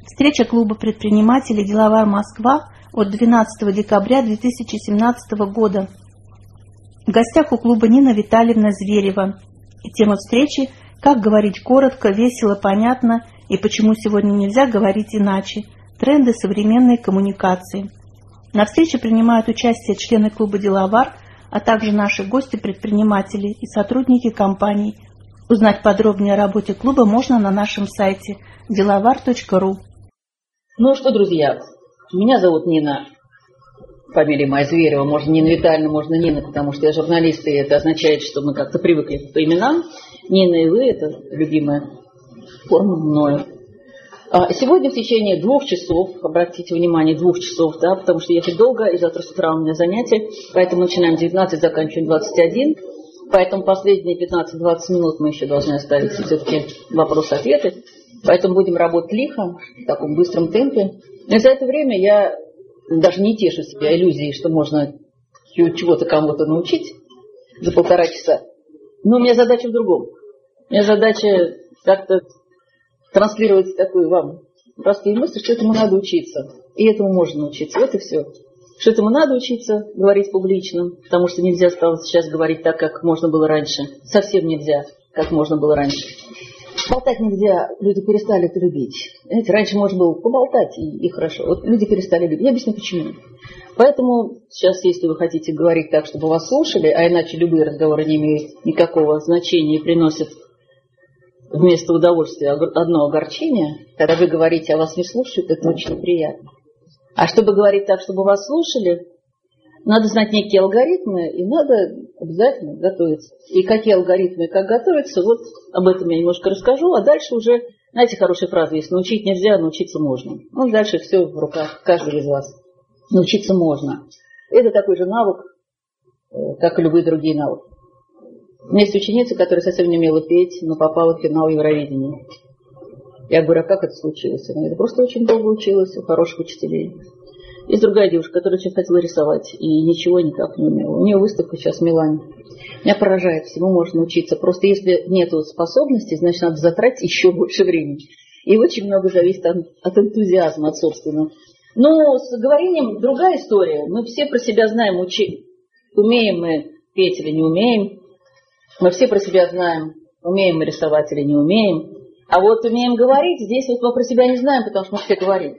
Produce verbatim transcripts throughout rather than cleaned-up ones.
Встреча клуба предпринимателей «Деловар Москва» от двенадцатого декабря две тысячи семнадцатого года. В гостях у клуба Нина Витальевна Зверева. И тема встречи «Как говорить коротко, весело, понятно и почему сегодня нельзя говорить иначе. Тренды современной коммуникации». На встрече принимают участие члены клуба «Деловар», а также наши гости-предприниматели и сотрудники компаний. Узнать подробнее о работе клуба можно на нашем сайте деловар точка ру. Ну что, друзья, меня зовут Нина, фамилия моя Зверева, можно Нина Витальевна, можно Нина, потому что я журналист, и это означает, что мы как-то привыкли по именам. Нина и вы – это любимая форма мною. А сегодня в течение двух часов, обратите внимание, двух часов, да, потому что ехать долго, и завтра с утра у меня занятия, поэтому начинаем в девятнадцать, заканчиваем в двадцать один. Поэтому последние пятнадцать-двадцать минут мы еще должны оставить все-таки вопросы-ответы. Поэтому будем работать лихо, в таком быстром темпе. Но за это время я даже не тешу себя иллюзией, что можно чего-то кому-то научить за полтора часа. Но у меня задача в другом. У меня задача как-то транслировать такую вам простые мысли, что этому надо учиться. И этому можно научиться. Вот и все. Что этому надо учиться, говорить публично, потому что нельзя стало сейчас говорить так, как можно было раньше. Совсем нельзя, как можно было раньше. Болтать нельзя, люди перестали это любить. Знаете, раньше можно было поболтать, и, и хорошо. Вот люди перестали любить. Я объясню, почему. Поэтому сейчас, если вы хотите говорить так, чтобы вас слушали, а иначе любые разговоры не имеют никакого значения и приносят вместо удовольствия одно огорчение, когда вы говорите, а вас не слушают, это очень приятно. А чтобы говорить так, чтобы вас слушали, надо знать некие алгоритмы, и надо обязательно готовиться. И какие алгоритмы, и как готовиться, вот об этом я немножко расскажу, а дальше уже, знаете, хорошая фраза есть, научить нельзя, научиться можно. Ну, дальше все в руках каждого из вас. Научиться можно. Это такой же навык, как и любые другие навыки. У меня есть ученица, которая совсем не умела петь, но попала в финал Евровидения. Я говорю, а как это случилось? Она говорит, просто очень долго училась у хороших учителей. Есть другая девушка, которая очень хотела рисовать и ничего никак не умела. У нее выставка сейчас в Милане. Меня поражает, всему можно научиться. Просто если нет способности, значит, надо затратить еще больше времени. И очень много зависит от, от энтузиазма, от собственного. Но с говорением другая история. Мы все про себя знаем, учи... умеем мы петь или не умеем. Мы все про себя знаем, умеем мы рисовать или не умеем. А вот умеем говорить, здесь вот мы про себя не знаем, потому что мы все говорим.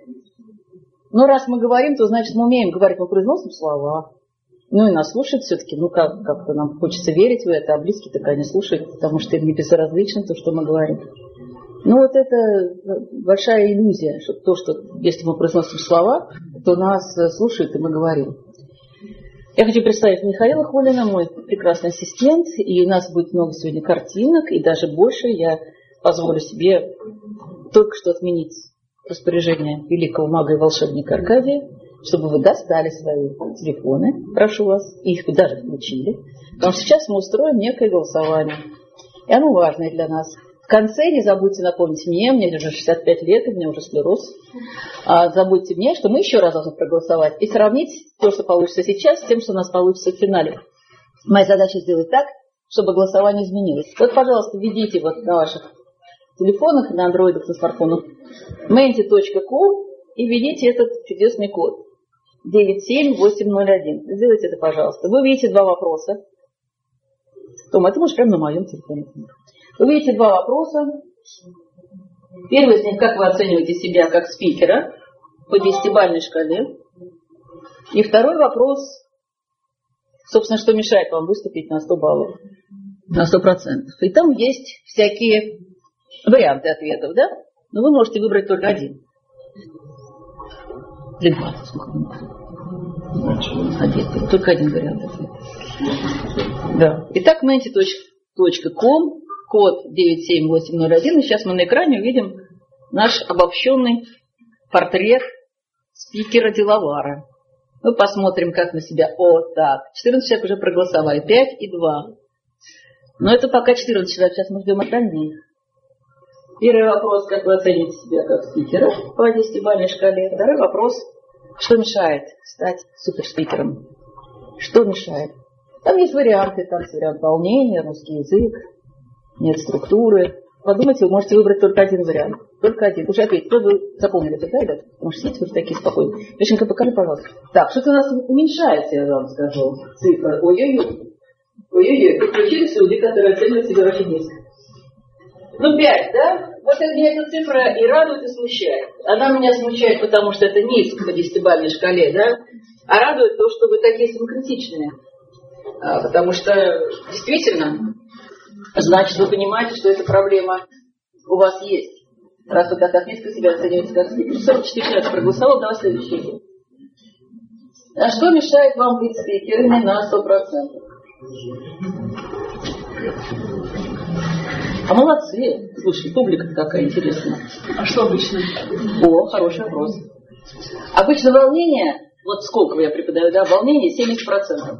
Но раз мы говорим, то значит мы умеем говорить, мы произносим слова. Ну и нас слушают все-таки, ну как, как-то нам хочется верить в это, а близкие так они слушают, потому что им не безразлично то, что мы говорим. Ну вот это большая иллюзия, что то, что если мы произносим слова, то нас слушают и мы говорим. Я хочу представить Михаила Холина, мой прекрасный ассистент, и у нас будет много сегодня картинок, и даже больше. Я позволю себе только что отменить распоряжение великого мага и волшебника Аркадия, чтобы вы достали свои телефоны, прошу вас, и их даже включили, потому что сейчас мы устроим некое голосование, и оно важное для нас. В конце не забудьте напомнить мне, мне уже шестьдесят пять лет, у меня уже склероз, а забудьте мне, что мы еще раз должны проголосовать и сравнить то, что получится сейчас, с тем, что у нас получится в финале. Моя задача сделать так, чтобы голосование изменилось. Вот, пожалуйста, введите вот на ваших телефонах, на андроидах, на смартфонах мэнти точка ком и введите этот чудесный код девять семь восемь ноль один. Сделайте это, пожалуйста. Вы видите два вопроса. Том, это может прямо на моем телефоне. Вы видите два вопроса. Первый из них, как вы оцениваете себя как спикера по десятибалльной шкале. И второй вопрос, собственно, что мешает вам выступить на сто баллов, на сто процентов. И там есть всякие варианты ответов, да? Но вы можете выбрать только один. Или два. Один. Только один вариант ответа. Да. Итак, мэнти точка ком, код девять семь восемь ноль один. И сейчас мы на экране увидим наш обобщенный портрет спикера Деловара. Мы посмотрим, как на себя. О, так. четырнадцать человек уже проголосовали. пять и два. Но это пока четырнадцать человек. Сейчас мы ждем остальных. Первый вопрос, как вы оцените себя как спикера по десятибалльной шкале. Второй вопрос, что мешает стать суперспикером? Что мешает? Там есть варианты, там есть вариант волнения, русский язык, нет структуры. Подумайте, вы можете выбрать только один вариант. Только один. Уже ответь, кто вы запомнили это, да, ребята? Может, сидите вы такие спокойные. Лешенька, покажи, пожалуйста. Так, что-то у нас уменьшается, я вам скажу, цифра. Ой-ой-ой. Ой-ой-ой. Подключились люди, которые оценивают себя очень низко. Ну, пять, да? Вот меня эта цифра и радует, и смущает. Она меня смущает, потому что это низко по десятибалльной шкале, да? А радует то, что вы такие самокритичные. А, потому что, действительно, значит, вы понимаете, что эта проблема у вас есть. Раз вы так отметко себя оцениваете, как спикер. сорок четыре человека проголосовал, давай следующий. А что мешает вам быть спикерами на сто процентов? А молодцы. Слушай, публика какая интересная. А что обычно? О, хороший вопрос. Обычно волнение, вот сколько я преподаю, да, волнение семьдесят процентов.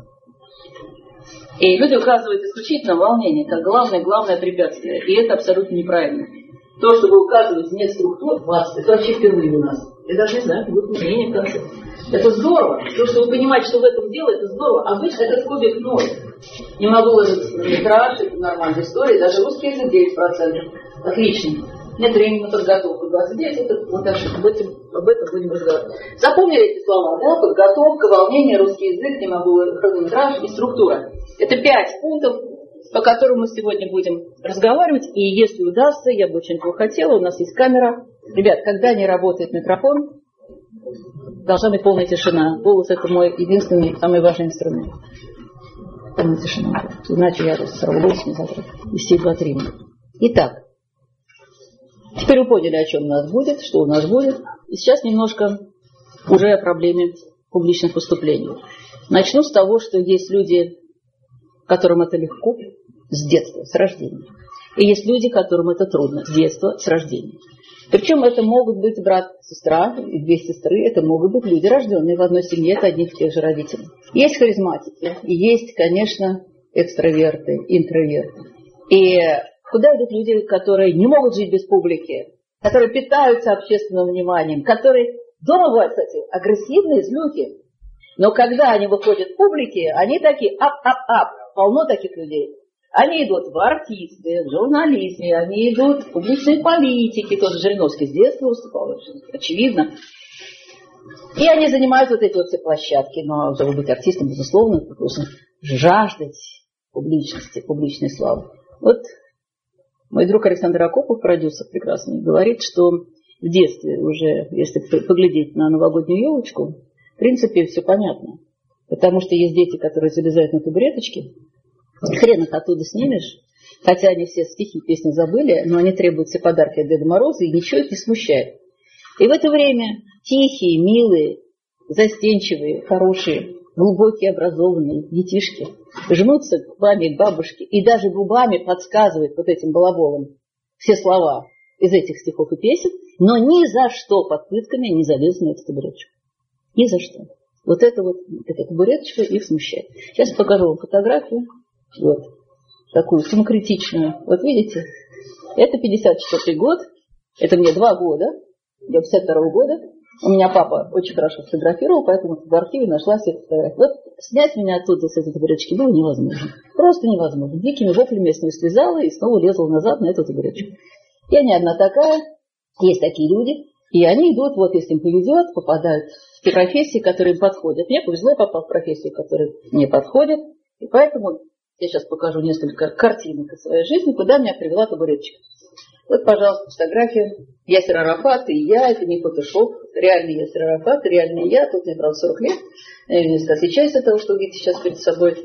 И люди указывают исключительно волнение, как главное, главное препятствие. И это абсолютно неправильно. То, что вы указываете нет структур, двадцать, это вообще впервые у нас. Я даже не знаю, будет мнение в конце. Это здорово. То, что вы понимаете, что в этом дело, это здорово. Обычно этот кубик ноль. Не могу ложиться на метраж, это нормальная история. Даже русский язык девять процентов. Отлично. Нет времени на подготовку. двадцать девять это вот ошибка. Об этом, об этом будем разговаривать. Запомнили эти слова, да? Подготовка, волнение, русский язык, не могу хронометраж и структура. Это пять пунктов, по которым мы сегодня будем разговаривать. И если удастся, я бы очень этого хотела, у нас есть камера. Ребят, когда не работает микрофон, должна быть полная тишина. Голос — это мой единственный, самый важный инструмент. Полная тишина. Иначе я сорву голос мне завтра. И все два-три. Итак, теперь вы поняли, о чем у нас будет, что у нас будет. И сейчас немножко уже о проблеме публичных выступлений. Начну с того, что есть люди, которым это легко с детства, с рождения. И есть люди, которым это трудно с детства, с рождения. Причем это могут быть брат, сестра, две сестры, это могут быть люди, рожденные в одной семье, это одних и тех же родителей. Есть харизматики, и есть, конечно, экстраверты, интроверты. И куда идут люди, которые не могут жить без публики, которые питаются общественным вниманием, которые дома бывают, кстати, агрессивные злюки. Но когда они выходят в публике, они такие ап-ап-ап, полно таких людей. Они идут в артисты, в журналисты, они идут в публичные политики. Тоже Жириновский с детства выступал, очевидно. И они занимают вот эти вот все площадки. Но чтобы быть артистом, безусловно, нужно жаждать публичности, публичной славы. Вот мой друг Александр Акопов, продюсер прекрасный, говорит, что в детстве уже, если поглядеть на новогоднюю елочку, в принципе, все понятно. Потому что есть дети, которые залезают на табуреточки, хрен их оттуда снимешь, хотя они все стихи, песни забыли, но они требуют все подарки от Деда Мороза, и ничего их не смущает. И в это время тихие, милые, застенчивые, хорошие, глубокие, образованные детишки жмутся к маме, к бабушке, и даже губами подсказывают вот этим балаболам все слова из этих стихов и песен, но ни за что под пытками не залезут на эту табуреточку. Ни за что. Вот это вот, эта табуреточка их смущает. Сейчас покажу вам фотографию. Вот. Такую самокритичную. Вот видите? Это пятьдесят четвёртый год. Это мне два года. Я пятьдесят второго года. У меня папа очень хорошо фотографировал, поэтому в архиве нашла все фотографии. Вот снять меня оттуда с этой табуреточки было невозможно. Просто невозможно. Дикими воплями я с ней слезала и снова лезла назад на эту табуреточку. Я не одна такая. Есть такие люди. И они идут, вот если им повезет, попадают в те профессии, которые им подходят. Мне повезло, я попал в профессию, которая мне подходит. И поэтому я сейчас покажу несколько картинок из своей жизни, куда меня привела табуреточка. Вот, пожалуйста, фотография. Ясер Арафат и я, это не фотошоп. Реальный Ясер Арафат, реальный я. Тут мне, правда, сорок лет. Я несколько отличаюсь от того, что вы видите сейчас перед собой.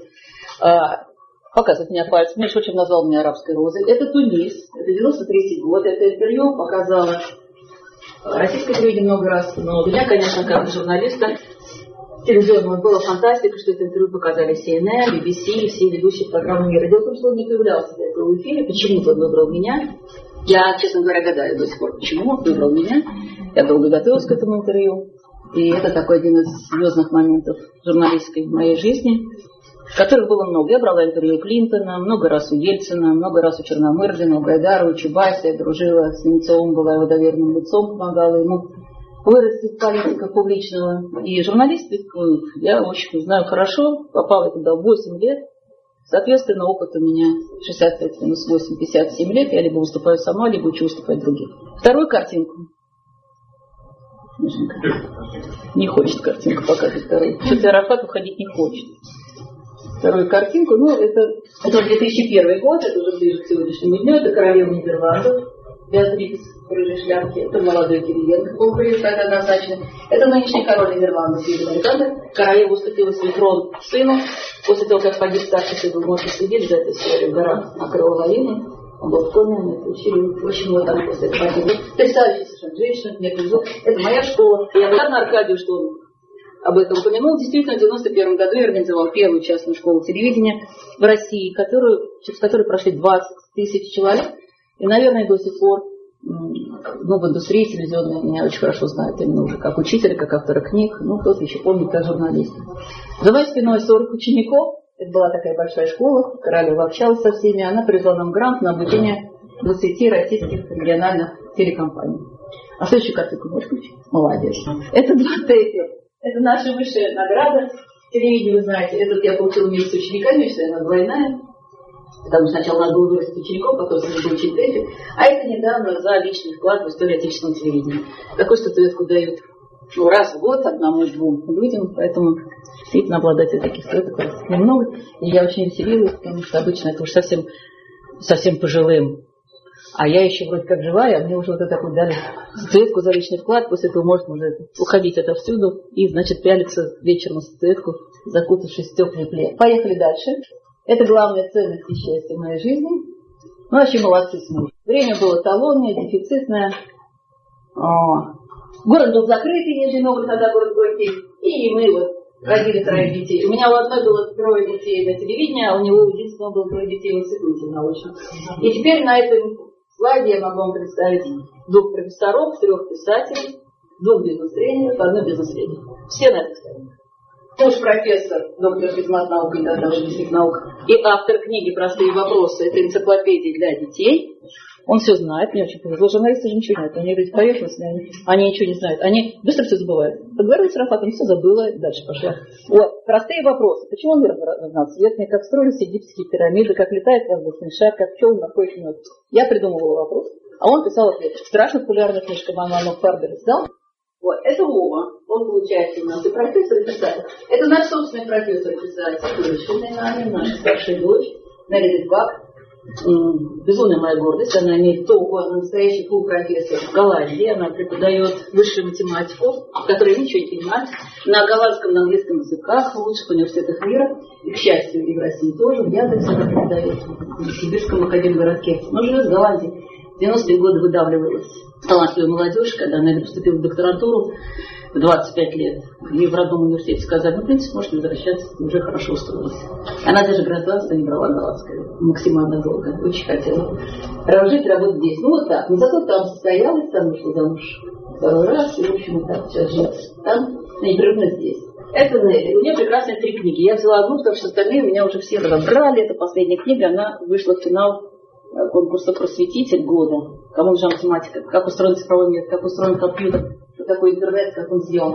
А, показывает меня пальцем. Мне очень назвал меня арабской розой. Это Тунис. Это девяносто третий год. Это интервью показала российское телевидение много раз. Но для меня, конечно, как журналиста телевизионного была фантастика, что это интервью показали си эн эн, би би си, все ведущие программы мира. Дело в том, что он не появлялся до этого в эфире. Почему-то он выбрал меня. Я, честно говоря, гадаю до сих пор, почему он выбрал меня. Я долго готовилась к этому интервью. И это такой один из звездных моментов журналистской моей жизни, которых было много. Я брала интервью Клинтона, много раз у Ельцина, много раз у Черномырдина, у Гайдара, у Чубайса. Я дружила с Немцовым, была его доверенным лицом, помогала ему вырасти в политика публичного. И журналистику я очень знаю хорошо. Попала туда в восемь лет. Соответственно, опыт у меня шестьдесят пять минус восемь, пятьдесят семь лет. Я либо выступаю сама, либо учу выступать других. Вторую картинку. Не хочет картинку показывать вторую. Что-то Арафат уходить не хочет. Вторую картинку, ну, это, это две тысячи первый год, это уже ближе к сегодняшнему дню, это королева Нидерландов, Беатрикс в рыжей шляпке, это молодой диригент, он приезжает однозначно. Это нынешний король Нидерландов, Александр. Королева уступила свой трон сыну, после того, как погиб старший сын, вы можете следить за этой историей, гора накрыла лавиной. Он был в коме, мы учили очень много там после этого погибли. Потрясающая совершенно женщина, мне повезло. Это моя школа. Я благодарна Аркадию, что он об этом упомянул. Действительно, в девяносто первом году я организовал первую частную школу телевидения в России, которую, через которую прошли двадцать тысяч человек. И, наверное, до сих пор, ну, в индустрии телевизионной меня очень хорошо знают именно уже как учителя, как автора книг, ну, кто-то еще помнит, как журналиста. За моей спиной сорок учеников. Это была такая большая школа, Королева общалась со всеми. Она привезла нам грант на обучение двадцати российских региональных телекомпаний. А следующую картинку можешь включить? Молодец. Это два тейпа. Это наша высшая награда. Телевидение, вы знаете, этот я получила вместе с учениками, что она двойная. Потому что сначала надо было вырастить учеников, потом получить тейпы. А это недавно за личный вклад в историю отечественного телевидения. Такую статуэтку дают ну, раз в год одному-двум людям, поэтому действительно обладателей таких статуэток немного. И я очень веселилась, потому что обычно это уж совсем, совсем пожилым. А я еще вроде как живая, а мне уже вот такую дали статуэтку за личный вклад, после этого можно уже уходить отовсюду и, значит, пялиться вечером на статуэтку, закутавшись в теплый плед. Поехали дальше. Это главная ценность и счастье в моей жизни. Ну, вообще молодцы с мужем. Время было талонное, дефицитное. О. Город был закрытый, Нижний Новгород, тогда город Горький. И мы вот родили троих детей. У меня у одной было трое детей на телевидении, а у него у единственного было трое детей в институте научном. И теперь на этом слайде я могу вам представить двух профессоров, трех писателей, двух бизнес-тренеров, одну бизнес-тренера. Все на этой стороне. Муж профессор, доктор физмат-наук и физических наук, и автор книги «Простые вопросы». Это энциклопедия для детей. Он все знает, мне очень повезло. Журналисты же ничего не знают. Они говорят, поверхностные, они, они ничего не знают. Они быстро все забывают. Поговорили с Рафатом, все забыла, дальше пошла. Вот, простые вопросы. Почему мир разноцветный, как строились египетские пирамиды, как летает воздушный шар, как пчел находит мед. Я придумывала вопрос, а он писал ответ. Страшно популярная книжка Мамонов Фарбер издал. Вот, это Вова. Он, получается, у нас и профессор, и писатель. Это наш собственный профессор, писатель, дочерный нами, наша старшая дочь, Наридит Бак. Безумная моя гордость. Она имеет толку, она настоящий фулл-профессор в Голландии. Она преподает высшую математику, которая ничего не понимает, на голландском, на английском языках, в лучших университетах мира. И, к счастью, и в России тоже. В Яндексе она преподает в Сибирском академгородке. Но живет в Голландии. В девяностые годы выдавливалась талантливая молодежь, когда она поступила в докторантуру в двадцать пять лет. И в родном университете сказали, ну, в принципе, можете возвращаться, уже хорошо устроилась. Она даже гражданство не брала голландское, максимально долго, очень хотела жить, работать здесь. Ну, вот так. Но зато там состоялась, там вышла замуж второй раз, и, в общем, вот так сейчас живет там, непрерывно здесь. Это Нелли. У нее прекрасные три книги. Я взяла одну, потому что остальные у меня уже все разобрали. Это последняя книга, она вышла в финал конкурса «Просветитель года». Кому нужна математика, как устроен цифровой мир, как устроен компьютер, что такое интернет, как он сделан.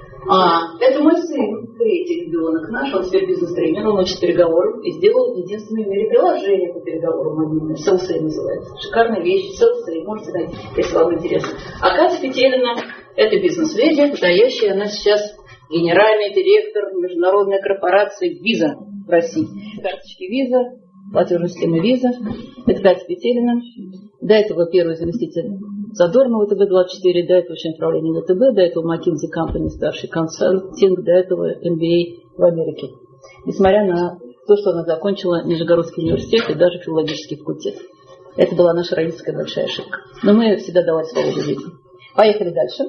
А, это мой сын, третий ребенок наш, он теперь бизнес-тренер, он учит переговорам и сделал единственное в мире приложение по переговорам мобильное. Селсей называется. Шикарная вещь, Селсей, можете найти, если вам интересно. А Катя Петелина, это бизнес-леди, настоящая, она сейчас генеральный директор международной корпорации Visa в России. Карточки Visa, платежная система Visa. Это Катя Петелина. До этого первый заместитель Задорнова тэ бэ двадцать четыре, до этого член правления вэ тэ бэ, до этого McKinsey Company, старший консалтинг, до этого эм би эй в Америке. Несмотря на то, что она закончила Нижегородский университет и даже филологический факультет. Это была наша родительская большая ошибка. Но мы всегда давали свободу детям. Поехали дальше.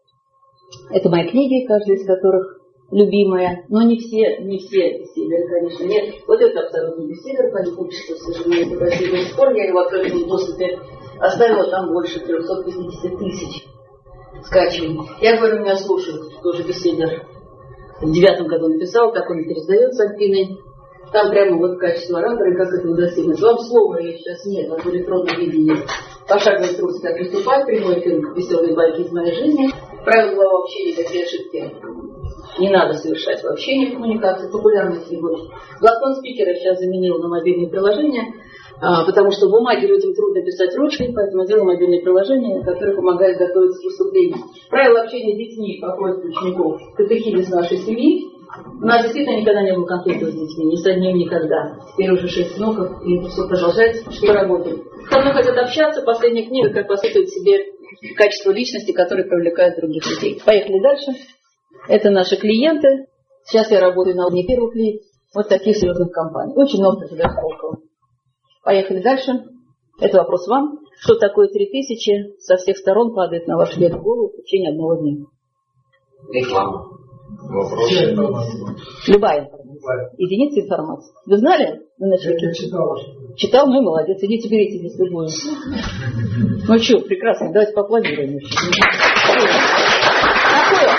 Это мои книги, каждая из которых любимая, но не все, не все бестселлеры, конечно, нет. Вот это абсолютно бестселлер, по купчеству, к сожалению, до сих пор. Я его открыла после оставила там больше трехсот пятидесяти тысяч скачиваний. Я говорю, меня слушают, тоже бестселлер. В девятом году написал, так он пересдается Альпиной. Там прямо вот качество оратора и как это достигнуть. Вам слова я сейчас нет, а в электронном виде есть. Пошаговая инструкция, как выступать, прямой эфир, веселые байки из моей жизни, правила общения, какие ошибки не надо совершать вообще ни коммуникации, популярных фигур. Блокнот спикера сейчас заменил на мобильные приложения, потому что бумаги людям трудно писать ручкой, поэтому делаю мобильные приложения, которые помогают готовиться к выступлению. Правила общения с детьми по просьбе учеников, катехизис нашей семьи. У нас действительно никогда не было конфликта с детьми, ни с одним никогда. Теперь уже шесть внуков, и все продолжается, что работает. Со мной хотят общаться, последняя книга, как воспитывать в себе качество личности, которые привлекают других людей. Поехали дальше. Это наши клиенты. Сейчас я работаю на уровне первых лиц вот таких серьезных компаний. Очень много продаж около. Поехали дальше. Это вопрос вам. Что такое три тысячи со всех сторон падает на вашу голову в течение одного дня? Реклама. Вопрос. Любая информация. Единица информации. Вы знали? Вы начали? Я читал. Читал? Ну и молодец. Идите, берите здесь любую. Ну что, прекрасно. Давайте поаплодируем. Какое?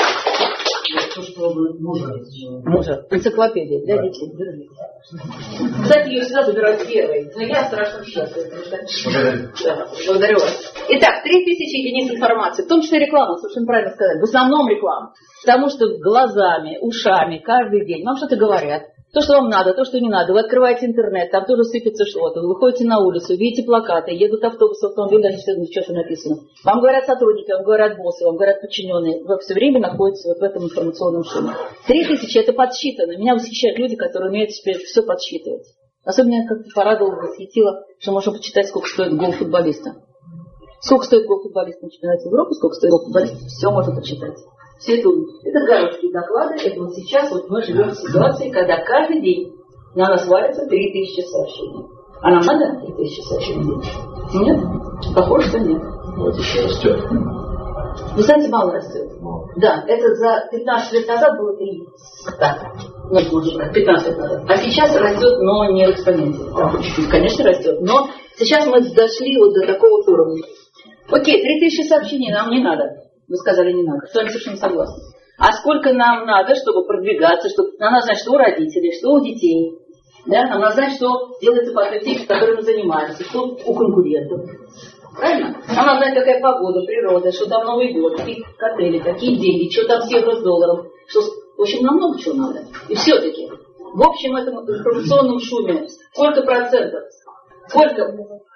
Мужа. Мужа. Энциклопедия для детей. Кстати, ее всегда выбирают первой. Но я страшно счастлива. Да, благодарю вас. Итак, три тысячи единиц информации. В том числе реклама, совершенно правильно сказали. В основном реклама. Потому что глазами, ушами каждый день вам что-то говорят. То, что вам надо, то, что не надо. Вы открываете интернет, там тоже сыпется что-то. Вы выходите на улицу, видите плакаты, едут автобусы, автомобили, даже что-то написано. Вам говорят сотрудники, вам говорят боссы, вам говорят подчиненные. Вы все время находитесь вот в этом информационном шуме. Три тысячи это подсчитано. Меня восхищают люди, которые умеют теперь все подсчитывать. Особенно я как-то порадовала, восхитила, что можно почитать, сколько стоит гол футболиста. Сколько стоит гол футболиста на чемпионате Европы, сколько стоит гол футболиста, все можно почитать. Все это, это городские доклады, это вот сейчас вот мы живем в ситуации, когда каждый день на нас валится три тысячи сообщений. А нам надо три тысячи сообщений в день? Нет? Похоже, что нет. Вот еще растет. Вы знаете, мало растет. Да, это за пятнадцать лет назад было три. Так, нет, может быть, пятнадцать лет назад. А сейчас растет, но не в экспоненте. Да, чуть-чуть, конечно, растет. Но сейчас мы дошли вот до такого уровня. Окей, три тысячи сообщений нам не надо. Вы сказали, не надо. С вами совершенно согласна. А сколько нам надо, чтобы продвигаться, чтобы нам надо знать, что у родителей, что у детей. Да? Нам надо знать, что делается по той теме, которой мы занимаемся, что у конкурентов. Правильно? Нам надо знать, какая погода, природа, что там Новый год, какие отели, какие деньги, что там с евро, с долларом. Что, в общем, нам много чего надо. И все-таки, в общем этом информационном шуме, сколько процентов? Сколько?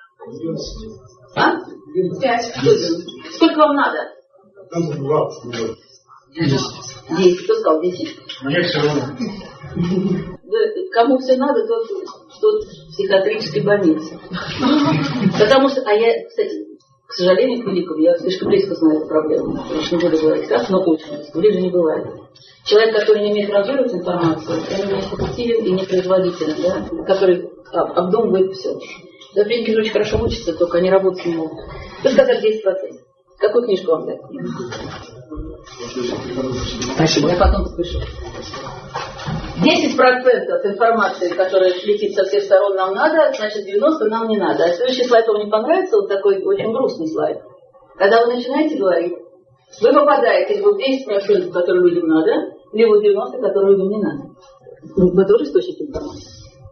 А? Пять. Сколько вам надо? Десять. Кто сказал десять? Мне все равно. Кому все надо, тот что в психиатрической больнице. Потому что, а я, кстати, к сожалению, к великому, я слишком близко знаю эту проблему. Конечно, не буду говорить так, но очень близко. Ближе не бывает. Человек, который не умеет разжевывать информацию, он не эффективен и непроизводителен, да? Который обдумывает все. Запрещенки очень хорошо учатся, только они работать не могут. Вы сказали десять процентов. Какую книжку вам дать? Спасибо, я потом подпишу. десять процентов информации, которая летит со всех сторон, нам надо, значит девяносто процентов нам не надо. А следующий слайд вам не понравится, вот такой очень грустный слайд. Когда вы начинаете говорить, вы попадаете либо в десять процентов, которые людям надо, либо в девяносто процентов, которые людям не надо. Вы тоже источник информации.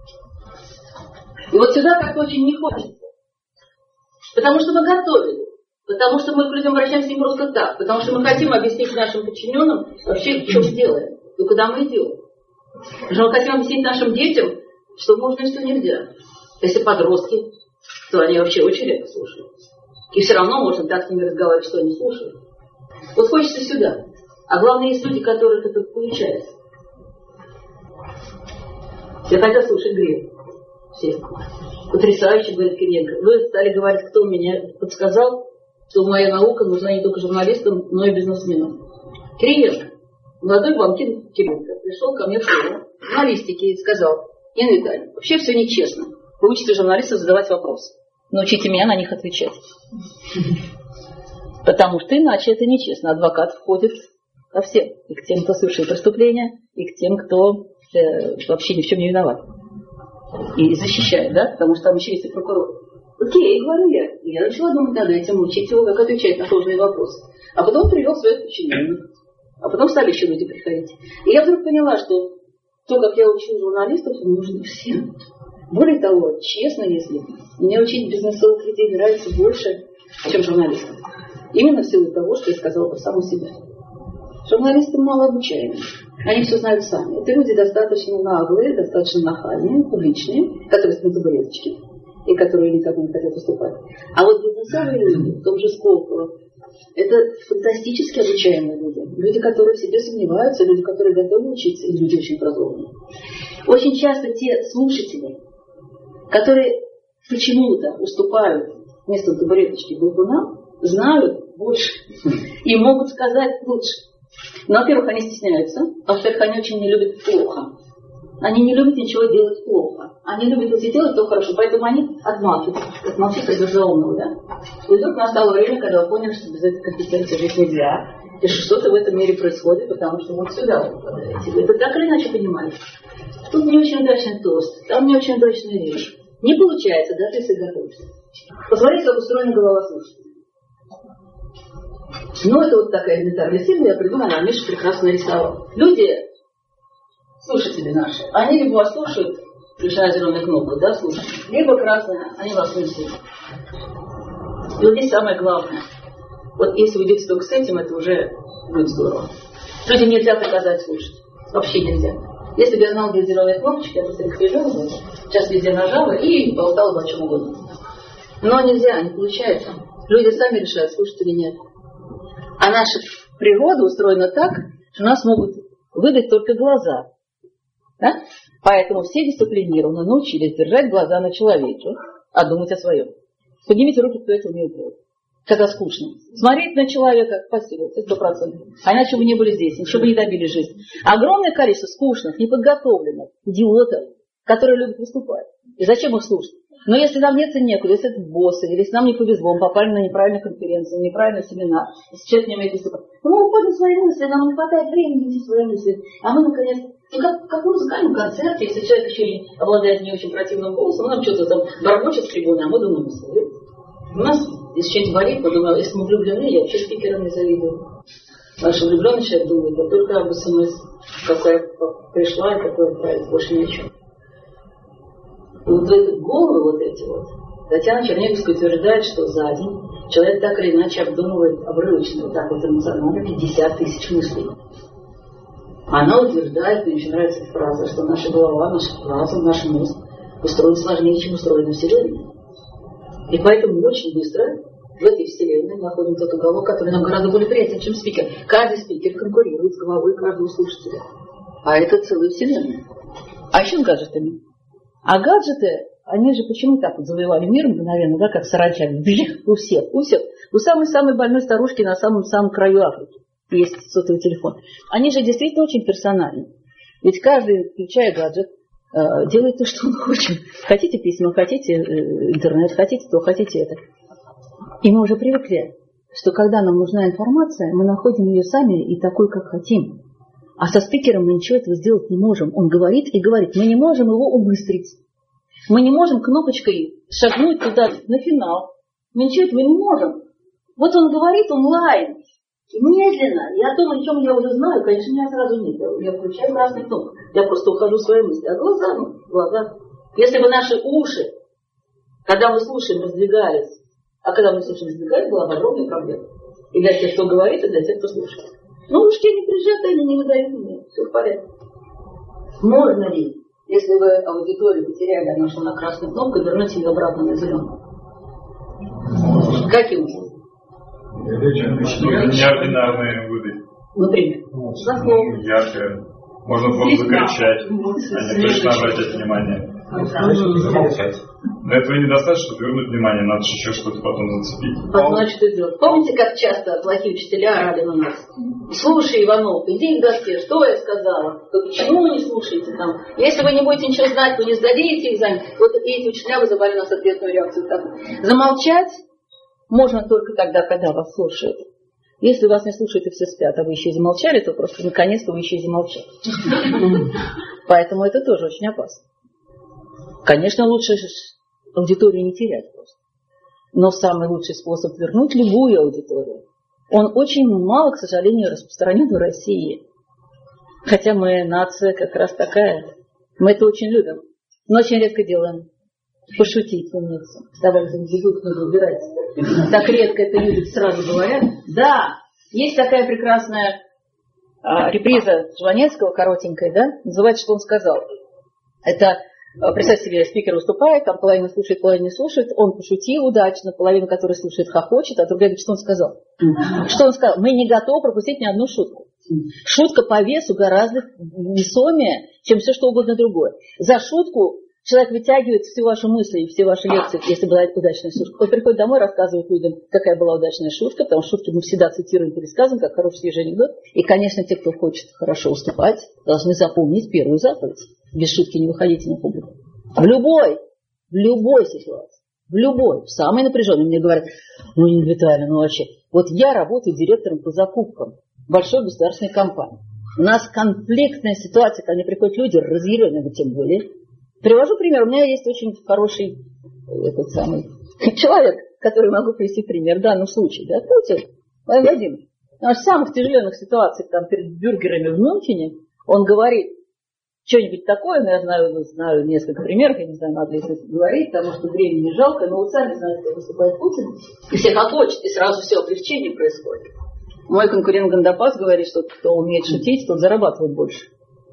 И вот сюда как-то очень не хочется. Потому что мы готовили. Потому что мы к людям обращаемся не просто так. Потому что мы хотим объяснить нашим подчиненным вообще, что мы делаем. И куда мы идем. Потому что мы хотим объяснить нашим детям, что можно и что нельзя. Если подростки, то они вообще очень редко слушают. И все равно можно так с ними разговаривать, что они слушают. Вот хочется сюда. А главное, есть люди, которых это получается. Все хотят слушать грех. Все. Потрясающе, говорит Кириенко. Вы стали говорить, кто меня подсказал, что моя наука нужна не только журналистам, но и бизнесменам. Кириенко, молодой банкир Кириенко, пришел ко мне в школу журналистики и сказал: Нина Витальевна, вообще все нечестно. Вы учите журналистов задавать вопросы. Научите меня на них отвечать. Потому что иначе это нечестно. Адвокат входит ко всем. И к тем, кто совершил преступление, и к тем, кто э, вообще ни в чем не виноват. И защищает, да? Потому что там еще есть и прокурор. Окей, говорю я. Я начала думать над этим, учить его, как отвечать на сложные вопросы. А потом привел своих подчиненных. А потом стали еще люди приходить. И я вдруг поняла, что то, как я учу журналистов, нужно всем. Более того, честно, если мне учить бизнесовых людей нравится больше, чем журналистов. Именно в силу того, что я сказала про саму себя. Журналисты мало обучаемы. Они все знают сами. Это люди достаточно наглые, достаточно нахальные, публичные, которые с табуреточки и которые никак не хотят выступать. А вот бизнесовые люди, в том же Сколково, это фантастически обучаемые люди. Люди, которые в себе сомневаются, люди, которые готовы учиться, и люди очень прозорные. Очень часто те слушатели, которые почему-то уступают вместо табуреточки болтунам, знают больше и могут сказать лучше. Но, во-первых, они стесняются, а во-вторых, они очень не любят плохо. Они не любят ничего делать плохо. Они любят, если делать, то хорошо. Поэтому они отмалчиваются. Отмолчись, пойдешь за умного, да? И вдруг настало время, когда вы поняли, что без этой компетенции жить нельзя. И что-то в этом мире происходит, потому что вот сюда вы попадаете. Вы это так или иначе понимаете. Тут не очень удачный тост, там не очень удачная речь. Не получается, да, ты если готовишься. Посмотрите, как устроена голова слушателя. Ну, это вот такая элементарная схема, я придумала, а Миша прекрасно нарисовал. Люди, слушатели наши, они либо вас слушают, включая зеленую кнопку, да, слушают, либо красная, они вас не слушают. И вот здесь самое главное. Вот если вы идете только с этим, это уже будет здорово. Людям нельзя приказать слушать. Вообще нельзя. Если бы я знала, где зеленая кнопочка, я просто их прижала, сейчас везде нажала и болтала бы о чем угодно. Но нельзя, не получается. Люди сами решают, слушать или нет. А наша природа устроена так, что нас могут выдать только глаза. Да? Поэтому все дисциплинированно научились держать глаза на человеке, а думать о своем. Поднимите руки, кто это умеет делать. Когда скучно. Смотреть на человека, спасибо, это сто процентов. А иначе бы не были здесь, ничего бы не добили жизни. Огромное количество скучных, неподготовленных, идиотов, которые любят выступать. И зачем их слушать? Но если нам нет и некуда, если это боссы, или если нам не повезло, мы попали на неправильную конференцию, на неправильный семинар, если человек не умеет выступать, ну, мы уходим в свои мысли, нам не хватает времени идти в свои мысли. А мы, наконец, ну, как, как в музыкальном концерте, если человек еще и обладает не очень противным голосом, он нам что-то там бормочет с трибуны, а мы думаем, что у нас, если что-нибудь болит, мы думаем, если мы влюблены, я вообще спикерам не завидую. Потому что влюбленный человек думает, а только об СМС, какая пришла и какой отправить, больше ни о чем. И вот в эти головы вот эти вот, Татьяна Черниговская утверждает, что за день человек так или иначе обдумывает обрывочно, вот так вот эмоционально, пятьдесят тысяч мыслей. Она утверждает, мне очень нравится эта фраза, что наша голова, наша разум, наш мозг устроен сложнее, чем устроена Вселенная. И поэтому очень быстро в этой Вселенной находим тот уголок, который нам гораздо более приятен, чем спикер. Каждый спикер конкурирует с головой каждого слушателя. А это целая Вселенная. А еще с гаджетами. А гаджеты, они же почему так вот завоевали мир мгновенно, да, как саранча, бжих, у всех, у всех. У самой-самой больной старушки на самом-самом краю Африки есть сотовый телефон. Они же действительно очень персональны. Ведь каждый, включая гаджет, делает то, что он хочет. Хотите письма, хотите интернет, хотите то, хотите это. И мы уже привыкли, что когда нам нужна информация, мы находим ее сами и такой, как хотим. А со спикером мы ничего этого сделать не можем. Он говорит и говорит. Мы не можем его убыстрить. Мы не можем кнопочкой шагнуть туда на финал. Мы ничего этого не можем. Вот он говорит онлайн. Медленно. И о том, о чем я уже знаю, конечно, меня сразу нет. Я включаю красный кнопку. Я просто ухожу в свои мысли. А глаза, ну, глаза. Если бы наши уши, когда мы слушаем, раздвигались, а когда мы слушаем, раздвигались, была бы огромная проблема. И для тех, кто говорит, и для тех, кто слушает. Ну, ушки не прижаты, они не выдают мне. Все в порядке. Можно ли, если вы аудиторию потеряли, она шла на красную кнопку, вернуть ее обратно на зеленую? Каким образом? Неординарные выдать. Например? Ну, яркое. Можно просто закричать, а не точно обратить внимание. Замолчать. Но этого недостаточно, чтобы вернуть внимание, надо же еще что-то потом зацепить. Потом что сделать? Помните, как часто плохие учителя орали на нас? Слушай, Иванов, иди к доске, что я сказала? То почему вы не слушаете там? Если вы не будете ничего знать, вы не сдадите экзамен. Вот эти учителя вызывали у нас ответную реакцию. Так. Замолчать можно только тогда, когда вас слушают. Если вас не слушают и все спят, а вы еще и замолчали, то просто наконец-то вы еще и замолчали. Поэтому это тоже очень опасно. Конечно, лучше аудиторию не терять просто. Но самый лучший способ вернуть любую аудиторию, он очень мало, к сожалению, распространен в России. Хотя мы нация как раз такая. Мы это очень любим. Но очень редко делаем. Пошутить умеется. Давай за язык надо убирать. Так редко это люди сразу говорят. Да, есть такая прекрасная а, реприза Жванецкого, коротенькая, да, называется «Что он сказал». Это, представьте себе, спикер выступает, там половина слушает, половина не слушает, он пошутил удачно, половина, которая слушает, хохочет, а другая говорит, что он сказал. Что он сказал? Мы не готовы пропустить ни одну шутку. Шутка по весу гораздо весомее, чем все что угодно другое. За шутку человек вытягивает все ваши мысли и все ваши лекции, если была удачная шутка. Он приходит домой, рассказывает людям, какая была удачная шутка, потому что шутки мы всегда цитируем, пересказываем, как хороший свежий анекдот. И, конечно, те, кто хочет хорошо выступать, должны запомнить первую заповедь. Без шутки не выходите на публику. В любой, в любой ситуации, в любой, в самой напряженной. Мне говорят, ну, Нина Витальевна, ну вообще, вот я работаю директором по закупкам большой государственной компании. У нас конфликтная ситуация, когда приходят люди, разъяренные, тем более. Привожу пример. У меня есть очень хороший этот самый человек, который могу привести пример в данном случае. Да, Путин, Владимир Владимирович. В самых тяжеленных ситуациях, там, перед бюргерами в Мюнхене, он говорит что-нибудь такое, но я знаю, знаю несколько примеров, я не знаю, надо ли это говорить, потому что времени жалко, но вы сами знаете, как выступает Путин, и всех охочет, и сразу все облегчение происходит. Мой конкурент Гандапас говорит, что кто умеет шутить, тот зарабатывает больше.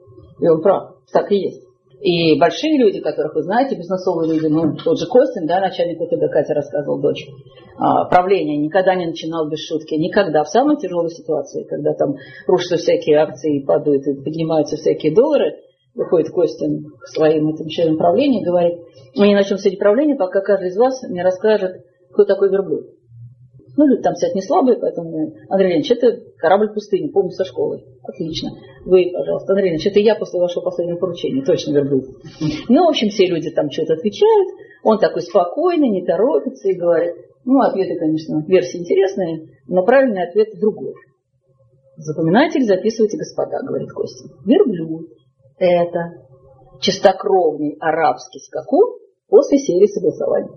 И он прав, так и есть. И большие люди, которых вы знаете, бизнесовые люди, ну, тот же Костин, да, начальник ОТБ, Катя рассказывал, дочь, а, правление никогда не начинал без шутки. Никогда. В самой тяжелой ситуации, когда там рушатся всякие акции, падают и поднимаются всякие доллары, выходит Костин к своим этим членам правления и говорит, мы не начнем сидеть правление, пока каждый из вас мне расскажет, кто такой верблюд. Ну, люди там сидят не слабые, поэтому, Андрей Леонидович, это корабль пустыни, помню, со школы. Отлично. Вы, пожалуйста, Андрей Леонидович, это я после вашего последнего поручения, точно верблюд. Ну, в общем, все люди там что-то отвечают, он такой спокойный, не торопится и говорит, ну, ответы, конечно, версии интересные, но правильный ответ другой. Запоминайте или записывайте, господа, говорит Костя. Верблюд – это чистокровный арабский скакун после серии согласования.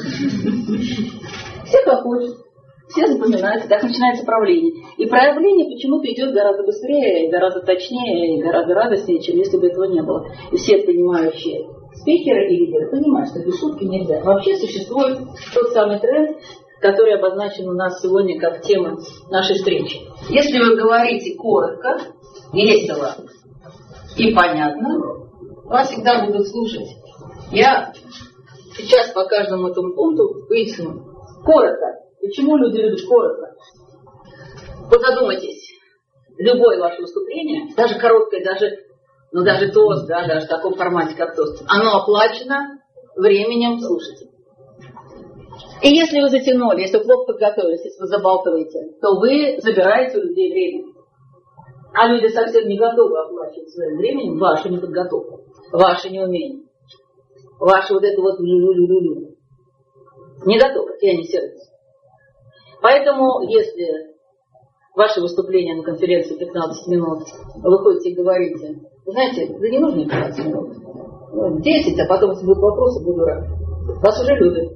Все хохочут. Все запоминают, так начинается правление. И правление почему-то идет гораздо быстрее, гораздо точнее, гораздо радостнее, чем если бы этого не было. И все понимающие спикеры и лидеры понимают, что без шутки нельзя. Вообще существует тот самый тренд, который обозначен у нас сегодня как тема нашей встречи. Если вы говорите коротко, весело и понятно, вас всегда будут слушать. Я сейчас по каждому этому пункту поясню. Коротко. Почему люди любят коротко? Вот задумайтесь, любое ваше выступление, даже короткое, даже, ну даже тост, да, даже в таком формате, как тост, оно оплачено временем слушателя. И если вы затянули, если вы плохо подготовились, если вы забалтываете, то вы забираете у людей время. А люди совсем не готовы оплачивать своим временем вашу неподготовку, ваше неумение, ваше вот это вот лю-лю-лю-лю. Не готовы, и они сердятся. Поэтому, если ваше выступление на конференции пятнадцать минут, вы выходите и говорите, знаете, да не нужно пятнадцать минут, десять, а потом, если будут вопросы, буду рад. Вас уже любят.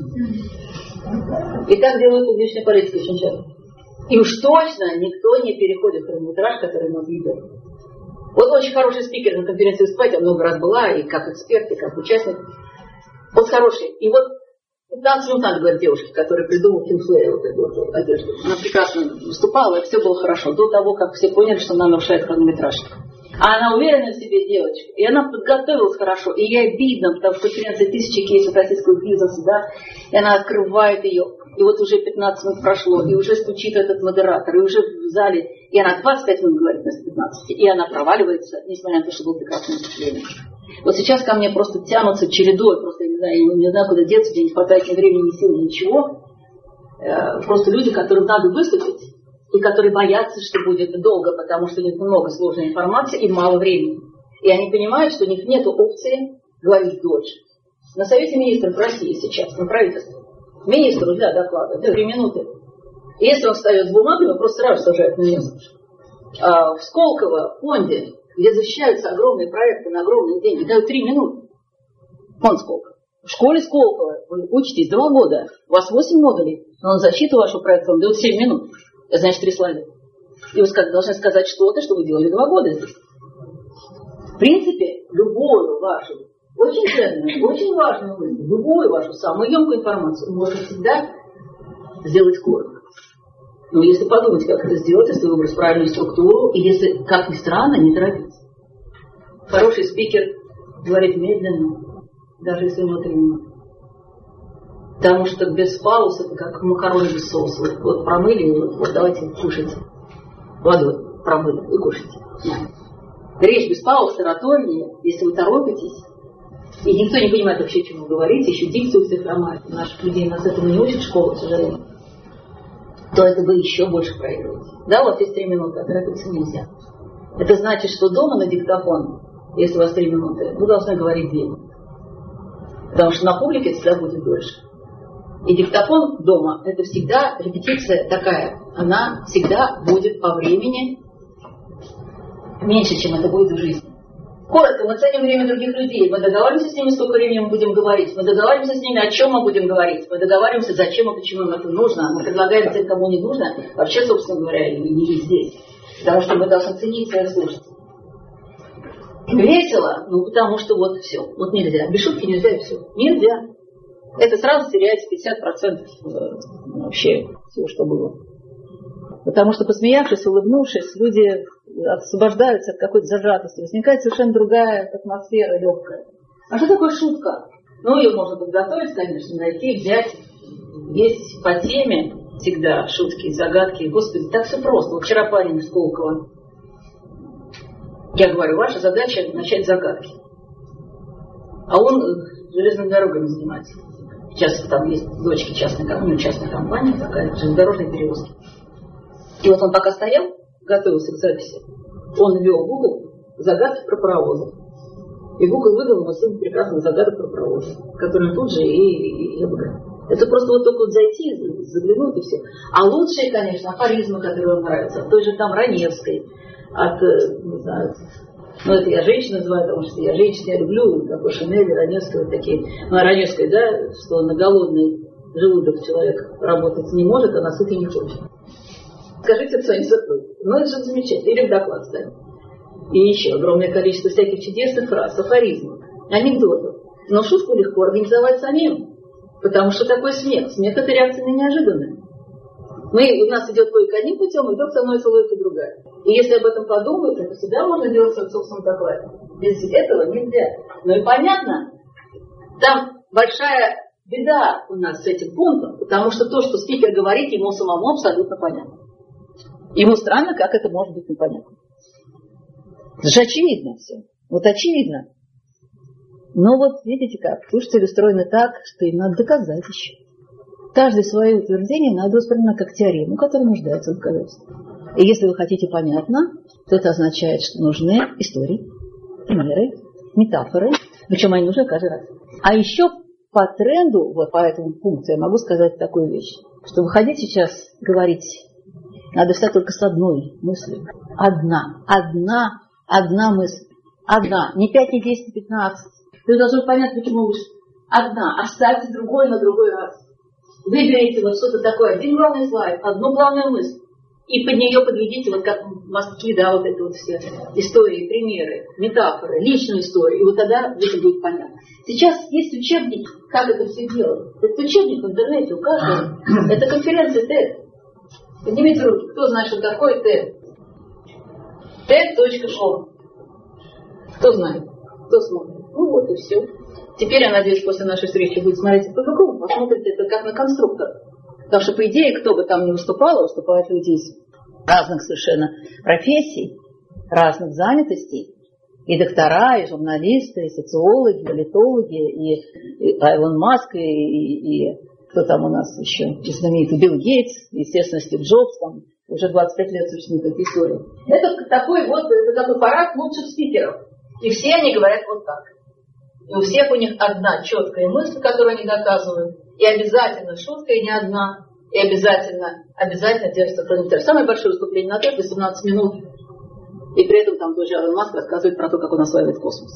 И так делают публичные политики очень часто. И уж точно никто не переходит в хронометраж, который мы видим. Вот очень хороший спикер на конференции выступать, я много раз была, и как эксперт, и как участник. Вот хороший. И вот пятнадцать минут надо говорить девушке, которая придумала Кинфлея вот эту вот одежду. Она прекрасно выступала, и все было хорошо. До того, как все поняли, что она нарушает хронометраж. А она уверена в себе девочка. И она подготовилась хорошо. И ей обидно, потому что конференция тысячи кейсов российского бизнеса, да, и она открывает ее. И вот уже пятнадцать минут прошло, и уже стучит этот модератор, и уже в зале, и она двадцать пять минут говорит вместо пятнадцати, и она проваливается, несмотря на то, что было прекрасное выступление. Вот сейчас ко мне просто тянутся чередой, просто я не знаю, я не знаю, куда деться, где не хватает ни времени, ни сил, ничего. Просто люди, которым надо выступить, и которые боятся, что будет долго, потому что у них много сложной информации и мало времени. И они понимают, что у них нет опции говорить дольше. На Совете министров России сейчас, на правительстве, министру для доклада, три минуты. И если он встает с бумагами, он просто сразу сажает на место. А в Сколково фонде, где защищаются огромные проекты на огромные деньги, дают три минуты. Фонд Сколково. В школе Сколково вы учитесь два года, у вас восемь модулей, но на защиту вашего проекта вам дают семь минут. Это значит три слайда. И вы должны сказать что-то, что вы делали два года здесь. В принципе, любую вашу, очень ценную, очень важную мысль, любую вашу самую емкую информацию можно всегда сделать коротко. Но если подумать, как это сделать, если выбрать правильную структуру, и если, как ни странно, не торопиться. Хороший спикер говорит медленно, даже если у него три минуты. Потому что без пауз это как макароны без соуса. Вот, вот промыли, вот, вот давайте кушайте. Водой промыли и кушайте. Речь без пауз, тараторнее, если вы торопитесь, и никто не понимает вообще, о чем вы говорите, еще дикцию у всех хромает. Наших людей нас этому не учат в школе, к сожалению. То это вы еще больше проигрываете. Да, у вас есть три минуты, а торопиться нельзя. Это значит, что дома на диктофон, если у вас три минуты, вы должны говорить две минуты. Потому что на публике это всегда будет дольше. И диктофон дома, это всегда репетиция такая. Она всегда будет по времени меньше, чем это будет в жизни. Коротко, мы ценим время других людей. Мы договариваемся с ними, сколько времени мы будем говорить. Мы договариваемся с ними, о чем мы будем говорить. Мы договариваемся, зачем и почему им это нужно. Мы предлагаем тем, кому не нужно, вообще, собственно говоря, и не есть здесь. Потому что мы должны ценить своих слушателей. Весело, ну потому что вот все. Вот нельзя. Без шутки нельзя и все. Нельзя. Это сразу теряется пятьдесят процентов вообще всего, что было. Потому что, посмеявшись, улыбнувшись, люди освобождаются от какой-то зажатости. Возникает совершенно другая атмосфера, легкая. А что такое шутка? Ну, ее можно подготовить, конечно, найти, взять. Есть по теме всегда шутки, загадки. Господи, так все просто. Вот вчера парень из Сколково. Я говорю, ваша задача начать загадки. А он железными дорогами занимается. Сейчас там есть дочки частной компании, частная компания такая, железнодорожные перевозки. И вот он пока стоял, готовился к записи, он ввел в Google загадки про паровозы. И Google выдал ему семь прекрасных загадок про паровозы, которые тут же и, и, и обыграл. Это просто вот только вот зайти, заглянуть и все. А лучшие, конечно, афоризмы, которые вам нравятся. От той же там Раневской, от, не знаю, ну это я женщина называю, потому что я женщина, я люблю, такой Шинель, Раневская, вот такие. Ну а Раневская, да, что на голодный желудок человек работать не может, а на сытый не хочет. Скажите кто-нибудь закрой. Ну это же замечательно. Или в доклад ставить. И еще огромное количество всяких чудесных фраз, афоризмов, анекдотов. Но шутку легко организовать самим. Потому что такой смех. Смех это реакция на неожиданное. Мы, у нас идет логика одним путем, и вдруг становится логика другая. И если об этом подумать, это всегда можно делать в собственном докладе. Без этого нельзя. Ну и понятно, там большая беда у нас с этим пунктом, потому что то, что спикер говорит, ему самому абсолютно понятно. Ему странно, как это может быть непонятно. Это же очевидно все. Вот очевидно. Но вот видите как, слушатели устроены так, что им надо доказать еще. Каждое свое утверждение надо воспринимать как теорему, которая нуждается в доказательстве. И если вы хотите понятно, то это означает, что нужны истории, примеры, метафоры, причем они нужны каждый раз. А еще по тренду, вот по этому пункту я могу сказать такую вещь, что выходить сейчас говорить надо всегда только с одной мыслью. Одна, одна, одна мысль. Одна, не пять, не десять, не пятнадцать. Вы должны понять, почему лишь одна. Оставьте другой на другой раз. Выберите вот что-то такое, один главный слайд, одну главную мысль. И под нее подведите, вот как мостки, да, вот это вот все истории, примеры, метафоры, личную историю. И вот тогда это будет понятно. Сейчас есть учебник, как это все делать. Этот учебник в интернете у каждого. Это конференция ТЭД. Поднимите руки, кто знает, что такое ТЭД? тэд точка ком. Кто знает? Кто смотрит? Ну вот и все. Теперь, я надеюсь, после нашей встречи будет смотреть по-другому. Посмотрите это как на конструктор. Потому что, по идее, кто бы там ни выступал, выступают люди из разных совершенно профессий, разных занятостей. И доктора, и журналисты, и социологи, и политологи, и, и Илон Маск, и, и, и кто там у нас еще, и знаменитый Билл Гейтс, естественно, Стив Джобс, там уже двадцать пять лет существует эта история. Это такой вот, это такой парад лучших спикеров. И все они говорят вот так. И у всех у них одна четкая мысль, которую они доказывают. И обязательно шутка, и не одна. И обязательно, обязательно держится комментарий. Самое большое выступление на ТЭД восемнадцать минут. И при этом там тоже Илон Маск рассказывает про то, как он осваивает космос.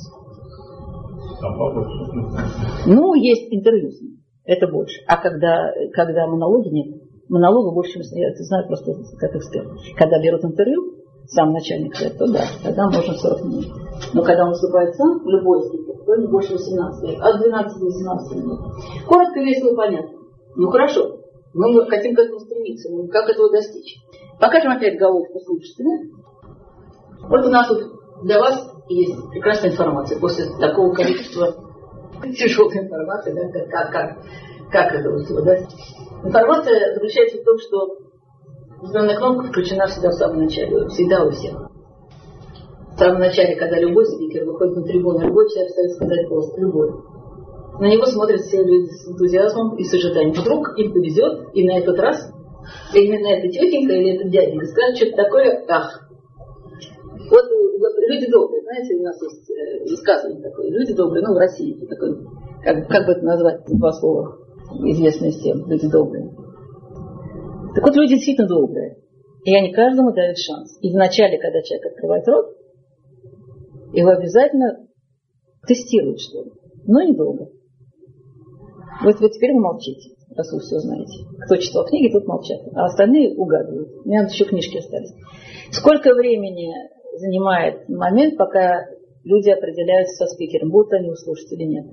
Ну, есть интервью с ним. Это больше. А когда, когда монологи нет, монологу больше, я знаю просто как эксперт. Когда берут интервью, сам начальник ТЭД, то да, тогда можно сорок минут. Но когда он выступает сам, любой спикер, то не больше восемнадцати, от двенадцати до восемнадцати минут. Коротко, весело, понятно. Ну хорошо. Мы хотим к этому стремиться. Но как этого достичь? Покажем опять головку слушателя. Вот у нас тут для вас есть прекрасная информация. После такого количества тяжелой информации, да, как, как, как это вот всего, да? Информация заключается в том, что зеленая кнопка включена всегда в самом начале. Всегда у всех. В самом начале, когда любой спикер выходит на трибуну, любой человек ставит сказать голос, любой. На него смотрят все люди с энтузиазмом и с ожиданием. Вдруг им повезет, и на этот раз именно эта тетенька или этот дяденька скажет что-то такое, ах. Вот, вот люди добрые, знаете, у нас есть высказывание такое, люди добрые, ну в России это такое, как, как бы это назвать, два слова, известные всем, люди добрые. Так вот, люди действительно добрые, и они каждому дают шанс. И вначале, когда человек открывает рот, его обязательно тестируют, что ли, но недолго. Вот, вот теперь вы молчите, раз вы все знаете. Кто читал книги, тот молчат, а остальные угадывают. У меня еще книжки остались. Сколько времени занимает момент, пока люди определяются со спикером, будут они услышать или нет?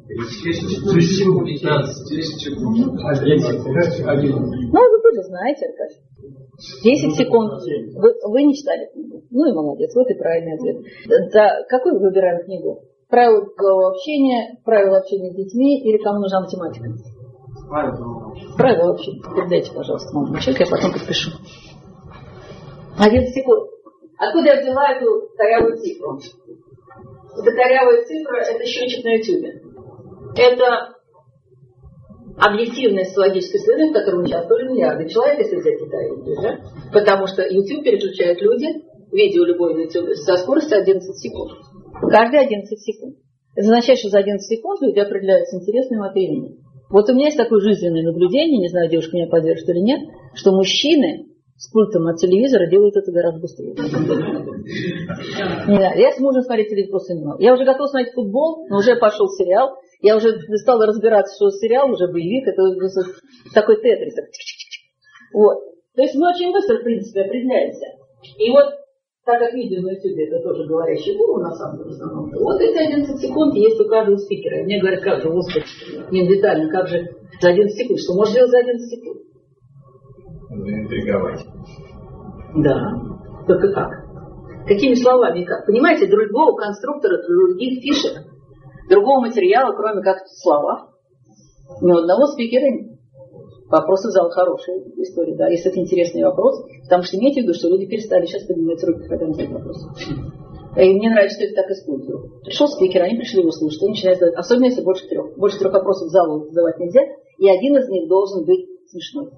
Ну, вы тоже знаете, Аркадий. десять секунд. Вы, вы не читали книгу. Ну и молодец, вот и правильный ответ. За какую вы выбираем книгу? Правила общения, правила общения с детьми или кому нужна математика? Правила общения. Передайте, пожалуйста, молодому человеку, я потом подпишу. Один секунд. Откуда я взяла эту корявую цифру? Эта корявая цифра – это счетчик на ютубе. Это объективное социологическое исследование, в котором участвовали миллиарды человек, если взять Китай, да? Потому что YouTube переключают люди, видео любое на YouTube, со скоростью одиннадцать секунд. Каждые одиннадцать секунд. Это означает, что за одиннадцать секунд люди определяются интересным определением. Вот у меня есть такое жизненное наблюдение, не знаю, девушка меня поддержит или нет, что мужчины с пультом от телевизора делают это гораздо быстрее. Я с мужем смотреть телевизор просто не могу. Я уже готова смотреть футбол, но уже пошел сериал. Я уже стала разбираться, что сериал уже боевик, это такой тетрис. Вот. То есть мы очень быстро, в принципе, определяемся. И вот, так как видео на YouTube это тоже говорящий гуру, на самом деле, в основном, вот эти одиннадцать секунд есть у каждого спикера. И мне говорят, как же, господи, не детально, как же за одиннадцать секунд, что можно делать за одиннадцать секунд? Заинтриговать. Да, только как? Какими словами и как? Понимаете, другого конструктора, других фишек, другого материала, кроме как слова, ни одного спикера нет. Вопросы в зал хорошая история, да, если это интересный вопрос, потому что имейте в виду, что люди перестали сейчас поднимать руки, когда задают вопросы. И мне нравится, что это так используют. Пришел спикер, они пришли его слушать, он начинает задавать, особенно если больше трех. Больше трех вопросов в залу задавать нельзя, и один из них должен быть смешной.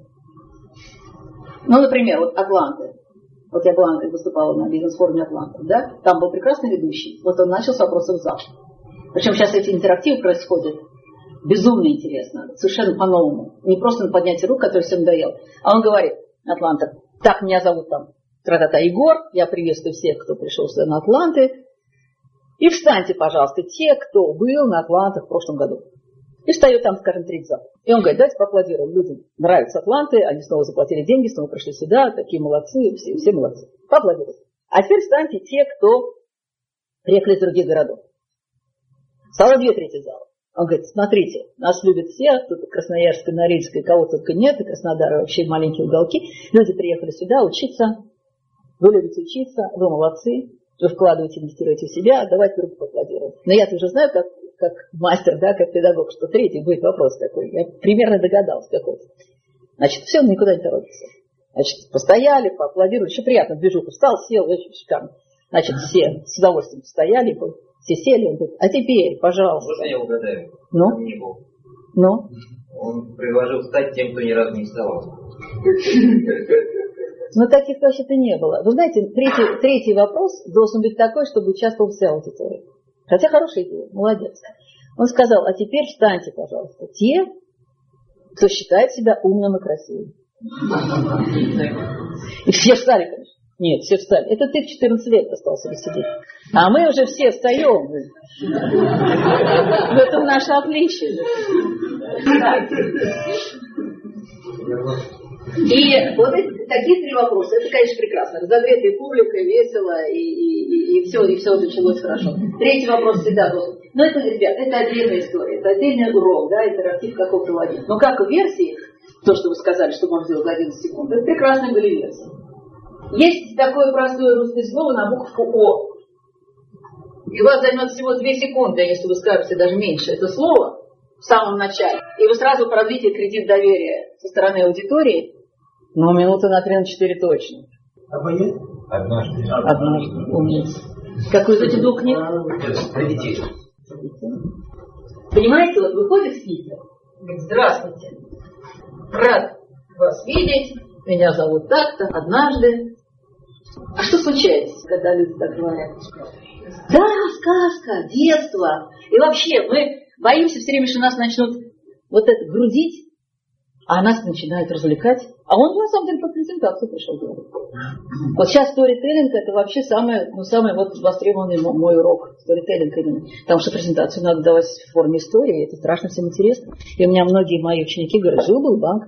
Ну, например, вот Атланты. Вот я была, выступала на бизнес-форуме Атланты, да? Там был прекрасный ведущий. Вот он начал с вопросов в зал. Причем сейчас эти интерактивы происходят безумно интересно, совершенно по-новому. Не просто на поднятие рук, который всем надоел. А он говорит, Атланта, так, меня зовут там Тра-та-та Егор, я приветствую всех, кто пришел сюда на Атланты. И встаньте, пожалуйста, те, кто был на Атлантах в прошлом году. И встает там, скажем, тридцать зал. И он говорит, давайте поаплодируем. Людям нравятся Атланты, они снова заплатили деньги, снова пришли сюда, такие молодцы, все, все молодцы. Поаплодируем. А теперь встаньте те, кто приехали из других городов. Стало две трети зала. Он говорит, смотрите, нас любят все, тут Красноярская, Норильская, кого только нет, и Краснодар вообще маленькие уголки. Люди приехали сюда учиться, вы любите учиться, вы молодцы, вы вкладываете, инвестируете в себя, давайте руку поаплодируем. Но я-то уже знаю, как, как мастер, да, как педагог, что третий будет вопрос такой. Я примерно догадался какой-то. Значит, все, никуда не торопится. Значит, постояли, поаплодировали, еще приятно, движуху встал, сел, очень шикарно. Значит, все с удовольствием постояли, все сели, он говорит, а теперь, пожалуйста. Можно я угадаю? Ну? Он не был. Ну? Он предложил встать тем, кто ни разу не вставал. Но таких вообще-то не было. Вы знаете, третий, третий вопрос должен быть такой, чтобы участвовал вся аудитория. Хотя хорошая идея, молодец. Он сказал, а теперь встаньте, пожалуйста, те, кто считает себя умным и красивым. И все встали, конечно. Нет, все встали. Это ты в четырнадцать лет остался сидеть. А мы уже все встаем. В этом наше отличие. И вот эти, такие три вопроса. Это, конечно, прекрасно. Разогретая публика, весело, и, и, и, все, и все началось хорошо. Третий вопрос всегда должен. Но это, ребят, это отдельная история. Это отдельный урок, да, интерактив, как его проводить. Но как в версии, то, что вы сказали, что можно сделать за одиннадцать секунд, это прекрасная галилеция. Есть такое простое русское слово на букву О. И у вас займет всего две секунды, если вы скажете даже меньше это слово в самом начале, и вы сразу продлите кредит доверия со стороны аудитории, ну, минуты на три, на четыре точно. Обоять? Однажды. Однажды. Умница. Какую из этих двух книг? Проведите. Понимаете, вот выходит спикер, говорит: здравствуйте, рад вас видеть, меня зовут так-то, однажды. А что случается, когда люди так говорят? Да, сказка, детство. И вообще, мы боимся все время, что нас начнут вот это грудить, а нас начинают развлекать. А он, на самом деле, по презентацию пришел говорить. Вот сейчас сторителлинг — это вообще самый, ну, самый вот востребованный мой урок. Сторителлинг именно. Потому что презентацию надо давать в форме истории. Это страшно всем интересно. И у меня многие мои ученики говорят: жил-был банк.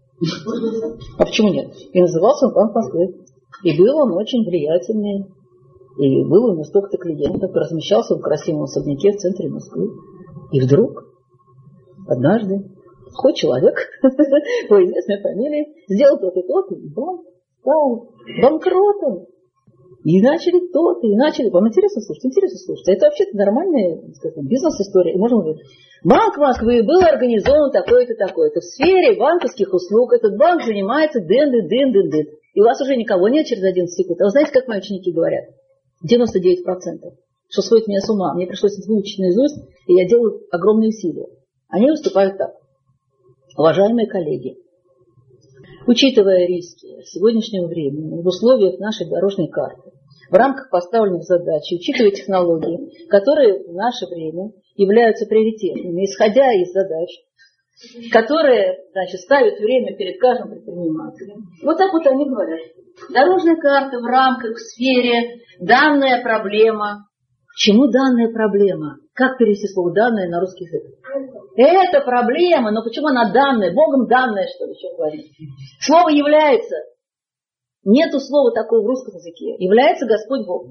А почему нет? И назывался он Банк Москвы. И был он очень влиятельный. И было у него столько-то клиентов. Размещался в красивом особняке в центре Москвы. И вдруг, однажды, хоть человек по известной фамилии сделал тот и тот, и банк стал банкротом. И начали тот, и начали. Вам интересно слушать? Интересно слушать. Это вообще-то нормальная, скажем, бизнес-история. И можно говорить: Банк Москвы был организован такой-то, такой-то. В сфере банковских услуг этот банк занимается дын-дын-дын-дын-дын. И у вас уже никого нет через одиннадцать секунд. А вы знаете, как мои ученики говорят? девяносто девять процентов. Что сводит меня с ума. Мне пришлось это выучить наизусть, и я делаю огромные усилия. Они выступают так: уважаемые коллеги, учитывая риски сегодняшнего времени в условиях нашей дорожной карты, в рамках поставленных задач, учитывая технологии, которые в наше время являются приоритетными, исходя из задач, которые, значит, ставят время перед каждым предпринимателем. Вот так вот они говорят. Дорожная карта в рамках, в сфере, данная проблема. К чему данная проблема? Как перевести слово «данное» на русский язык? Это проблема, но почему она данная? Богом данная, что ли, черт возьми? Слово «является». Нету слова такого в русском языке. Является Господь Бог.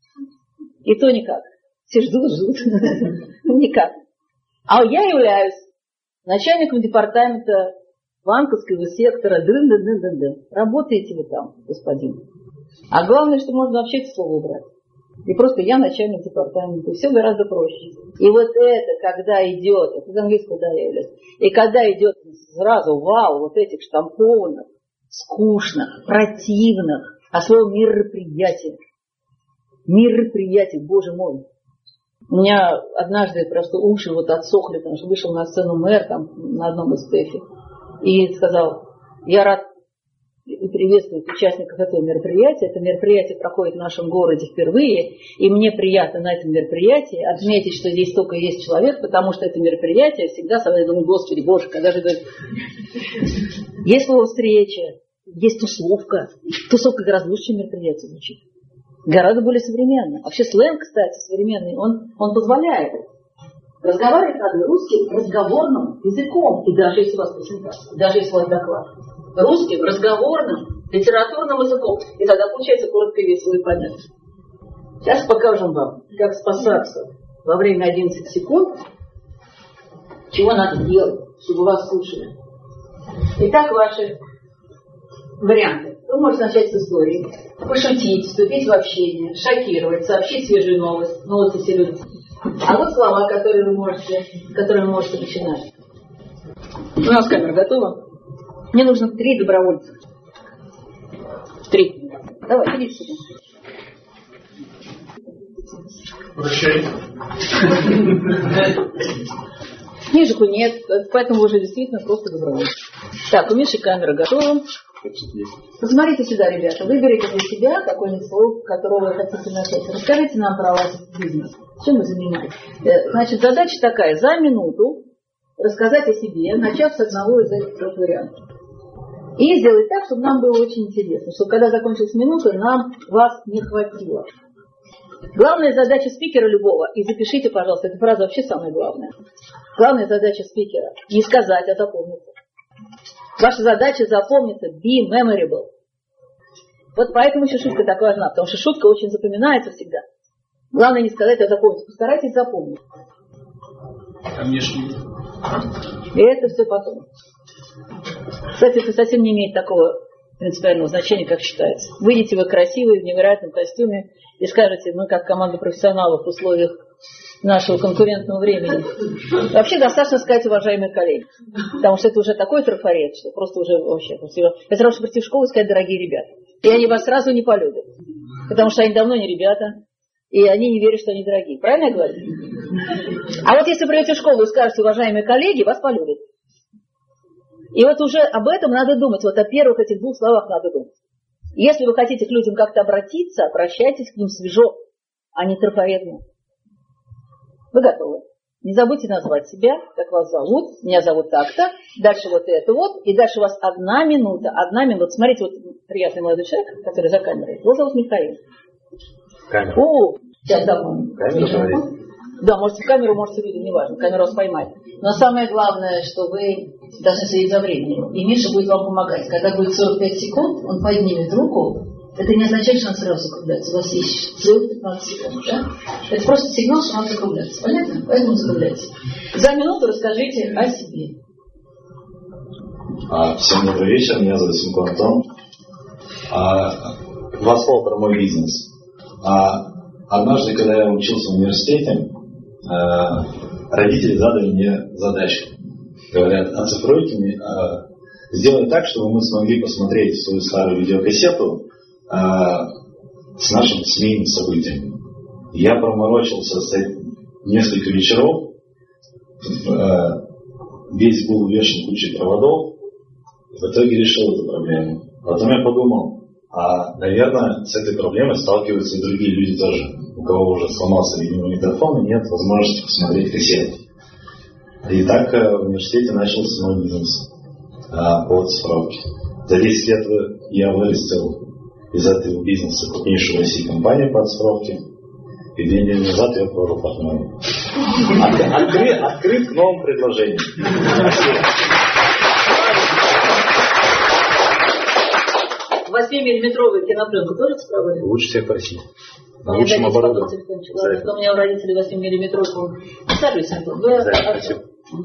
И то никак. Все ждут, ждут. Никак. А я являюсь начальником департамента банковского сектора. Дын-дын-дын-дын-дын. Работаете вы там, господин? А главное, что можно вообще это слово убрать. И просто я начальник департамента. И все гораздо проще. И вот это, когда идет, это из английского, да, я являюсь. И когда идет сразу вал вот этих штампованных, скучных, противных, а слово мероприятие. Мероприятие, боже мой. У меня однажды просто уши вот отсохли, потому что вышел на сцену мэр там на одном из ТЭФе и сказал: я рад приветствовать участников этого мероприятия. Это мероприятие проходит в нашем городе впервые, и мне приятно на этом мероприятии отметить, что здесь только есть человек, потому что это мероприятие всегда со мной. Думаю: Господи Боже, когда же говорит... Есть слово встреча, есть тусовка. Тусовка гораздо лучше, чем мероприятие звучит. Гораздо более современно. Вообще сленг, кстати, современный, он, он позволяет разговаривать надо русским разговорным языком. И даже если у вас презентация, даже если у вас доклад. Русским разговорным литературным языком. И тогда получается коротко, весело и понятно. Сейчас покажем вам, как спасаться во время одиннадцати секунд, чего надо делать, чтобы вас слушали. Итак, ваши варианты. Вы можете начать с истории, пошутить, вступить в общение, шокировать, сообщить свежую новость. Новости все любят. А вот слова, которые вы можете, которые вы можете начинать. У нас камера готова. Мне нужно три добровольца. Три. Давай, иди сюда. Прощай. Книжек нет, поэтому уже действительно просто добровольцы. Так, у Миши камера готова. Посмотрите сюда, ребята. Выберите для себя какой-нибудь слово, которого вы хотите начать. Расскажите нам про ваш бизнес. Чем вы занимаетесь? Значит, задача такая. За минуту рассказать о себе, начав с одного из этих трех вариантов. И сделать так, чтобы нам было очень интересно. Чтобы когда закончилась минута, нам вас не хватило. Главная задача спикера любого, и запишите, пожалуйста, эта фраза вообще самая главная. Главная задача спикера – не сказать, а запомниться. Ваша задача запомниться, be memorable. Вот поэтому еще шутка так важна, потому что шутка очень запоминается всегда. Главное не сказать, а запомнить. Постарайтесь запомнить. А внешне? И это все потом. Кстати, это совсем не имеет такого принципиального значения, как считается. Выйдете вы красивые, в невероятном костюме и скажете, мы как команда профессионалов в условиях нашего конкурентного времени. Вообще достаточно сказать, уважаемые коллеги. Потому что это уже такой трафарет, что просто уже вообще... Я сразу же прийти в школу и сказать, дорогие ребята. И они вас сразу не полюбят. Потому что они давно не ребята. И они не верят, что они дорогие. Правильно я говорю? А вот если придете в школу и скажете, уважаемые коллеги, вас полюбят. И вот уже об этом надо думать. Вот о первых этих двух словах надо думать. Если вы хотите к людям как-то обратиться, обращайтесь к ним свежо, а не трафаретно. Вы готовы? Не забудьте назвать себя, как вас зовут. Меня зовут так-то. Дальше вот это вот. И дальше у вас одна минута. Одна минута. Смотрите, вот приятный молодой человек, который за камерой. Его зовут Михаил. Камера. О, сейчас давно. Камеру говорит. Да, можете в камеру, можете видеть, неважно. Камеру вас поймает. Но самое главное, что вы должны следить за временем. И Миша будет вам помогать. Когда будет сорок пять секунд, он поднимет руку. Это не означает, что он сразу закругляется. У вас есть целых пятнадцать секунд, да? Это просто сигнал, что надо закругляться. Понятно? Поэтому закругляйтесь. За минуту расскажите о себе. А, всем добрый вечер. Меня зовут Симко Антон. А, два слова про мой бизнес. А, однажды, когда я учился в университете, а, родители задали мне задачку. Говорят, оцифруйте мне, а, сделай так, чтобы мы смогли посмотреть свою старую видеокассету с нашим семейным событием. Я проморочился с этим несколько вечеров, весь был увешан кучей проводов, в итоге решил эту проблему. Потом я подумал, а, наверное, с этой проблемой сталкиваются и другие люди тоже, у кого уже сломался видеомагнитофон и нет возможности посмотреть кассету. И так в университете начался мой бизнес по цифровке. За десять лет я вырастил из этого бизнеса крупнейшую в России компанию по оцифровке. И две недели назад я продал партнеру. Открыт, открыт к новым предложениям. восьмимиллиметровую кинопленку тоже цифровую? Лучше всех в России. На лучшем оборудовании. У меня у родителей восьмимиллиметровую. Садись, Антон. Спасибо.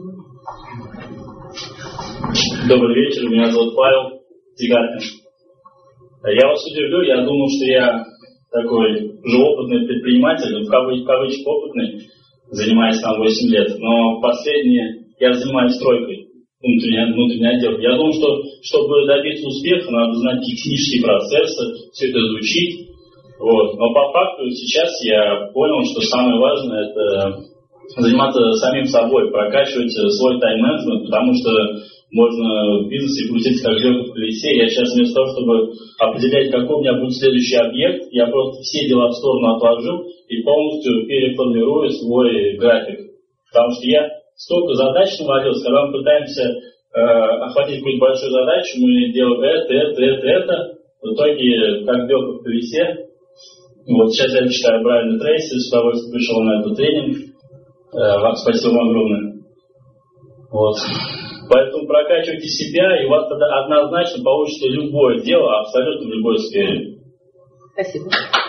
Добрый вечер, меня зовут Павел Тигаркин. Я вас удивлю, я думал, что я такой уже опытный предприниматель, в кавычках, кавычках опытный, занимаюсь там восемь лет, но последние я занимаюсь стройкой, внутренний, внутренний отдел. Я думал, что чтобы добиться успеха, надо знать технические процессы, все это изучить. Вот. Но по факту сейчас я понял, что самое важное это заниматься самим собой, прокачивать свой тайм-менеджмент, потому что можно в бизнесе крутиться как белка в колесе. Я сейчас вместо того, чтобы определять, какой у меня будет следующий объект, я просто все дела в сторону отложу и полностью переформирую свой график. Потому что я столько задач навалился, когда мы пытаемся э, охватить какую-то большую задачу, мы делаем это, это, это, это. В итоге, как белка в колесе. Вот сейчас я читаю Брайана Трейси, с удовольствием пришел на этот тренинг. Э, вам спасибо вам огромное. Вот. Поэтому прокачивайте себя, и у вас тогда однозначно получится любое дело, абсолютно в любой сфере. Спасибо.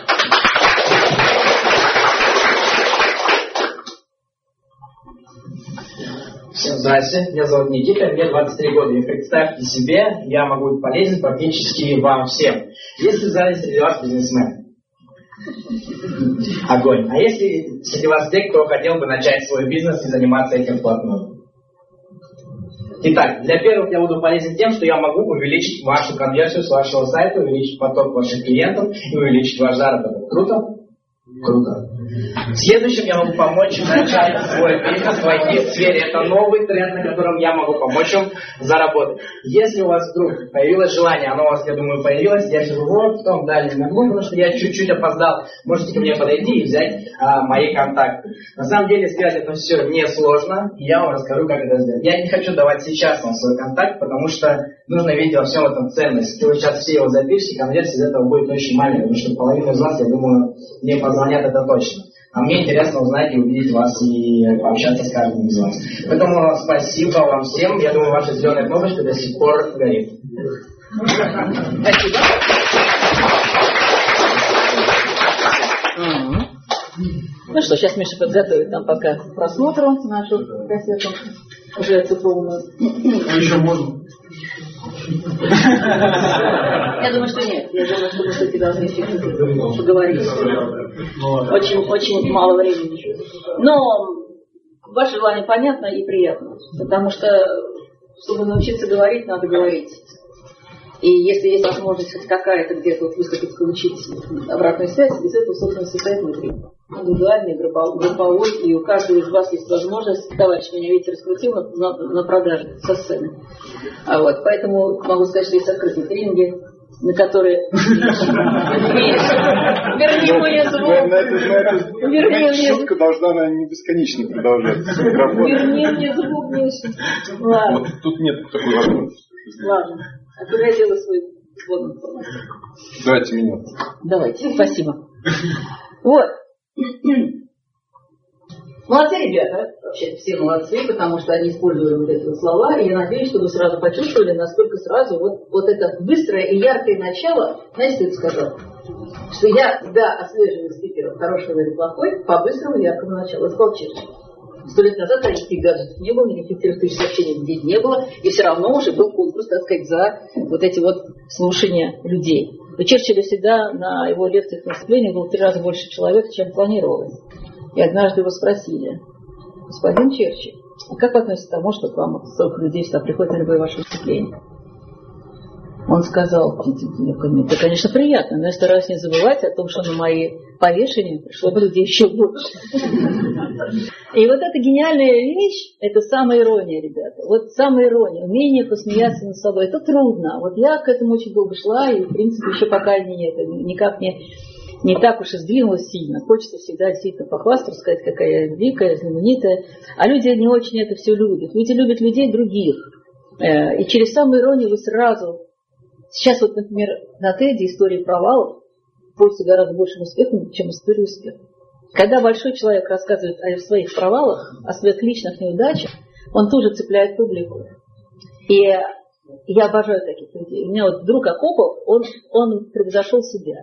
Всем здрасте, меня зовут Никита, мне двадцать три года, и представьте себе, я могу быть полезен практически вам всем. Если в зале среди вас бизнесмен, огонь. А если среди вас те, кто хотел бы начать свой бизнес и заниматься этим вплотную? Итак, для первых я буду полезен тем, что я могу увеличить вашу конверсию с вашего сайта, увеличить поток ваших клиентов и увеличить ваш заработок. Круто? Круто. Следующим я могу помочь начать свой бизнес, войти в сфере. Это новый тренд, на котором я могу помочь вам заработать. Если у вас вдруг появилось желание, оно у вас, я думаю, появилось, я живу вот в том дальнем углу, потому что я чуть-чуть опоздал, можете ко мне подойти и взять а, мои контакты. На самом деле сделать это все несложно, и я вам расскажу, как это сделать. Я не хочу давать сейчас вам свой контакт, потому что нужно видеть во всем этом ценность. Если вы сейчас все его запишите, конверсия из этого будет очень маленькая, потому что половина из вас, я думаю, мне позвонят, это точно. А мне интересно узнать и увидеть вас и пообщаться с каждым из вас. Поэтому спасибо вам всем. Я думаю, ваша зеленая кнопочка до сих пор горит. Спасибо. Ну что, сейчас Миша подготовит нам пока к просмотру нашу кассету. уже оцифрованную. А еще можно? Я думаю, что нет. Я думаю, что мы все-таки должны поговорить. Очень, очень мало времени. Но ваше желание понятно и приятно. Потому что, чтобы научиться говорить, надо говорить. И если есть возможность хоть какая-то где-то вот выступить, получить обратную связь, из этого, собственно, состоит внутри. Индивидуальный, групповой, и у каждого из вас есть возможность, товарищ меня, видите, раскрутил на, на, на продаже со сцены. А вот, поэтому могу сказать, что есть открытые тренинги, на которые... Верни мне звук. Верни мне звук. Шутка должна, наверное, не бесконечно продолжаться. Верни мне звук, Миша. Ладно. Тут нет такой возможности. Ладно. А куда я делаю свой сводный? Давайте меня. Давайте, спасибо. Вот. Молодцы, ребята. Вообще все молодцы, потому что они используют вот эти вот слова. И я надеюсь, что вы сразу почувствовали, насколько сразу вот, вот это быстрое и яркое начало, знаете, что это сказал? Что я, да, отслеживаю спикеров, хорошего или плохой, по быстрому яркому началу. Это сказал Черчилль. Сто лет назад никаких гаджетов не было, никаких телефонных сообщений здесь не было, и все равно уже был конкурс, так сказать, за вот эти вот слушания людей. У Черчилля всегда на его лекциях, выступлениях было в три раза больше человек, чем планировалось. И однажды его спросили: господин Черчилль, а как вы относитесь к тому, что к вам столько людей всегда приходит на любое ваше выступление? Он сказал: это, конечно, приятно, но я стараюсь не забывать о том, что на мои повешения пришло бы людей еще больше. И вот эта гениальная вещь, это самоирония, ребята. Вот самоирония, умение посмеяться над собой. Это трудно. Вот я к этому очень долго шла, и, в принципе, еще пока не, это, никак не, не так уж и сдвинулась сильно. Хочется всегда действительно похвастаться, сказать, какая я великая, знаменитая. А люди не очень это все любят. Люди любят людей других. И через самоиронию вы сразу... Сейчас вот, например, на Теде истории провалов пользуются гораздо большим успехом, чем история успеха. Когда большой человек рассказывает о своих провалах, о своих личных неудачах, он тут же цепляет публику. И я обожаю таких людей. У меня вот друг Акопов, он, он превзошел себя.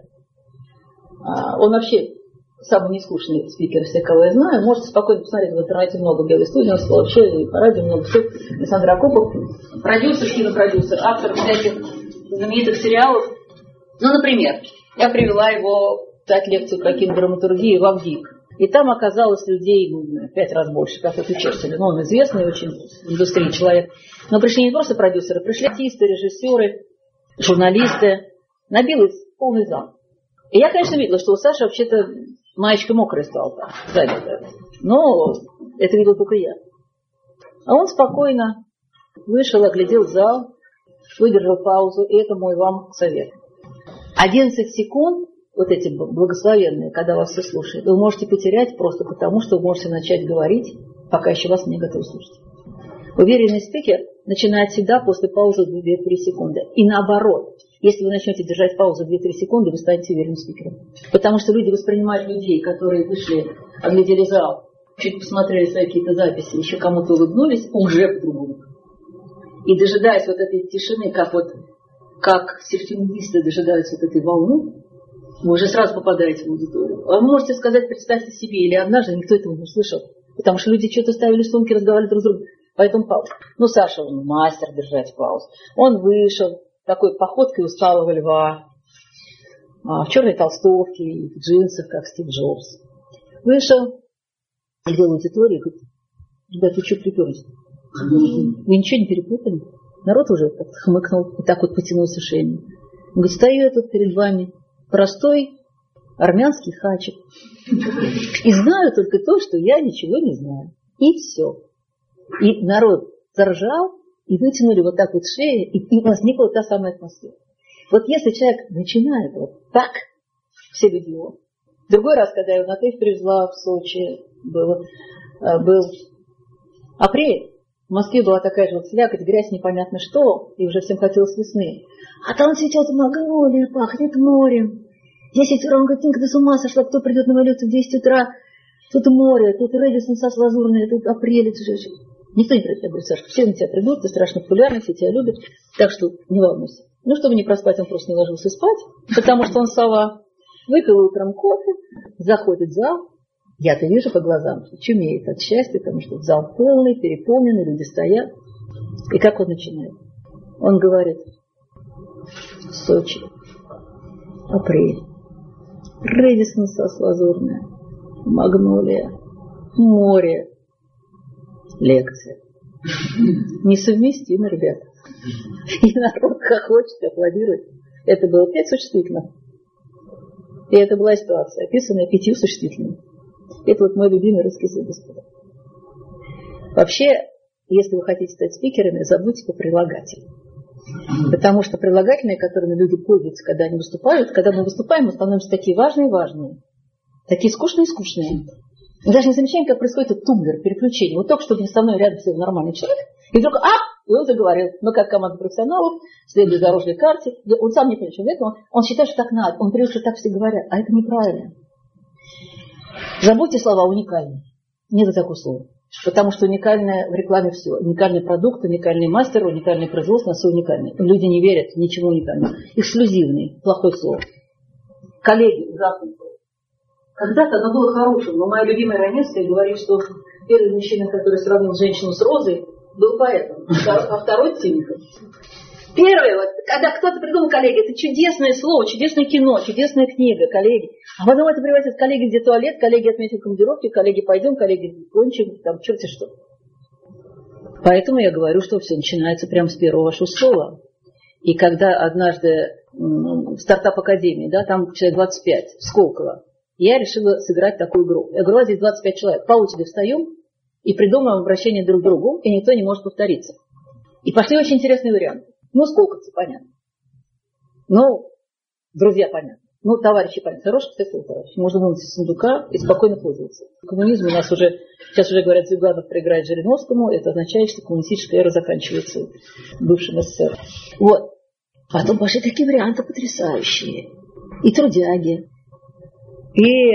Он вообще самый нескучный спикер, все, кого я знаю. Можете спокойно посмотреть в интернете, много белой студии, он сказал вообще, и по радио много всего. Александр Акопов, продюсер, кинопродюсер, автор всяких знаменитых сериалов. Ну, например, я привела его дать лекцию про кинодраматургию в АВГИК. И там оказалось людей ну, пять раз больше, как это Черчилль. Ну, он известный очень в индустрии человек. Но пришли не просто продюсеры, пришли артисты, режиссеры, журналисты. Набилось полный зал. И я, конечно, видела, что у Саши вообще-то маечка мокрая стала там, сзади. Но это видел только я. А он спокойно вышел, оглядел зал, выдержал паузу, и это мой вам совет. одиннадцать секунд, вот эти благословенные, когда вас все слушают, вы можете потерять просто потому, что вы можете начать говорить, пока еще вас не готовы слушать. Уверенный спикер начинает всегда после паузы две-три секунды. И наоборот, если вы начнете держать паузу две-три секунды, вы станете уверенным спикером. Потому что люди воспринимают людей, которые вышли, оглядели зал, чуть посмотрели свои какие-то записи, еще кому-то улыбнулись, уже по-другому. И дожидаясь вот этой тишины, как вот как серфингисты дожидаются вот этой волны, вы уже сразу попадаете в аудиторию. А вы можете сказать, представьте себе, или однажды никто этого не услышал, потому что люди что-то ставили сумки, разговаривали друг с другом. Поэтому пауза. Ну, Саша, он мастер держать паузу. Он вышел такой походкой усталого льва, в черной толстовке и в джинсах, как Стив Джобс. Вышел, глядел аудиторию и говорит: ребята, вы что приперлись? Вы ничего не перепутали? Народ уже как-то хмыкнул и так вот потянулся шеями. Он говорит: стою я тут перед вами, простой армянский хачик. И знаю только то, что я ничего не знаю. И все. И народ заржал, и вытянули вот так вот шеи, и, и возникла та самая атмосфера. Вот если человек начинает вот так, все люди его. Другой раз, когда я его на ТЭФ привезла в Сочи, был, был апрель, в Москве была такая же вот слякоть, грязь, непонятно что, и уже всем хотелось весны. А там цветет магнолия, пахнет морем. Десять утра, он говорит: Тинка, ты с ума сошла, кто придет на эволюцию в десять утра? Тут море, тут Рэдисон, Сас Лазурный, тут апрель. Никто не придет. Я говорю: Сашка, все на тебя придут, ты страшно популярный, все тебя любят, так что не волнуйся. Ну, чтобы не проспать, он просто не ложился спать, потому что он сова. Выпил утром кофе, заходит в зал, Я-то вижу по глазам, что чумеет от счастья, потому что зал полный, переполненный, люди стоят. И как он начинает? Он говорит: Сочи, апрель, Рэдисон лазурная, магнолия, море, лекция. Несовместимо, ребята. И народ хохочет, аплодирует. Это было пять существительных. И это была ситуация, описанная пятью существительными. Это вот мой любимый русский язык, господа. Вообще, если вы хотите стать спикерами, забудьте по прилагательным. Потому что прилагательные, которыми люди пользуются, когда они выступают, когда мы выступаем, мы становимся такие важные-важные, такие скучные-скучные. Мы даже не замечаем, как происходит этот тумблер, переключение. Вот только что со мной рядом сидел нормальный человек, и вдруг, а, и он заговорил. Мы как команда профессионалов, следуя дорожной карте, он сам не понимает, что это, он, он считает, что так надо, он привык, что так все говорят, а это неправильно. Забудьте слова уникальные. Нет такого слова. Потому что уникальное в рекламе все. Уникальный продукт, уникальный мастер, уникальное производство, все уникальное. Люди не верят ничего уникального. Эксклюзивный, плохое слово. Коллеги, ужасное слово. Когда-то оно было хорошим, но моя любимая Раневская говорит, что первый мужчина, который сравнил женщину с розой, был поэтом, а второй циником. Первое, вот, когда кто-то придумал, коллеги, это чудесное слово, чудесное кино, чудесная книга, коллеги. А потом это превратится, коллеги, где туалет, коллеги, отметим командировки, коллеги, пойдем, коллеги, кончим, там, черти что. Поэтому я говорю, что все начинается прямо с первого вашего слова. И когда однажды в стартап-академии, да, там человек двадцать пять, в Сколково, я решила сыграть такую игру. Я говорю, здесь двадцать пять человек, по очереди встаем и придумываем обращение друг к другу, и никто не может повториться. И пошли очень интересные варианты. Ну, сколковцы, понятно. Ну, друзья, понятно. Ну, товарищи, понятно. Хороший, кстати, товарищ. Можно вынуть из сундука и спокойно пользоваться. Коммунизм у нас уже, сейчас уже говорят, Зюганов проиграет Жириновскому. Это означает, что коммунистическая эра заканчивается в бывшем СССР. Вот. Потом пошли такие варианты потрясающие. И трудяги, и,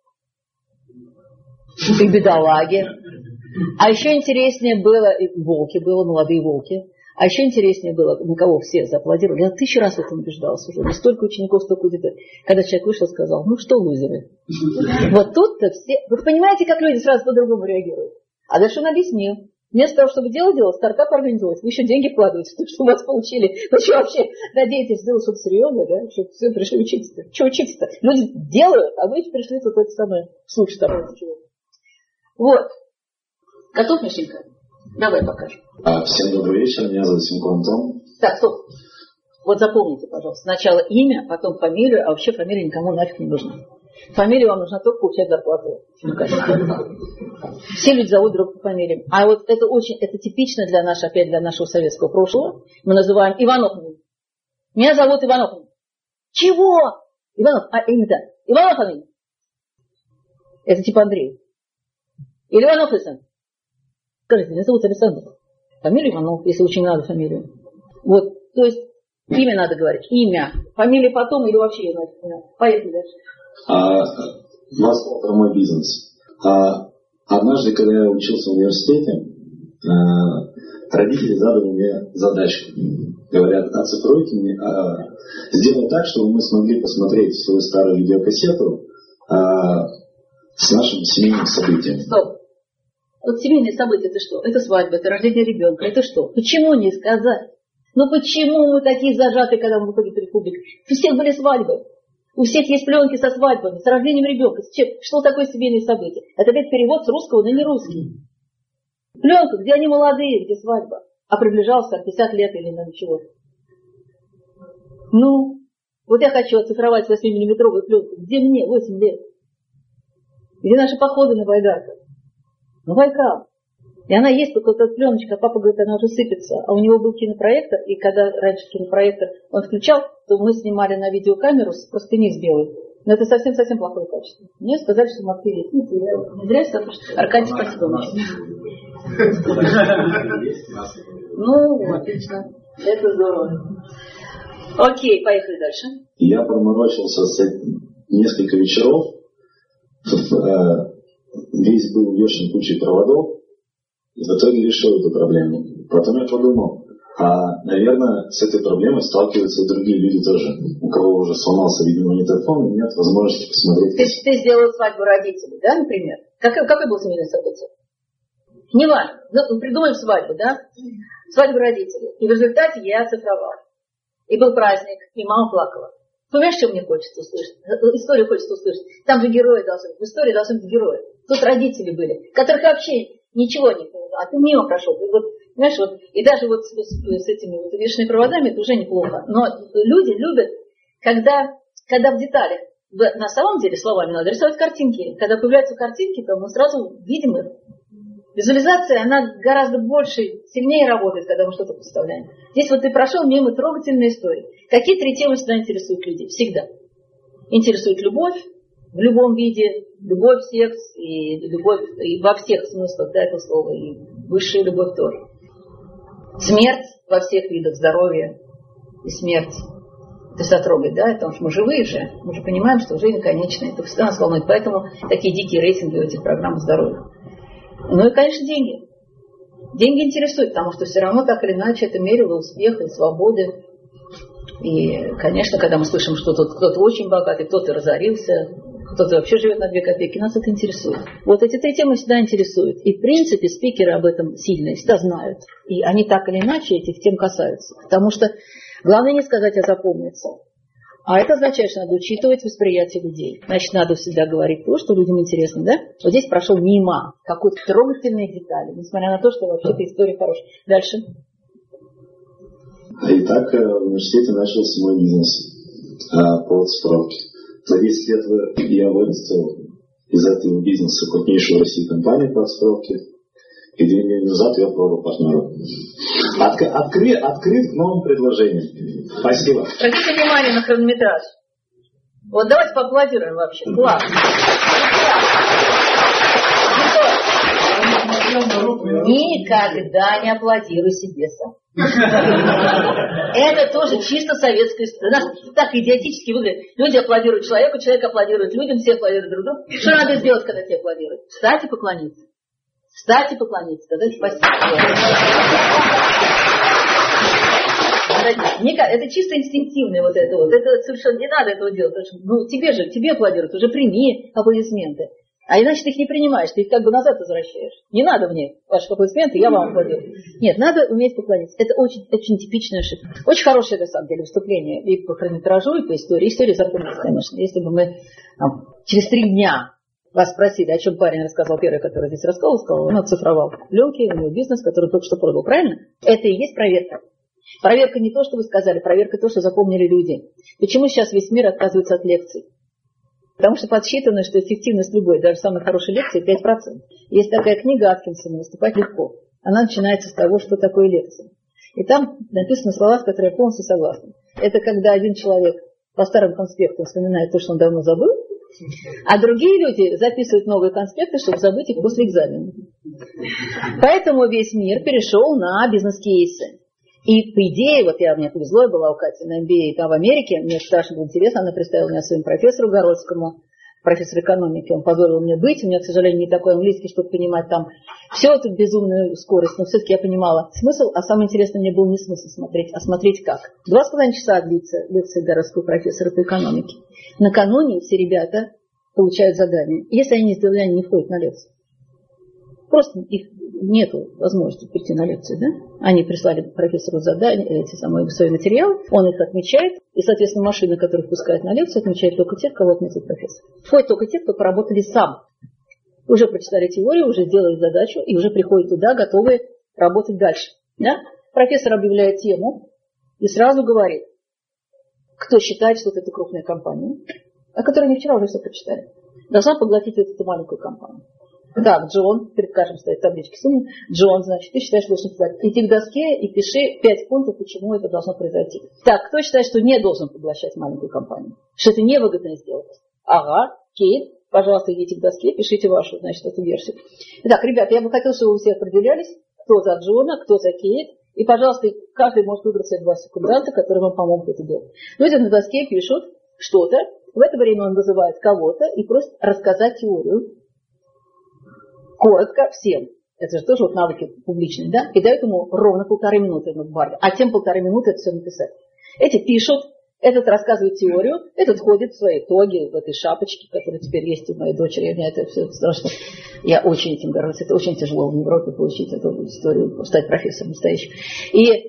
и бедолаги. А еще интереснее было, и волки было, молодые волки. А еще интереснее было, на кого все зааплодировали. Я тысячу раз в этом убеждалась уже. Столько учеников, столько аудиторий. Когда человек вышел и сказал, ну что, лузеры. Вот тут-то все... Вы понимаете, как люди сразу по-другому реагируют? А дальше он объяснил. Вместо того, чтобы дело делать, стартап организовать, вы еще деньги вкладываете, что у вас получили. Вы что вообще надеетесь сделать что-то серьезное, да? Что все пришли учиться-то? Что учиться-то? Люди делают, а вы пришли вот это самое, слушать там. Вот. Готов, Мишенька? Давай покажем. Всем добрый вечер, меня зовут Симко Антон. Так, стоп. Вот запомните, пожалуйста, сначала имя, потом фамилию, а вообще фамилия никому нафиг не нужна. Фамилия вам нужна только получать зарплату. Все люди зовут друг по фамилиям. А вот это очень, это типично для нашего, опять для нашего советского прошлого. Мы называем Иванов. Меня зовут Иванов. Чего? Иванов, а имя-то? Иванов фамилия. Это типа Андрей. Или Иванов Александр. Скажите, меня зовут Александр. Фамилия Иванов, если очень надо фамилию. Вот, то есть имя надо говорить. Имя. Фамилия потом или вообще ее надо. Поехали дальше. А, вас про мой бизнес. А, однажды, когда я учился в университете, а, родители задали мне задачку. Говорят, оцифруйте мне, а, сделай так, чтобы мы смогли посмотреть свою старую видеокассету а, с нашим семейным событием. Стоп. Вот семейные события, это что? Это свадьба, это рождение ребенка, это что? Почему не сказать? Ну почему мы такие зажатые, когда мы выходим в республику? У всех были свадьбы. У всех есть пленки со свадьбами, с рождением ребенка. Что такое семейные события? Это опять перевод с русского на нерусский. Пленка, где они молодые, где свадьба. А приближался пятьдесят лет или на чего-то. Ну, вот я хочу оцифровать восьмимиллиметровую пленку. Где мне восемь лет? Где наши походы на Байдарках? На Байкал. И она есть, только эта пленочка, папа говорит, она уже сыпется. А у него был кинопроектор, и когда раньше кинопроектор он включал, то мы снимали на видеокамеру с простыни с белой. Но это совсем-совсем плохое качество. Мне сказали, что Матвей есть. Не зря сказал, что Аркадий, спасибо. Ну, отлично. Это здорово. Окей, поехали дальше. Я проморочился с несколько вечеров. Весь был увешан кучей проводов. И в итоге решил эту проблему. Потом я подумал, А, наверное, с этой проблемой сталкиваются и другие люди тоже, у кого уже сломался, видимо, магнитофон, и нет возможности посмотреть. Ты, ты сделал свадьбу родителей, да, например? Какой, какой был семейный событие? Не важно. Ну, придумаем свадьбу, да? Свадьбу родителей. И в результате я оцифровала. И был праздник, и мама плакала. Понимаешь, что мне хочется услышать? Историю хочется услышать. Там же герои должны быть. В истории должны быть герои. Тут родители были, которых вообще ничего не поняла. А ты мимо прошел. И вот, знаешь, вот, и даже вот с, с, с этими вот вешенными проводами это уже неплохо. Но люди любят, когда, когда в деталях. На самом деле словами надо рисовать картинки. Когда появляются картинки, то мы сразу видим их. Визуализация, она гораздо больше, сильнее работает, когда мы что-то представляем. Здесь вот ты прошел мимо трогательной истории. Какие три темы всегда интересуют людей? Всегда. Интересует любовь в любом виде, любовь, секс и любовь и во всех смыслах, да, этого слова, и высшая любовь тоже. Смерть во всех видах, здоровье и смерть. Это всегда трогает, да, потому что мы живые же, мы же понимаем, что жизнь конечная, это всегда нас волнует, поэтому такие дикие рейтинги у этих программ здоровья. Ну и, конечно, деньги. Деньги интересуют, потому что все равно так или иначе это мерило успеха и свободы. И, конечно, когда мы слышим, что тут кто-то очень богатый, кто-то разорился, кто-то вообще живет на две копейки, нас это интересует. Вот эти три темы всегда интересуют. И, в принципе, спикеры об этом сильно всегда знают. И они так или иначе этих тем касаются. Потому что главное не сказать, а запомниться. А это означает, что надо учитывать восприятие людей. Значит, надо всегда говорить то, что людям интересно, да? Вот здесь прошел мимо какой-то трогательной детали, несмотря на то, что вообще-то история хорошая. Дальше. Итак, в университете начался мой бизнес по оцифровке. За десять лет я вырастил из этого бизнеса крупнейшую в России компанию по оцифровке. И две недели назад я пробовал партнеру. Отк- откры- открыт к новым предложениям. Спасибо. Обратите внимание на хронометраж. Вот давайте поаплодируем вообще. Класс. Никогда не аплодируй себе сам. Это тоже чисто советская история. У нас так идиотически выглядит. Люди аплодируют человеку, человек аплодирует людям, все аплодируют друг другу. Что надо сделать, когда тебе аплодируют? Встать и поклониться. Встать и поклониться, сказать спасибо. Это чисто инстинктивное вот это вот. Это совершенно не надо этого делать. Потому что, ну, тебе же, тебе аплодируют, уже прими аплодисменты. А иначе ты их не принимаешь, ты их как бы назад возвращаешь. Не надо мне ваши аплодисменты, я вам аплодирую. Нет, надо уметь поклониться. Это очень, очень типичная ошибка. Очень хорошее, на самом деле, выступление и по хронометражу, и по истории. История запомнится, конечно. Если бы мы там, через три дня вас спросили, о чем парень рассказал первый, который здесь рассказал, сказал, он оцифровал пленки, у него бизнес, который только что продал, правильно? Это и есть проверка. Проверка не то, что вы сказали, проверка то, что запомнили люди. Почему сейчас весь мир отказывается от лекций? Потому что подсчитано, что эффективность любой, даже самой хорошей лекции, пять процентов. Есть такая книга Аткинсона «Выступать легко». Она начинается с того, что такое лекция. И там написаны слова, с которыми я полностью согласна. Это когда один человек по старым конспектам вспоминает то, что он давно забыл, а другие люди записывают новые конспекты, чтобы забыть их после экзамена. Поэтому весь мир перешел на бизнес-кейсы. И по идее, вот я, мне повезло, я была у Кати на эм би эй там в Америке, мне страшно было интересно, она представила меня своему профессору Городскому, профессор экономики, он позволил мне быть, у меня, к сожалению, не такой английский, чтобы понимать там все эту безумную скорость, но все-таки я понимала смысл, а самое интересное мне было не смысл смотреть, а смотреть как. Два с половиной часа длится лекция городского профессора по экономике. Накануне все ребята получают задание. Если они не сделали, они не входят на лекцию. Просто их нет возможности прийти на лекцию, да? Они прислали профессору задание, эти самые свои материалы, он их отмечает, и, соответственно, машина, которая впускает на лекцию, отмечает только тех, кого отметил профессор. Входят только те, кто поработали сам. Уже прочитали теорию, уже сделали задачу, и уже приходят туда, готовые работать дальше. Да? Профессор объявляет тему и сразу говорит, кто считает, что это крупная компания, о которой они вчера уже все прочитали, должна поглотить вот эту маленькую компанию. Так, Джон, перед каждым стоит таблички суммы. Джон, значит, ты считаешь, что должен сказать. Иди к доске и пиши пять пунктов, почему это должно произойти. Так, кто считает, что не должен поглощать маленькую компанию? Что это невыгодно сделать? Ага, Кейт, пожалуйста, идите к доске, пишите вашу, значит, эту версию. Итак, ребята, я бы хотела, чтобы вы все определялись, кто за Джона, кто за Кейт. И, пожалуйста, каждый может выбрать себе два секунданта, которые вам помогут это делать. Люди на доске пишут что-то. В это время он вызывает кого-то и просит рассказать теорию. Коротко всем. это же тоже вот навыки публичные, да, и дают ему ровно полторы минуты в баре, а тем полторы минуты это все написать. Эти пишут, этот рассказывает теорию, этот ходит в своей тоге, в этой шапочке, которая теперь есть у моей дочери, у меня это все страшно. Я очень этим горжусь, это очень тяжело в Европе получить эту историю, стать профессором настоящим. И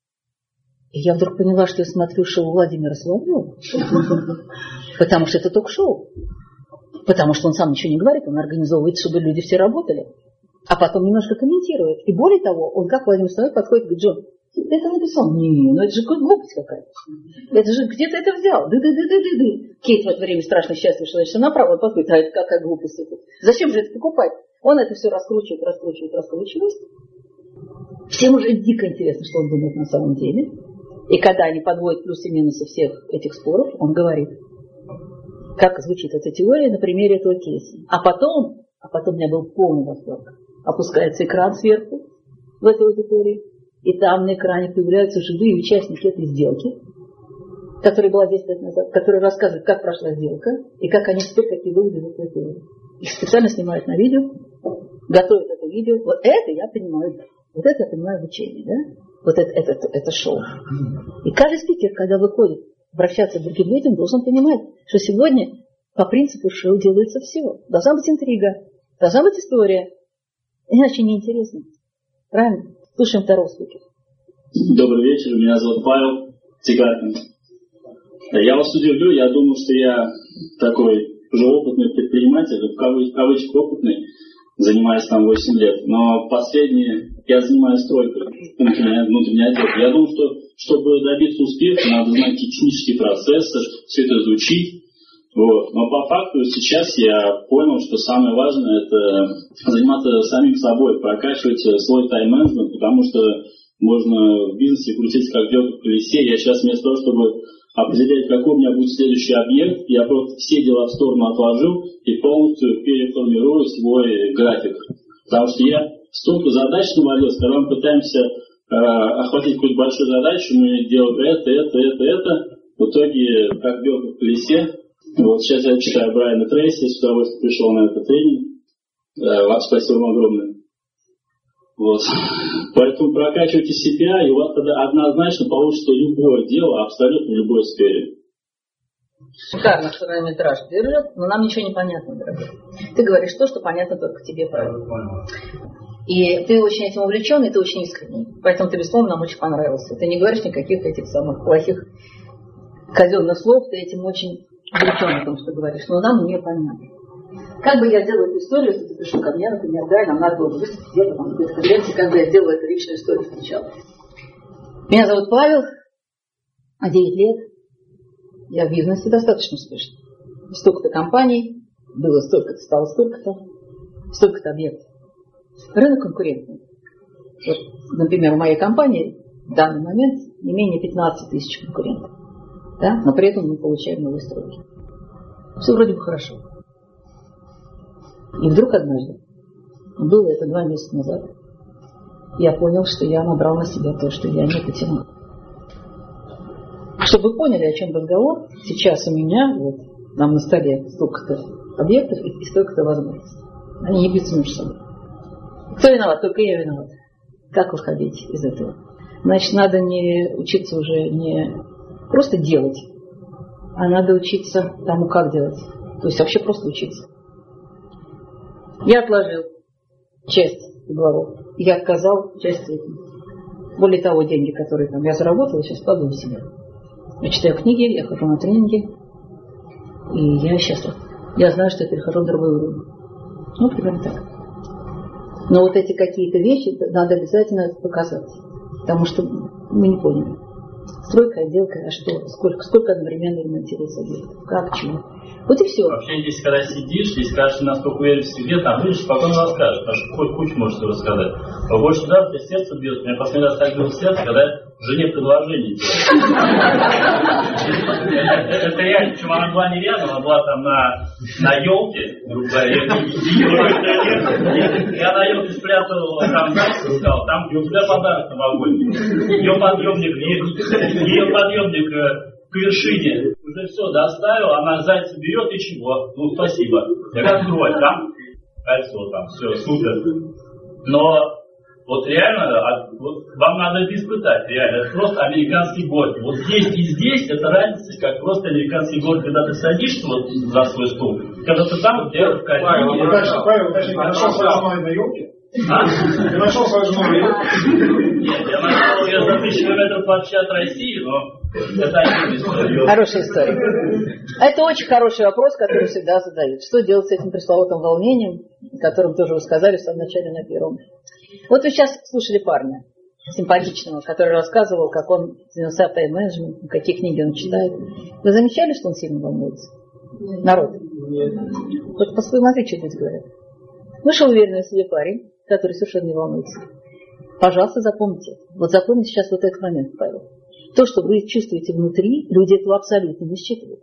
И я вдруг поняла, что я смотрю шоу Владимира Соловьева. Потому что это ток-шоу. Потому что он сам ничего не говорит, он организовывает, чтобы люди все работали. А потом немножко комментирует. И более того, он как Владимир Соловьев подходит и говорит: Джон, ты это написал? Не, ну это же глупость какая-то. Это же где-то это взял. Ды-ды-ды-ды-ды. Кейт в это время страшно счастлив, что значит направо, он подходит: а это какая глупость это? Зачем же это покупать? Он это все раскручивает, раскручивает, раскручивает. Всем уже дико интересно, что он думает на самом деле. И когда они подводят плюсы и минусы всех этих споров, он говорит, как звучит эта теория на примере этого кейса. А потом, а потом у меня был полный восторг. Опускается экран сверху в этой аудитории, и там на экране появляются живые участники этой сделки, которая была десять лет назад, которые рассказывают, как прошла сделка, и как они теперь какие выводы из этой теории. Их специально снимают на видео, готовят это видео. Вот это я понимаю, вот это я понимаю обучение, да? Вот это, это, это, это шоу. И каждый спикер, когда выходит обращаться к другим людям, должен понимать, что сегодня по принципу шоу делается все. Должна быть интрига, должна быть история. Иначе неинтересно. Правильно? Слушаем второго спикера. Добрый вечер, меня зовут Павел Тигатин. Я вас удивлю, я думал, что я такой уже опытный предприниматель, в кавычках, в кавычках опытный, занимаюсь там восемь лет. Но последние я занимаюсь стройкой внутренней отделки. Я думаю, что чтобы добиться успеха, надо знать технические процессы, все это изучить. Вот. Но по факту сейчас я понял, что самое важное это заниматься самим собой, прокачивать свой тайм-менеджмент, потому что можно в бизнесе крутиться как белка в колесе. Я сейчас вместо того, чтобы определять, какой у меня будет следующий объект, я просто все дела в сторону отложил и полностью переформирую свой график. Потому что я столько задач навалился, когда мы пытаемся э, охватить какую-то большую задачу, мы делаем это, это, это, это. В итоге, как белка в колесе. Вот сейчас я читаю Брайана Трейси, с удовольствием пришел на этот тренинг. Э, спасибо вам огромное. Вот. Поэтому прокачивайте себя, и у вас тогда однозначно получится любое дело, абсолютно в любой сфере. Шикарно, что хронометраж держит, но нам ничего не понятно, дорогой. Ты говоришь то, что понятно только тебе, правильно. И ты очень этим увлечен, и ты очень искренний. Поэтому ты, безусловно, нам очень понравился. Ты не говоришь никаких этих самых плохих казенных слов, ты этим очень увлечен в том, что говоришь, но нам не понятно. Как бы я сделала эту историю, если ты пришел ко мне, например, да, и нам надо было бы выступить где-то там, в конференции, как бы я сделала эту личную историю сначала. Меня зовут Павел, а девять лет. Я в бизнесе достаточно успешна. Столько-то компаний, было столько-то, стало столько-то, столько-то объектов. Рынок конкурентный. Вот, например, в моей компании в данный момент не менее пятнадцать тысяч конкурентов. Да? Но при этом мы получаем новые стройки. Все вроде бы хорошо. И вдруг однажды, было это два месяца назад, я понял, что я набрал на себя то, что я не потянул. Чтобы вы поняли, о чем разговор, сейчас у меня, вот, нам на столе столько-то объектов и столько-то возможностей. Они не бьются между собой. Кто виноват? Только я виноват. Как выходить из этого? Значит, надо не учиться уже не просто делать, а надо учиться тому, как делать. То есть вообще просто учиться. Я отложил часть угловов. Я отказал части. Более того, деньги, которые там я заработала, сейчас вкладываю в себя. Я читаю книги, я хожу на тренинги. И я счастлив. Я знаю, что я перехожу в другой уровень. Ну, примерно так. Но вот эти какие-то вещи надо обязательно показать. Потому что мы не поняли. Стройка, отделка, а что? Сколько, сколько одновременно ремонтируется объектов? Как, чего? Вот и все. Вообще здесь, когда сидишь, если скажешь, настолько уверен в себе, там видишь, спокойно расскажешь, потому что хоть кучу можешь рассказать. Но больше удар, у тебя сердце бьет. У меня последний раз так било сердце, когда жене предложение делал. Это реально, причем она была не рядом, она была там на елке, грубо говоря, я на елке спрятал там зайца, сказал, там у тебя подарок новогодний. Ее подъемник, ее подъемник к вершине уже все доставил, она зайца берет и чего? Ну, спасибо. Я как открывать, там кольцо, там все, супер. Но вот реально, вот вам надо это испытать, реально. Это просто американский город. Вот здесь и здесь это разница, как просто американский город, когда ты садишься вот за свой стул, когда ты там, где в кабине. Павел, дальше, Павел, дальше, ты нашел свою жену на елке? А? Ты нашел свою жену на елке? Нет, я нашел ее за тысячу километров вообще от России, но это отдельная история. Хорошая история. Это очень хороший вопрос, который всегда задают. Что делать с этим пресловутым волнением, о котором тоже вы сказали в самом начале на первом. Вот вы сейчас слушали парня симпатичного, который рассказывал, как он занялся тайм-менеджментом, какие книги он читает. Вы замечали, что он сильно волнуется? Народ. Нет. Вот посмотри, что здесь говорят. Вышел уверенный в себе парень, который совершенно не волнуется. Пожалуйста, запомните. Вот запомните сейчас вот этот момент, Павел. То, что вы чувствуете внутри, люди этого абсолютно не считывают.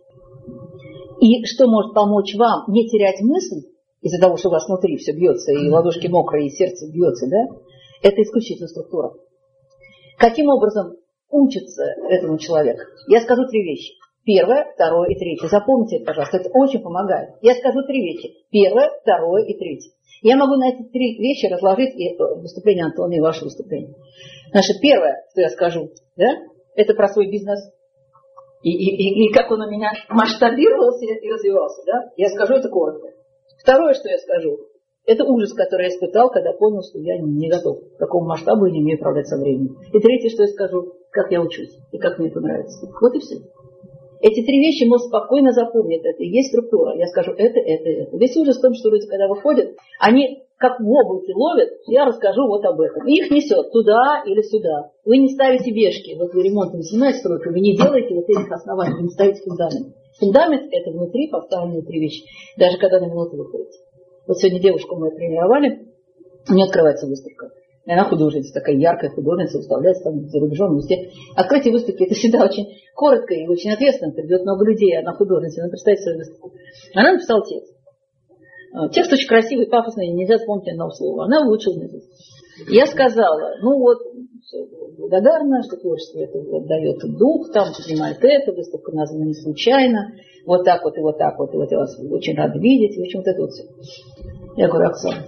И что может помочь вам не терять мысль, из-за того, что у вас внутри все бьется, и ладошки мокрые, и сердце бьется, да, это исключительно структура. Каким образом учится этому человек? Я скажу три вещи. Первое, второе и третье. Запомните это, пожалуйста, это очень помогает. Я скажу три вещи. Первое, второе и третье. Я могу на эти три вещи разложить и выступление Антона и ваше выступление. Значит, первое, что я скажу, да, это про свой бизнес. И, и, и, и как он у меня масштабировался и развивался, да? Я скажу это коротко. Второе, что я скажу, это ужас, который я испытал, когда понял, что я не готов к такому масштабу и не умею управлять со временем. И третье, что я скажу, как я учусь и как мне это нравится. Вот и все. Эти три вещи мозг спокойно запомнит. Это и есть структура. Я скажу это, это, это. Весь ужас в том, что люди, когда выходят, они как в облаке ловят, я расскажу вот об этом. И их несет туда или сюда. Вы не ставите вешки. Вот вы ремонтом занимаетесь стройкой, вы не делаете вот этих оснований, вы не ставите фундамент. Фундамент – это внутри поставленные три вещи. Даже когда на минуту выходите. Вот сегодня девушку мы тренировали, у нее открывается выставка. И она художница, такая яркая художница, выставляется там за рубежом везде. Открытие выставки – это всегда очень коротко и очень ответственно. Придет много людей, она художница, она представит свою выставку. Она написала текст. Текст очень красивый, пафосный, нельзя вспомнить ни одного слова. Она выучила наизусть. Я сказала, ну вот, благодарна, что творчество это дает дух, там поднимает это, выставка названа не случайно, вот так вот и вот так вот, и вот я вас очень рада видеть, и в общем вот это вот все. Я говорю, Оксана,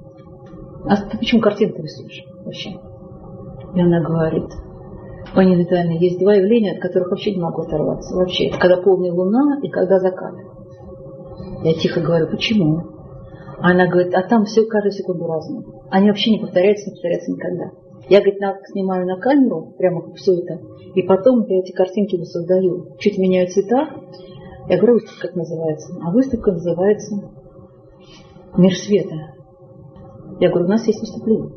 а ты почему картинку рисуешь вообще? И она говорит, Пани Витальевна, есть два явления, от которых вообще не могу оторваться. Вообще, это когда полная луна и когда закат. Я тихо говорю, почему? Она говорит, а там все каждую секунду разное. Они вообще не повторяются, не повторяются никогда. Я, говорит, на, снимаю на камеру, прямо как все это, и потом я эти картинки создаю. Чуть меняю цвета. Я говорю, выставка как называется? А выставка называется «Мир света». Я говорю, у нас есть выступление.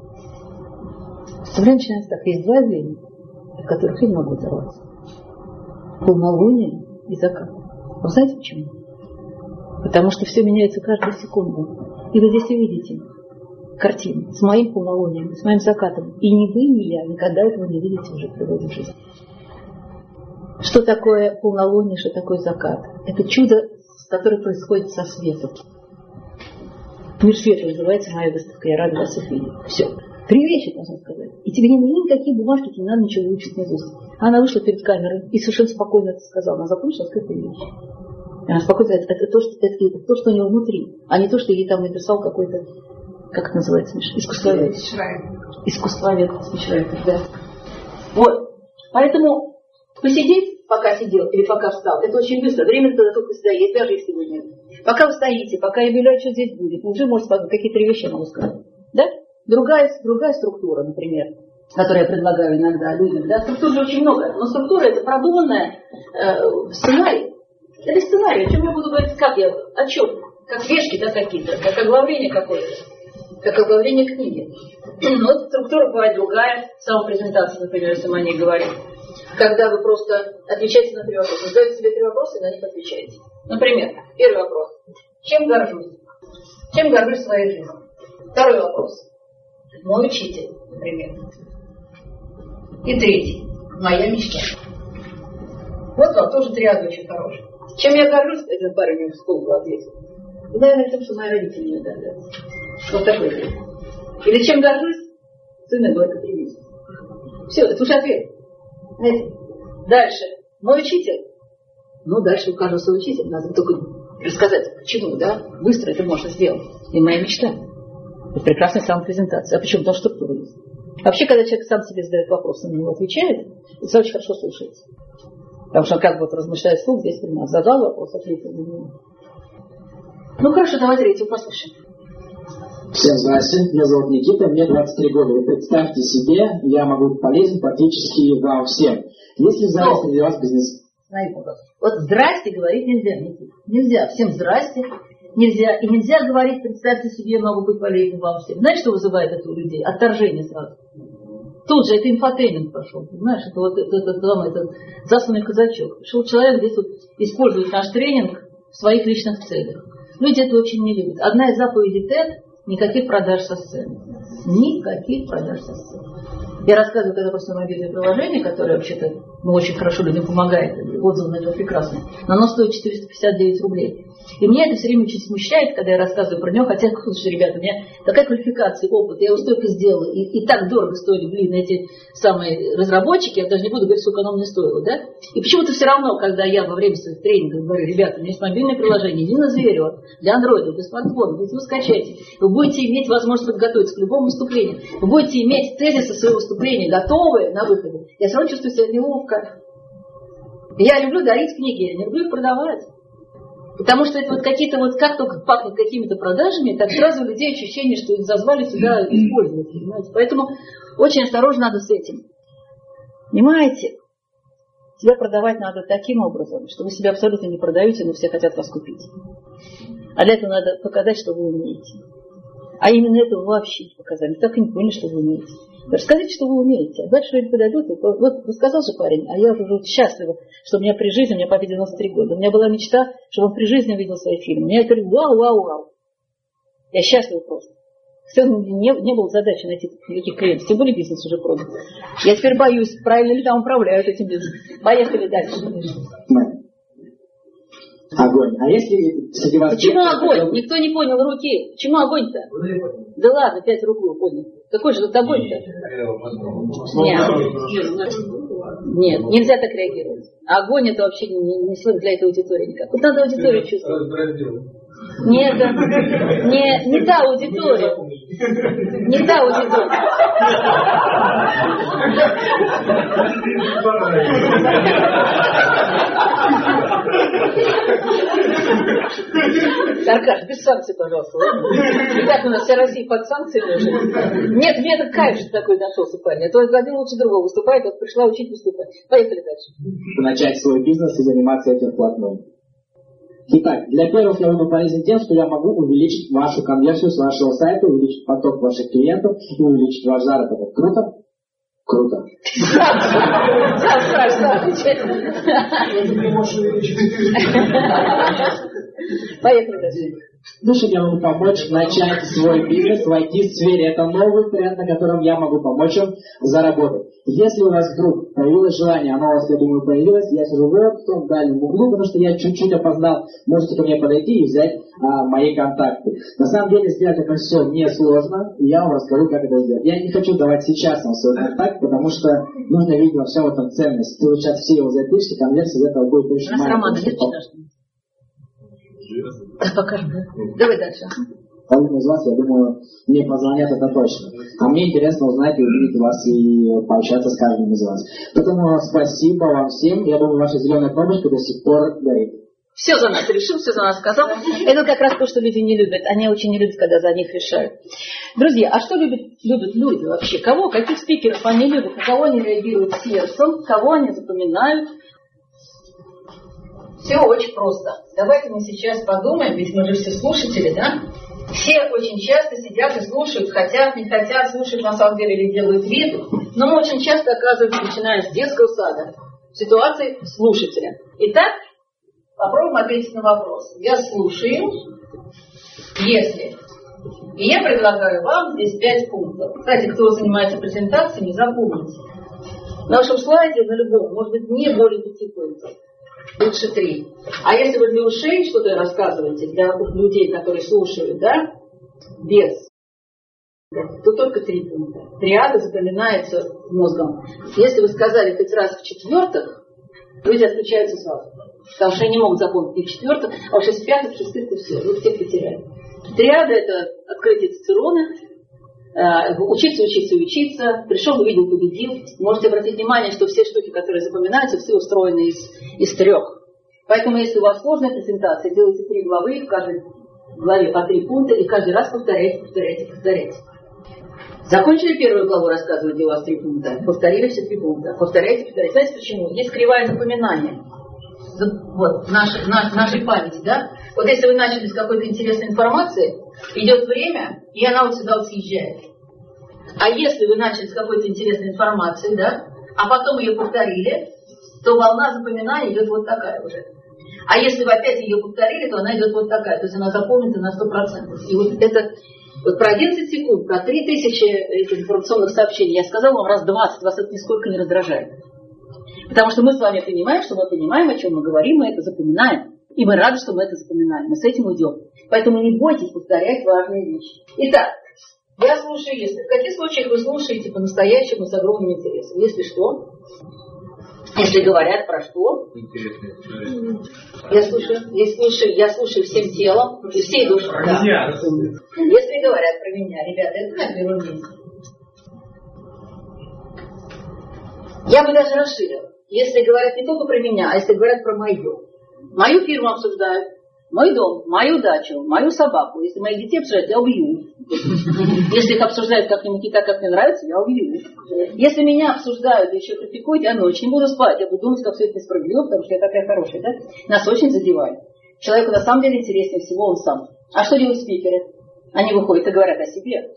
Выступление начинается так. Есть два явления, от которых я не могу оторваться. Полнолуние и закат. Вы знаете почему? Потому что все меняется каждую секунду. И вы здесь увидите картину с моим полнолунием, с моим закатом. И ни вы, ни я никогда этого не видите уже в природе жизни. Что такое полнолуние, что такое закат? Это чудо, которое происходит со светом. Мир света называется моя выставка. Я рада вас увидеть. Все. Три вещи, должна сказать. И тебе не нужны никакие бумажки, тебе не надо ничего выучить наизусть. Она вышла перед камерой и совершенно спокойно это сказала. Она закончила скрытые вещи. И она спокойно сказала, это, это, то, что, это, это то, что у него внутри, а не то, что ей там написал какой-то, как это называется, Миша? Искусствовед. Искусствовед, спичрайтер, да. Вот. Поэтому посидеть, пока сидел или пока встал, это очень быстро. Время тогда только всегда есть, даже если вы нет. Пока вы стоите, пока я объявляю, что здесь будет, вы уже можете сказать, какие три вещи я могу сказать. Да? Другая, другая структура, например, которую я предлагаю иногда людям. Да? Структур же очень много, но структура это продуманная э, сценарий. Это сценарий, о чем я буду говорить, как я, о чем? Как вешки, да, какие-то, как оглавление какое-то, как оглавление книги. Но эта структура бывает другая, самопрезентация, например, если мы о ней говорим. Когда вы просто отвечаете на три вопроса, задаете себе три вопроса и на них отвечаете. Например, первый вопрос. Чем горжусь? Чем горжусь в своей жизни? Второй вопрос. Мой учитель, например. И третий. Моя мечта. Вот вам тоже триада очень хорошая. Чем я горжусь, этот парень мне в школу ответил. И, наверное, тем, что мои родители мне дали. Вот такой ответ. Или чем горжусь? Сына говорит, три месяца. Все, это уже ответ. Знаете? Дальше. Мой учитель. Ну, дальше у каждого свой учитель. Надо только рассказать, почему, да? Быстро это можно сделать. И моя мечта. Это прекрасная самопрезентация. А почему? Потому что структура есть. Вообще, когда человек сам себе задает вопрос, он на него отвечает, это очень хорошо слушается. Потому что он как бы размышляет вслух, здесь у нас задал вопрос, ответил на него. Ну хорошо, давай третью послушаем. Всем здравствуйте, меня зовут Никита, мне двадцать три года. Вы представьте себе, я могу быть полезен практически вам всем. Если завтра среди вас бизнес... Вот здрасте говорить нельзя, Никита. Нельзя. Всем здрасте. Нельзя. И нельзя говорить, представьте себе, я могу быть полезен вам всем. Знаете, что вызывает это у людей? Отторжение сразу. Тут же это инфотеймент пошел. Понимаешь, это вот это, это, это, это засланный казачок. Пришел человек здесь вот использует наш тренинг в своих личных целях. Люди это очень не любят. Одна из заповедей ТЭД – никаких продаж со сцены. Никаких продаж со сцены. Я рассказываю когда просто мобильное приложение, которое вообще-то ну, очень хорошо людям помогает. Отзывы на это прекрасные. Но оно стоит четыреста пятьдесят девять рублей. И меня это все время очень смущает, когда я рассказываю про него, хотя, слушайте, ребята, у меня такая квалификация, опыт, я его столько сделала, и, и так дорого стоили, блин, эти самые разработчики, я даже не буду говорить, сколько оно мне стоило, да? И почему-то все равно, когда я во время своих тренингов говорю, ребята, у меня есть мобильное приложение, Нина Зверева, для андроида, без смартфона, если вы скачаете, вы будете иметь возможность подготовиться к любому выступлению, вы будете иметь тезисы своего выступления готовые на выходе, я все равно чувствую себя неловко. Я люблю дарить книги, я не люблю их продавать. Потому что это вот какие-то вот, как только пахнет какими-то продажами, так сразу у людей ощущение, что их зазвали сюда использовать, понимаете. Поэтому очень осторожно надо с этим. Понимаете? Себя продавать надо таким образом, что вы себя абсолютно не продаете, но все хотят вас купить. А для этого надо показать, что вы умеете. А именно это вы вообще не показали. Так и не поняли, что вы умеете. Расскажите, что вы умеете. А дальше люди подойдут. Вот сказал же парень, а я уже счастлива, что у меня при жизни, у меня папе девяносто три года. У меня была мечта, чтобы он при жизни увидел свои фильмы. Я говорю, вау, вау, вау. Я счастлива просто. Все, не, не было задачи найти никаких клиентов. Тем более бизнес уже продан. Я теперь боюсь, правильно ли там управляют этим бизнесом. Поехали дальше. Огонь. А если среди вас... Почему огонь? Никто не понял руки. Почему огонь-то? Да ладно, пять руку понял. Какой же тут огонь-то? Нет. Нет, нельзя так реагировать. Огонь это вообще не, не слышно для этой аудитории никак. Вот надо аудиторию чувствовать. Нет, не, не та аудитория. Не та аудитория. Аркаш, без санкций, пожалуйста. И так у нас вся Россия под санкциями уже. Нет, мне это кайф, что такой нашелся парень. А то один лучше другого выступает, вот пришла учить выступать. Поехали дальше. Начать свой бизнес и заниматься этим вплотную. Итак, для первых я буду полезен тем, что я могу увеличить вашу конверсию с вашего сайта, увеличить поток ваших клиентов и увеличить ваш заработок. Круто? Круто. Поехали дальше. Слушай, я могу помочь начать свой бизнес в ай ти-сфере. Это новый тренд, на котором я могу помочь вам заработать. Если у вас вдруг появилось желание, оно у вас, я думаю, появилось, я сижу вот в том дальнем углу, потому что я чуть-чуть опоздал, можете ко мне подойти и взять а, мои контакты. На самом деле сделать это все несложно, и я вам расскажу, как это сделать. Я не хочу давать сейчас вам свой контакт, потому что нужно видеть во всем этом ценность. Если вы сейчас все его запишите, конверсия из этого будет очень маленькая. Покажем, да? Давай дальше. Половина из вас, я думаю, мне позвонят, это точно. А мне интересно узнать и увидеть вас и пообщаться с каждым из вас. Поэтому спасибо вам всем. Я думаю, ваша зеленая кнопочка до сих пор горит. Все за нас решил, все за нас сказал. Это как раз то, что люди не любят. Они очень не любят, когда за них решают. Друзья, а что любят, любят люди вообще? Кого, каких спикеров они любят? На кого они реагируют сердцем? Кого они запоминают? Все очень просто. Давайте мы сейчас подумаем, ведь мы же все слушатели, да? Все очень часто сидят и слушают, хотят, не хотят, слушают на самом деле или делают вид. Но мы очень часто оказываемся, начиная с детского сада, в ситуации слушателя. Итак, попробуем ответить на вопрос. Я слушаю, если... И я предлагаю вам здесь пять пунктов. Кстати, кто занимается презентацией, не запомните. На вашем слайде, на любом, может быть, не более пяти пунктов. Лучше три. А если вы для ушей что-то рассказываете, для людей, которые слушают, да, без, то только три пункта. Триада запоминается мозгом. Если вы сказали хоть раз в четвертых, люди отключаются сразу. Потому что они не могут запомнить и в четвертых, а уж из пятых, в шестых, то все. Вы всех потеряли. Триада – это открытие Цицерона, Учиться, учиться, учиться. Пришел, увидел, победил. Можете обратить внимание, что все штуки, которые запоминаются, все устроены из, из трех. Поэтому, если у вас сложная презентация, делайте три главы, в каждой главе по три пункта, и каждый раз повторяйте, повторяйте, повторяйте. Закончили первую главу рассказывать, где у вас три пункта. Повторили все три пункта. Повторяйте, повторяйте. Знаете почему? Есть кривая запоминания. Вот, нашей, наш, нашей памяти, да? Вот если вы начали с какой-то интересной информации, идет время, и она вот сюда вот съезжает. А если вы начали с какой-то интересной информации, да, а потом ее повторили, то волна запоминания идет вот такая уже. А если вы опять ее повторили, то она идет вот такая. То есть она запомнится на сто процентов. И вот это вот про одиннадцать секунд, про три тысячи этих информационных сообщений я сказала вам раз двадцать, вас это нисколько не раздражает. Потому что мы с вами понимаем, что мы понимаем, о чем мы говорим, мы это запоминаем. И мы рады, что мы это запоминаем. Мы с этим уйдем. Поэтому не бойтесь повторять важные вещи. Итак, я слушаю, если. В каких случаях вы слушаете по-настоящему с огромным интересом? Если что? Если говорят про что? Интересно. Я слушаю, я слушаю, я слушаю всем телом и всей душой. Да. Если говорят про меня, ребята, это на первом месте. Я бы даже расширила. Если говорят не только про меня, а если говорят про мою. Мою фирму обсуждают, мой дом, мою дачу, мою собаку. Если моих детей обсуждают, я убью. Если их обсуждают как-нибудь не так, как мне нравится, я убью. Если меня обсуждают и еще критикуют, я ночью не буду спать. Я буду думать, как все это несправедливо, потому что я такая хорошая. Да? Нас очень задевает. Человеку на самом деле интереснее всего он сам. А что делают спикеры? Они выходят и говорят о себе.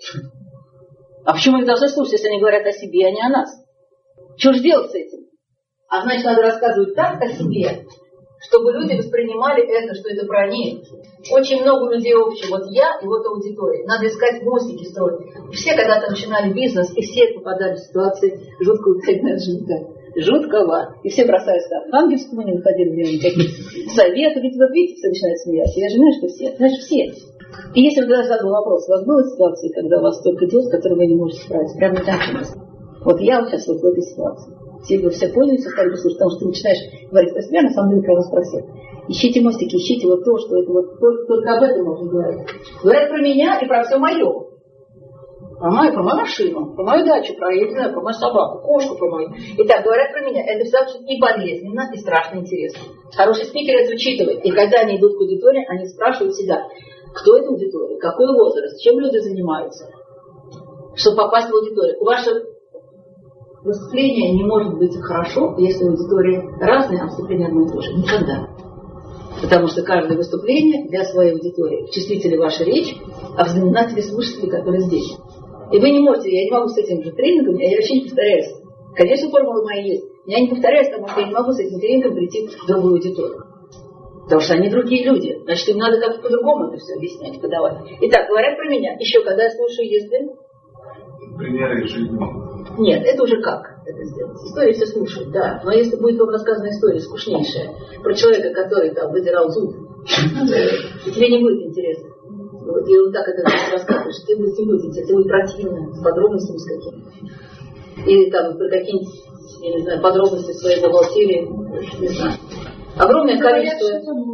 А почему их должны слушать, если они говорят о себе, а не о нас? Что же делать с этим? А значит, надо рассказывать так о себе, чтобы люди воспринимали это, что это про них. Очень много людей общего. Вот я и вот аудитория. Надо искать мостики строить. Все когда-то начинали бизнес, и все попадали в ситуации жуткого жутко. Жуткого. И все бросаются там. В ангельскому не находили мне никаких советов. Ведь вот видите, все начинают смеяться. Я же знаю, что все. Значит, все. И если вы даже задал вопрос, у вас была ситуация, когда у вас столько дел, с которыми вы не можете справиться? Прямо не так. Вот я вот сейчас вот в этой ситуации. Все, все поняли, все стали послушать, потому что ты начинаешь говорить про себя, на самом деле про вас про всех. Ищите мостики, ищите вот то, что это вот только, только об этом можно говорить. Говорят про меня и про все мое. Про мою, про мою машину, про мою дачу, про, я не знаю, про мою собаку, кошку про мою. Итак, говорят про меня. Это все и болезненно, и страшно интересно. Хороший спикер это учитывает. И когда они идут к аудитории, они спрашивают себя, кто эта аудитория, какой возраст, чем люди занимаются, чтобы попасть в аудиторию. Ваше выступление не может быть хорошо, если аудитория разная, а выступление одно и то же. Никогда. Потому что каждое выступление для своей аудитории. В числителе ваша речь, а в знаменателе слушателей, которые здесь. И вы не можете, я не могу с этим же тренингом, я вообще не повторяюсь. Конечно, формулы мои есть. Я не повторяюсь, потому что я не могу с этим тренингом прийти в другую аудиторию. Потому что они другие люди. Значит, им надо как-то по-другому это все объяснять, подавать. Итак, говорят про меня. Еще когда я слушаю, если... Примеры из жизни. Нет, это уже как это сделать? Истории все слушают, да. Но если будет вам рассказана история скучнейшая про человека, который там выдирал зуб, тебе не будет интересно. Вот, и вот так это рассказываешь, тебе будет не будет интересно, тебе будет противно, с подробностями с какими-то. Или там про какие-нибудь, я не знаю, подробности своей бухгалтерии, не знаю. Огромное количество...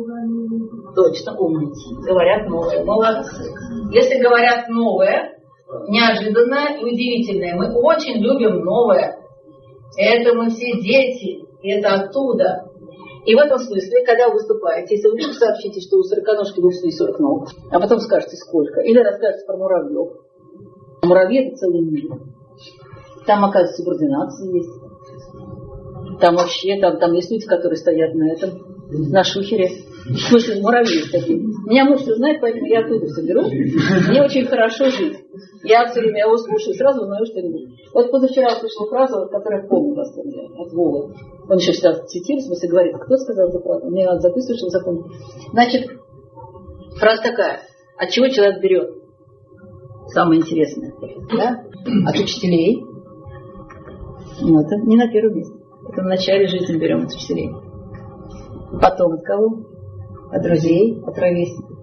Точно, умницы. Говорят новое. Молодцы. Если говорят новое, неожиданное и удивительное. Мы очень любим новое. Это мы все дети. И это оттуда. И в этом смысле, когда вы выступаете, если вы сообщите, что у сороконожки в ушли сорок ног, а потом скажете сколько, или расскажете про муравьев. Муравьи — это целый мир. Там, оказывается, субординация есть. Там вообще, там, там есть люди, которые стоят на этом, на шухере. В смысле, муравьи такие. Меня муж все знает, поэтому я оттуда все беру. Мне очень хорошо жить. Я все время его слушаю, сразу узнаю что-нибудь. Вот позавчера услышала фразу, которую я помню вас от Вовы. Он еще всегда цитирует, в смысле говорит, кто сказал эту фразу? Мне надо записывать, чтобы запомнить. Значит, фраза такая. От чего человек берет? Самое интересное. Да? От учителей. Ну, это не на первом месте. Это в начале жизни берем от учителей. Потом от кого? От друзей, от ровесников.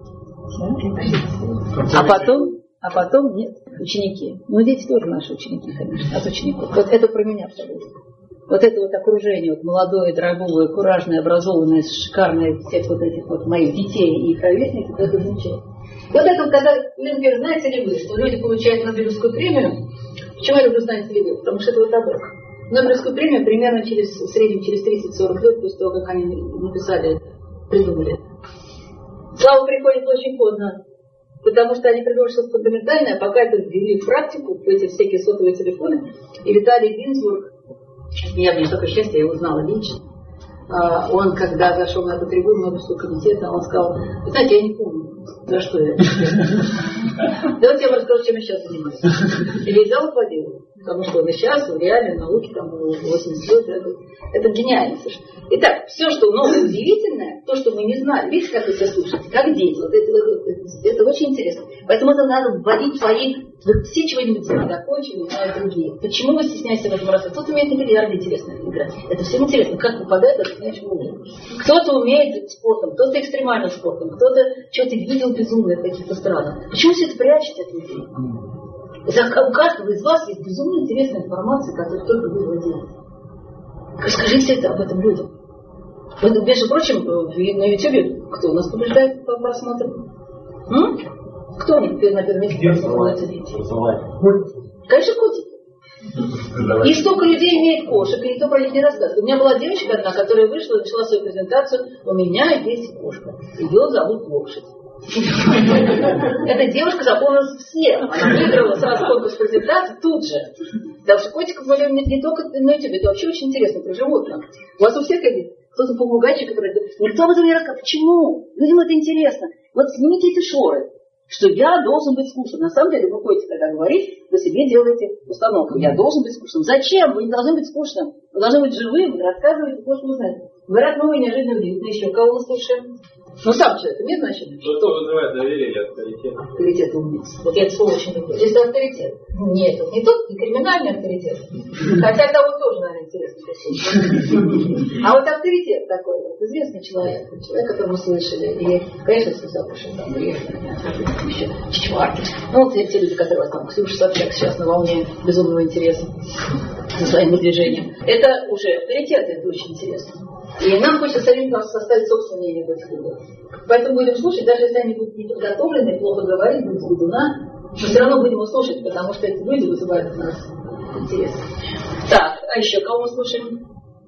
А потом, а потом нет, ученики. Ну, дети тоже наши ученики, конечно, от учеников. Вот это про меня абсолютно. Вот это вот окружение, вот молодое, дорогое, куражное, образованное, шикарное, всех вот этих вот моих детей и их ровесников, это замечательно. Вот это, когда, например, знаете ли вы, что люди получают Нобелевскую премию, почему я люблю, знаете ли вы? Потому что это вот так. Нобелевскую премию примерно через, в среднем через тридцать-сорок лет после того, как они написали, придумали. Слава приходит очень поздно, потому что они придумали что-то фундаментальное, пока это ввели в практику, в эти всякие сотовые телефоны. И Виталий Гинзбург, я мне такое счастье, я его знала лично, он, когда зашел на эту трибуну Нобелевского комитета, он сказал: вы знаете, я не помню, за что я. Давайте я вам расскажу, чем я сейчас занимаюсь. И весь зал аплодировал. Потому что сейчас в реальной науке, там, восемьдесят лет, это, это гениально. Итак, все, что новое, удивительное, то, что мы не знали, видите, как вы себя слушаете, как дети, вот это, это, это, это очень интересно. Поэтому это надо вводить свои, все чего-нибудь закончили, знают другие. Почему вы стесняетесь в этом раз? Кто-то умеет на бильярде интересно играть. Это всем интересно, как попадает в это умеет. Кто-то умеет спортом, кто-то экстремальным спортом, кто-то что-то видел безумное в каких-то странах. Почему все это прячете от людей? Это у каждого из вас есть безумно интересная информация, которую только вы владеете. Расскажите это об этом людям. Между прочим, на Ютубе кто нас побеждает по просмотрам? М? Кто на первом месте просматривается? Конечно, котики. И столько людей имеет кошек, и никто про них не рассказывает. У меня была девочка одна, которая вышла, начала свою презентацию: у меня есть кошка. Ее зовут Лошадь. Эта девушка запомнилась всем. Она выиграла сразу конкурс презентации тут же. Потому что котиков мы любим не только на ютубе, это вообще очень интересно про животных. У вас у всех есть кто-то попугайчик, который говорит: никто об этом не рассказывает. Почему? Людям это интересно. Вот снимите эти шоры, что я должен быть скучным. На самом деле вы ходите, когда говорите, вы себе делаете установку: я должен быть скучным. Зачем? Вы не должны быть скучным. Вы должны быть живым, вы рассказываете то, что вы знаете. Говорят, новые неожиданно удивительно. Еще кого мы слушаем? Ну, сам человек имеет значение? Что вызывает доверие и авторитет? Авторитет умница. Вот я это слово очень люблю. Если авторитет. Нет, это не тот, не криминальный авторитет. Хотя того тоже, наверное, интересно послушать. А вот авторитет такой вот, известный человек. Человек, которого мы слышали. И, конечно, если запишем там, еще Чичварки. Ну, вот те люди, которые там, Ксюша Собчак сейчас на волне безумного интереса со своим движением. Это уже авторитет, это очень интересно. И нам хочется самим составить собственное имя в этих людях. Поэтому будем слушать, даже если они будут не подготовлены, плохо говорить, будут ведуна, но все равно будем их слушать, потому что эти люди вызывают у нас интерес. Так, а еще кого мы слушаем?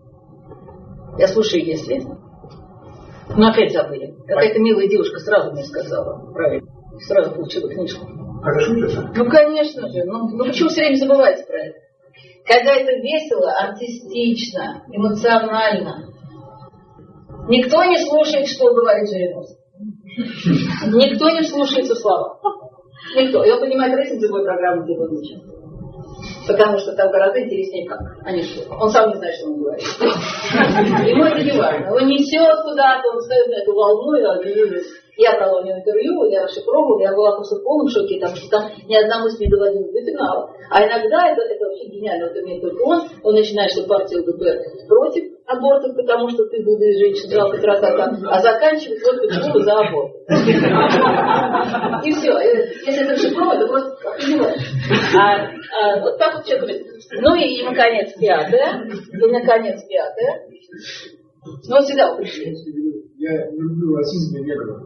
Я слушаю, если. Ну, опять забыли. Какая-то милая девушка сразу мне сказала. Правильно. Сразу получила книжку. Ну, конечно же. Ну, ну почему все время забываете про это? Когда это весело, артистично, эмоционально. Никто не слушает, что говорит Жириновский. Никто не слушается слова. Никто. И он понимает рейтинг любой программы, где он участвует. Потому что там гораздо интереснее как. А не что. Он сам не знает, что он говорит. Ему это не важно. Он несет куда-то, он встает на эту волну, и он любит. Я брала у него интервью, я расшифровывала, я была просто в полном шоке, потому что там ни одна мысль не доводила до финала. А иногда, это, это вообще гениально, вот имеет только он, он начинает, что партия ЛДПР против абортов, потому что ты будешь женщин, жалко тра-та-та, а заканчивает вот почему за аборт. И все. Если это расшифровывать, то просто охреневаешь. Вот так вот человек говорит. Ну и, наконец, пятое. И, наконец, пятое. Ну, вот всегда пришли. Я люблю расизм и негров.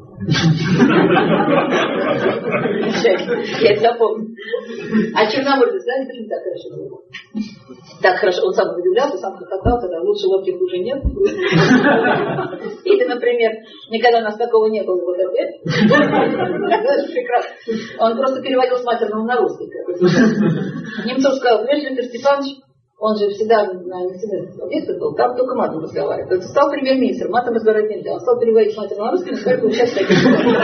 Я это запомню. А Черномырдин, знаете, почему так хорошо было? Так хорошо, он сам удивлялся, сам хохотал, тогда лучше лодки хуже нет. Или, например, никогда у нас такого не было в ОТП. Прекрасно. Он просто переводил с матерного на русский. Немцов сказал: понимаешь, Виктор Степанович, он же всегда на институтных объектах был, там только матом разговаривает. Он стал премьер-министром, матом разговаривать нельзя. Он стал переводить с матерного на русский, но теперь получается такие.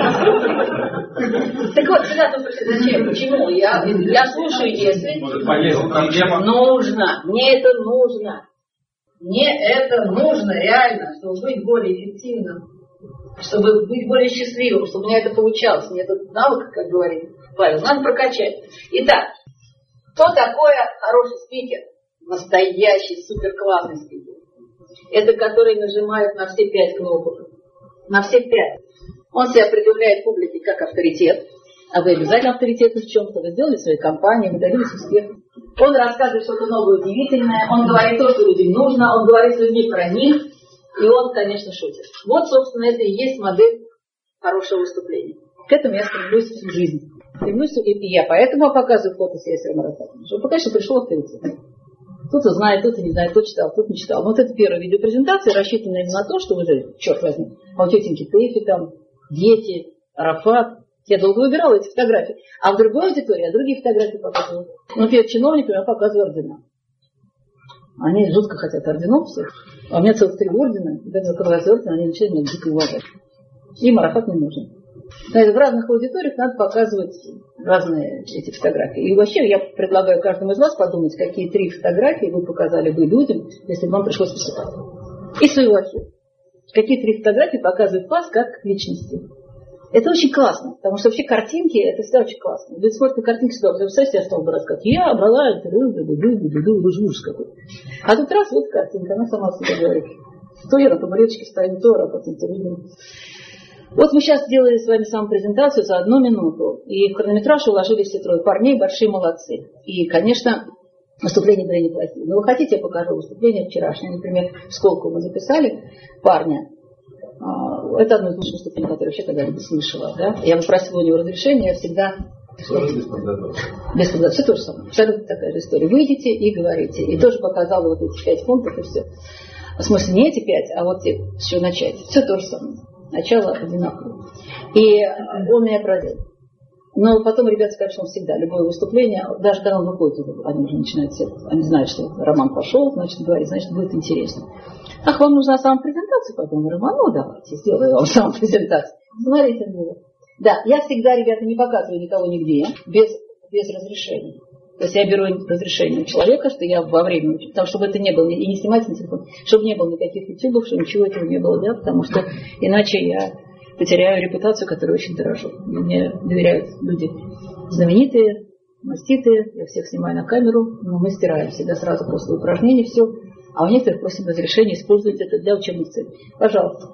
Так вот, всегда тут пришли: зачем? Почему? Я, я слушаю, если нужно. Мне это нужно. Мне это нужно реально, чтобы быть более эффективным, чтобы быть более счастливым, чтобы у меня это получалось. Мне этот навык, как говорит Павел, надо прокачать. Итак, кто такой хороший спикер? Настоящий суперклассный спикер. Это который нажимает на все пять кнопок. На все пять. Он себя предъявляет публике как авторитет. А вы обязательно авторитетны в чем-то. Вы сделали свои компании, вы добились успеха. Он рассказывает что-то новое, удивительное. Он говорит то, что людям нужно. Он говорит с людьми про них. И он, конечно, шутит. Вот, собственно, это и есть модель хорошего выступления. К этому я стремлюсь всю жизнь. Стремлюсь, и я поэтому показываю фото с Ясером Арафатом. Чтобы показать, что пришел авторитет. Кто-то знает, кто-то не знает, кто читал, кто не читал. Но вот это первая видеопрезентация рассчитана именно на то, что вы же, черт возьми, а у тетеньки Тэфи там, дети, Арафат. Я долго выбирала эти фотографии. А в другой аудитории я другие фотографии показываю. Ну, перед чиновниками я показываю ордена. Они жутко хотят орденов всех. А у меня целых три ордена. И когда показывают орден, они начинают меня дико уважать. Им Арафат не нужен. В разных аудиториях надо показывать разные эти фотографии. И вообще я предлагаю каждому из вас подумать, какие три фотографии вы показали бы людям, если бы вам пришлось выступать. И своего архива. Какие три фотографии показывают вас как личности. Это очень классно, потому что вообще картинки, это всегда очень классно. Люди смотрят на картинки, всегда, представляете, я стала бы рассказывать, я брала интервью, ужас какой. А тут раз, вот картинка, она сама себе говорит. То я на табуреточке стою, то работаю интервью. Вот мы сейчас сделали с вами саму презентацию за одну минуту. И в хронометраж уложили все трое парней, большие молодцы. И, конечно, выступления были неплохие. Но вы хотите, я покажу выступление вчерашнее. Например, в Сколково мы записали парня. Это одно из лучших выступлений, которое я вообще когда-либо слышала. Да? Я попросила у него разрешения, я всегда... Тоже без подготовки. Без подготовки. Все то же самое. Абсолютно такая же история. Выйдите и говорите. И тоже показала вот эти пять пунктов и все. В смысле, не эти пять, а вот те, с чего начать. Все то же самое. Начало одинаковое. И он меня поразил. Но потом ребята скажут, что он всегда, любое выступление, даже когда он выходит, они уже начинают все, они знают, что роман пошел, значит, говорит, значит, будет интересно. Ах, вам нужна сама презентация, потом роман, ну давайте, сделаю вам саму презентацию. Смотрите, было. Да, я всегда, ребята, не показываю никого нигде, без, без разрешения. То есть я беру разрешение у человека, что я во время, потому чтобы это не было, и не снимать на телефон, чтобы не было никаких ютубов, чтобы ничего этого не было, да, потому что иначе я потеряю репутацию, которой очень дорожу. Мне доверяют люди знаменитые, маститые, я всех снимаю на камеру, но мы стираем всегда сразу после упражнений все, а у некоторых просим разрешения использовать это для учебных целей. Пожалуйста.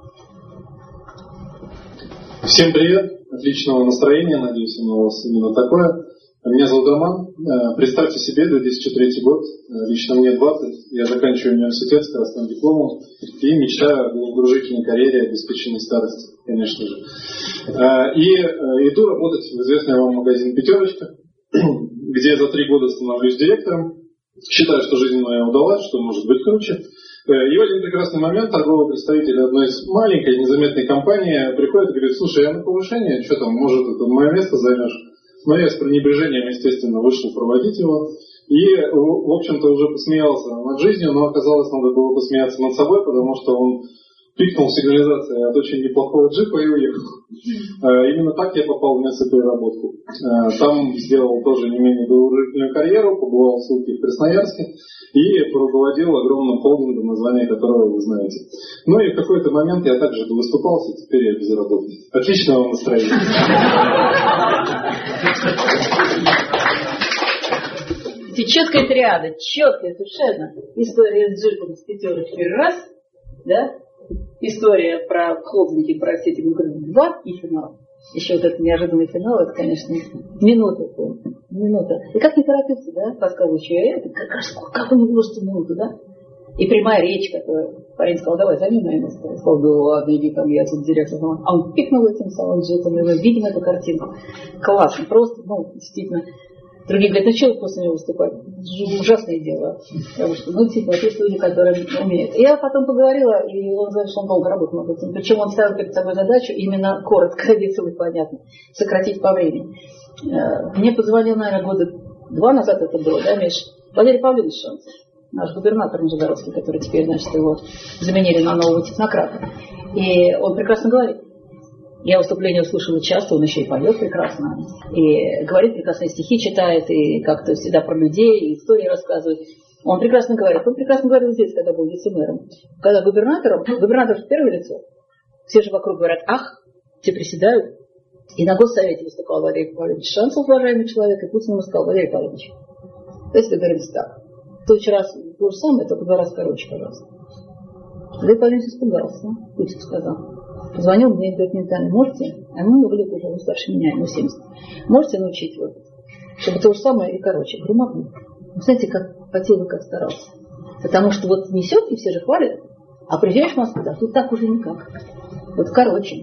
Всем привет, отличного настроения, надеюсь, оно у вас именно такое. Меня зовут Роман. Представьте себе, две тысячи третий год, лично мне двадцать, я заканчиваю университет с красным дипломом и мечтаю о головокружительной карьере, обеспеченной старости, конечно же. И иду работать в известный вам магазин «Пятерочка», где за три года становлюсь директором. Считаю, что жизнь моя удалась, что может быть круче. И в один прекрасный момент торговый представитель одной из маленькой незаметной компании приходит и говорит: слушай, я на повышение, что там, может, это мое место займешь? Но я с пренебрежением, естественно, вышел проводить его. И, в общем-то, уже посмеялся над жизнью, но оказалось, надо было посмеяться над собой, потому что он пикнул сигнализацией от очень неплохого джипа и уехал. Именно так я попал в мясопереработку. Там сделал тоже не менее головокружительную карьеру, побывал в ссылке в Красноярске и руководил огромным холдингом, название которого вы знаете. Ну и в какой-то момент я также выступался, теперь я безработный. Отличного настроения. Четкая триада, четкая совершенно. История с джипом с пятерочкой раз, да? История про холдинги, про все эти два и финал. Еще вот этот неожиданный финал, это, конечно, минута. Минута. И как не торопиться, да, рассказывающий, это как, как он не вложится минуту, да? И прямая речь, которая парень сказал: давай, займи мое место. Я сказал: да ладно, иди там, я тут директор. А он пикнул этим самым джипом, и мы видим эту картинку. Классно, просто, ну, действительно. Другие говорят: ну что после него выступать? Ужасное дело. Потому что, ну, типа, есть люди, которые умеют. Я потом поговорила, и он говорит, что он долго работал над этим. Причем он ставил перед собой задачу именно коротко, весело и понятно, сократить по времени. Мне позвонил, наверное, года два назад это было, да, Миш? Валерий Павлович Шанцев, наш губернатор Нижегородский, который теперь, значит, его заменили на нового технократа. И он прекрасно говорит. Я выступление услышала часто, он еще и поет прекрасно. И говорит прекрасные стихи, читает, и как-то всегда про людей, и истории рассказывает. Он прекрасно говорит. Он прекрасно говорил здесь, когда был вице-мэром. Когда губернатором, губернатор в первое лицо, все же вокруг говорят: ах, все приседают. И на госсовете выступал Валерий Павлович Шанцев, уважаемый человек, и Путин ему сказал: Валерий Павлович, давайте договоримся так. В тот раз то же самое, только два раза короче, пожалуйста. Валерий Павлович испугался, Путин сказал. Позвонил мне и говорит: Наталья, можете, а ему много лет уже, он старше меня, ему семьдесят, можете научить вот, чтобы то же самое и короче? Я говорю: могу. Вы знаете, как хотел и как старался. Потому что вот несет, и все же хвалят, а приезжаешь в Москву, да, тут так уже никак. Вот короче, вот,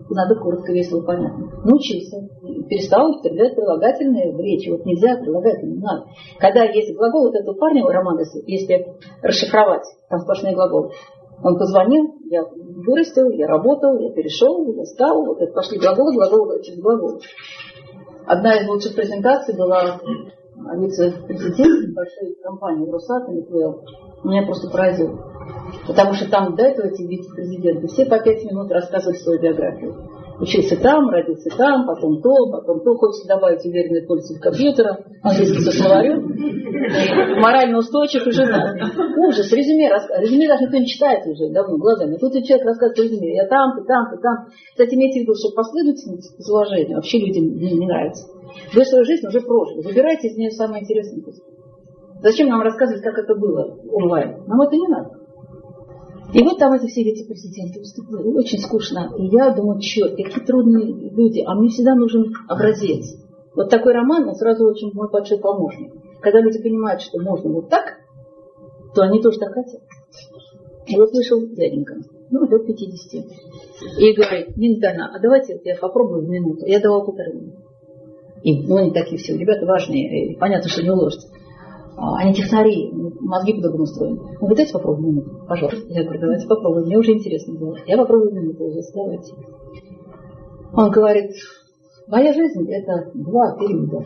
надо коротко, весело, понятно. Научился. Перестал употреблять прилагательные в речи. Вот нельзя прилагательные, надо. Когда есть глагол, вот этого парня, роман, если расшифровать, там сплошные глаголы. Он позвонил, я вырастил, я работал, я перешел, я стал. Вот это пошли глаголы, глаголы через глаголы. Одна из лучших презентаций была вице-президент большой компании Росатом, меня просто поразил. Потому что там до этого эти вице-президенты все по пять минут рассказывали свою биографию. Учился там, родился там, потом то, потом то. Хочется добавить уверенный пользователь компьютера, английский со словарем, морально устойчив и женат. Ужас, резюме рассказывает. Резюме даже никто не читает уже давно глазами. Тут человек рассказывает резюме. Я там, ты там, ты там. Кстати, имейте в виду, что последовательность изложения вообще людям не, не нравится. Вы свою жизнь уже прожили. Выбирайте из нее самое интересное. Зачем нам рассказывать, как это было онлайн? Нам это не надо. И вот там эти все вице-президенты выступали. Очень скучно. И я думаю, черт, какие трудные люди. А мне всегда нужен образец. Вот такой роман, он сразу очень мой большой помощник. Когда люди понимают, что можно вот так, то они тоже так хотят. И вот вышел дяденька, ну, лет пятидесяти. И говорит, Нина Витальевна, а давайте я попробую в минуту. Я давал полторы минуты. И, ну, они такие все, ребята важные. И понятно, что не уложатся. Они технари, мозги по-другому устроены. Он говорит, давайте попробуем минуту, пожалуйста. Я говорю, давайте попробуем, мне уже интересно было. Я попробую минуту уже, давайте. Он говорит, моя жизнь это два периода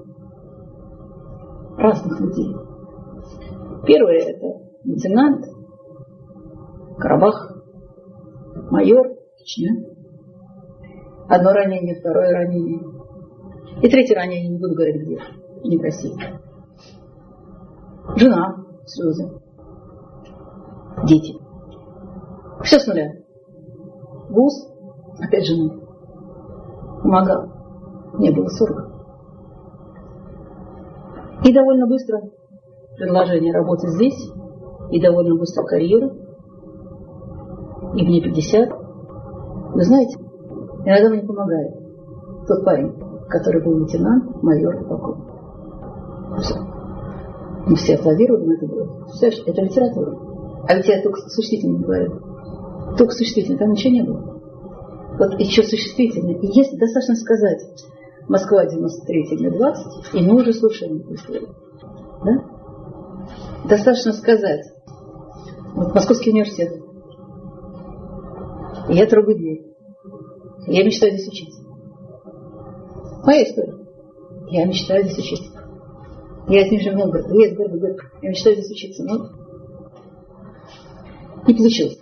разных людей. Первое это лейтенант, Карабах, майор, Чечня. Одно ранение, второе ранение. И третье ранение, не буду говорить где, не в России. Жена, слезы, дети. Все с нуля. Вуз, опять жена. Помогал. Не было сорок. И довольно быстро предложение работать здесь, и довольно быстро карьера. И мне пятьдесят. Вы знаете, иногда мне помогает тот парень, который был лейтенант, майор и полковник. Все. Мы все аплодируем, но это было. Представляешь, это литература. А ведь я только существительно говорю. Только существительно, там ничего не было. Вот еще существительно. И если достаточно сказать Москва девяносто третий, мне двадцать, и мы уже слушаем эту историю. Да? Достаточно сказать. Вот Московский университет. И я трогаю дверь. Я мечтаю здесь учиться. Моя история. Я мечтаю здесь учиться. Я из Нижнего Новгорода, я из города Горького. Я мечтаю здесь учиться, но не получилось.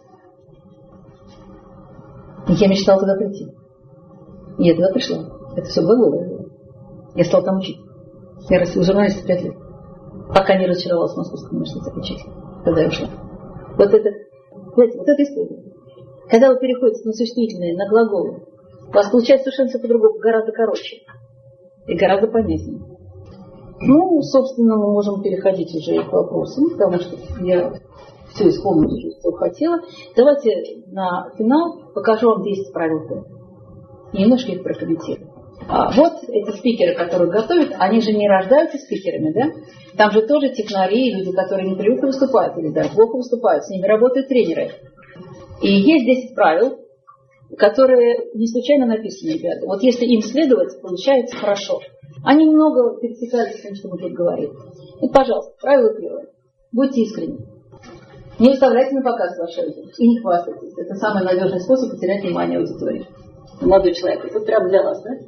И я мечтала туда прийти. И я туда пришла. Это все глаголы. Я стала там учить. Я растила журналиста пять лет. Пока не разочаровалась в Московском университете учить. Когда я ушла. Вот это, знаете, вот эта история. Когда вы переходите на существительные, на глаголы, у вас получается совершенно все по-другому, гораздо короче. И гораздо понятнее. Ну, собственно, мы можем переходить уже к вопросам, потому что я все исполнила, что хотела. Давайте на финал покажу вам десять правил Т. И немножко их прокомментирую. А вот эти спикеры, которые готовят, они же не рождаются спикерами, да? Там же тоже технари, люди, которые не привыкли выступать, или даже плохо выступают, с ними работают тренеры. И есть десять правил, которые не случайно написаны, ребята. Вот если им следовать, получается хорошо. Они немного пересекались с тем, что мы тут говорим. И, пожалуйста, правило первое. Будьте искренни. Не выставляйте на показ ваши жизнь. И не хвастайтесь. Это самый надежный способ потерять внимание аудитории. Молодой человек. Это прямо для вас, да?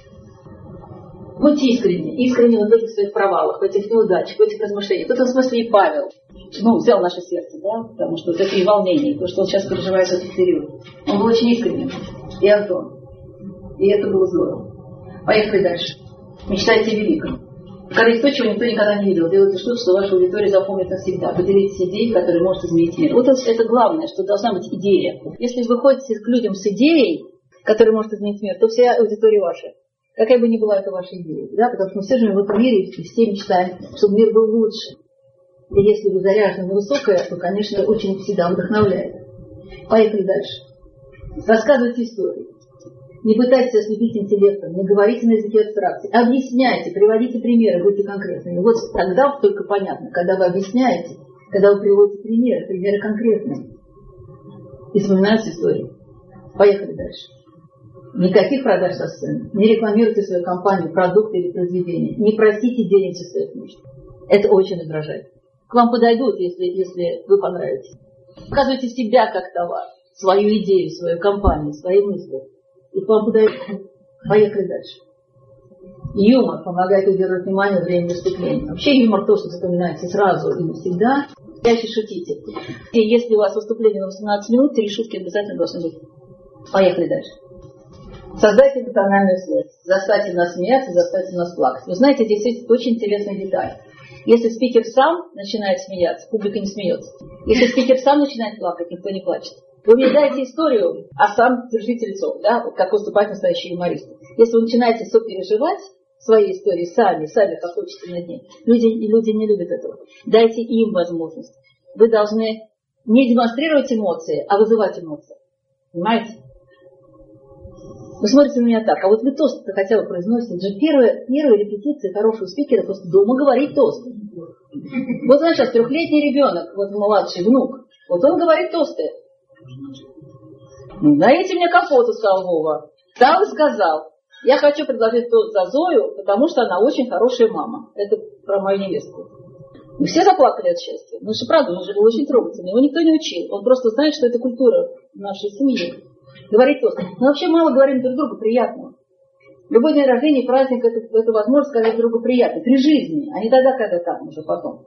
Будьте искренни. Искренни в этих своих провалах, в этих неудачах, в этих размышлениях. В этом смысле и Павел, ну, взял наше сердце, да? Потому что вот такие волнения, то, что он сейчас переживает в этот период. Он был очень искренним. И Антон. И это было здорово. Поехали дальше. Мечтайте о великом. Говорите то, чего никто никогда не видел. Делайте что-то, что ваша аудитория запомнит навсегда. Поделитесь идеей, которая может изменить мир. Вот это главное, что должна быть идея. Если вы ходите к людям с идеей, которая может изменить мир, то вся аудитория ваша. Какая бы ни была это ваша идея. Да? Потому что мы все живем в этом мире и все мечтаем, чтобы мир был лучше. И если вы заряжены на высокое, то, конечно, очень всегда вдохновляет. Поехали дальше. Рассказывайте истории. Не пытайтесь ослепить интеллектом, не говорите на языке абстракции. Объясняйте, приводите примеры, будьте конкретными. Вот тогда только понятно, когда вы объясняете, когда вы приводите примеры, примеры конкретные. И вспоминаются истории. Поехали дальше. Никаких продаж со сцены. Не рекламируйте свою компанию, продукты или произведения. Не просите денег со своих нужд. Это очень раздражает. К вам подойдут, если, если вы понравитесь. Показывайте себя как товар, свою идею, свою компанию, свои мысли. И к вам подойдут. Поехали дальше. Юмор помогает удерживать внимание во время выступления. Вообще юмор то, что запоминается сразу и навсегда. Чаще шутите. И если у вас выступление на восемнадцать минут, три шутки обязательно должны быть. Поехали дальше. Создайте эмоциональную связь. Заставьте нас смеяться, заставьте нас плакать. Вы знаете, здесь есть очень интересная деталь. Если спикер сам начинает смеяться, публика не смеется. Если спикер сам начинает плакать, никто не плачет. Вы мне дайте историю, а сам держите лицо, да, вот как выступать настоящий юморист. Если вы начинаете сопереживать свои истории сами, сами хохочете над ней, люди, люди не любят этого. Дайте им возможность. Вы должны не демонстрировать эмоции, а вызывать эмоции. Понимаете? Вы смотрите на меня так, а вот вы тост хотя бы произносите. Это же первая, первая репетиция хорошего спикера, просто дома говорить тост. Вот знаешь, сейчас трехлетний ребенок, вот младший внук, вот он говорит тосты. Дайте мне компоту, сказал Вова. Встал и сказал, я хочу предложить тост за Зою, потому что она очень хорошая мама. Это про мою невестку. Мы все заплакали от счастья. Ну что правда, он же был очень трогательный. Его никто не учил. Он просто знает, что это культура нашей семьи. Говорить тост. Мы вообще мало говорим друг другу приятного. Любой день рождения и праздник это, это возможность сказать друг другу приятно. При жизни, а не тогда, когда там, уже потом.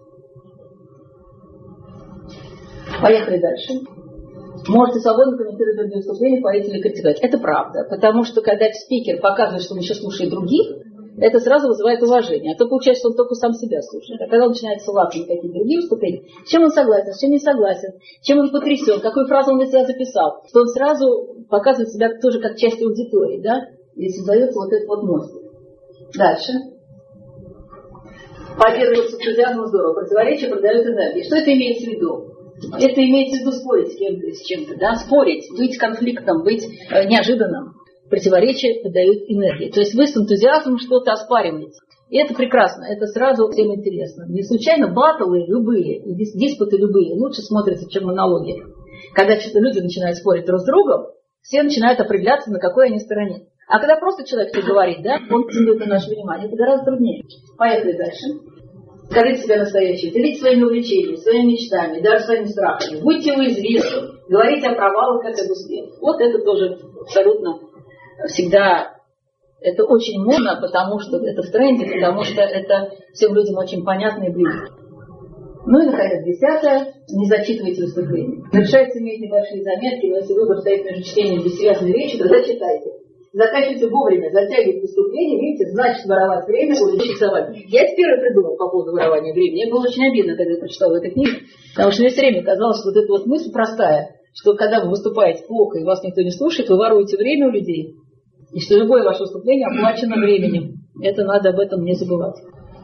Поехали дальше. Можете свободно комментировать другие выступления, хвалить или критиковать. Это правда. Потому что когда спикер показывает, что он еще слушает других, это сразу вызывает уважение. А то получается, что он только сам себя слушает. А когда он начинает ссылаться на какие-то другие выступления, с чем он согласен, с чем не согласен, чем он потрясен, какую фразу он для себя записал, что он сразу показывает себя тоже как часть аудитории, да? И создается вот этот вот мост. Дальше. Поддерживается энтузиазм, здорово. Противоречия продают энергию. Что это имеется в виду? Это имеется в виду спорить с кем-то, с чем-то, да? Спорить, быть конфликтом, быть э, неожиданным. Противоречия подают энергию. То есть вы с энтузиазмом что-то оспариваете. И это прекрасно, это сразу всем интересно. Не случайно баттлы любые, диспуты любые лучше смотрятся, чем монологи. Когда люди начинают спорить друг с другом, все начинают определяться, на какой они стороне. А когда просто человек что говорит, да, он акцентирует на наше внимание, это гораздо труднее. Поехали дальше. Скажите себя настоящее, делитесь своими увлечениями, своими мечтами, даже своими страхами. Будьте уязвимы, говорите о провалах, как об успехах. Вот это тоже абсолютно всегда, это очень модно, потому что это в тренде, потому что это всем людям очень понятно и близко. Ну и, наконец, десятое. Не зачитывайте выступления. Решайте иметь небольшие заметки, но если выбор стоит между чтением бессвязной речи, тогда читайте. Заканчивайте вовремя, затягивайте выступление, видите, значит воровать время, уличить собаки. Я теперь придумал по поводу ворования времени. Мне было очень обидно, когда я прочитала эту книгу, потому что мне все время казалось, что вот эта вот мысль простая, что когда вы выступаете плохо и вас никто не слушает, вы воруете время у людей, и что любое ваше выступление оплачено временем. Это надо об этом не забывать.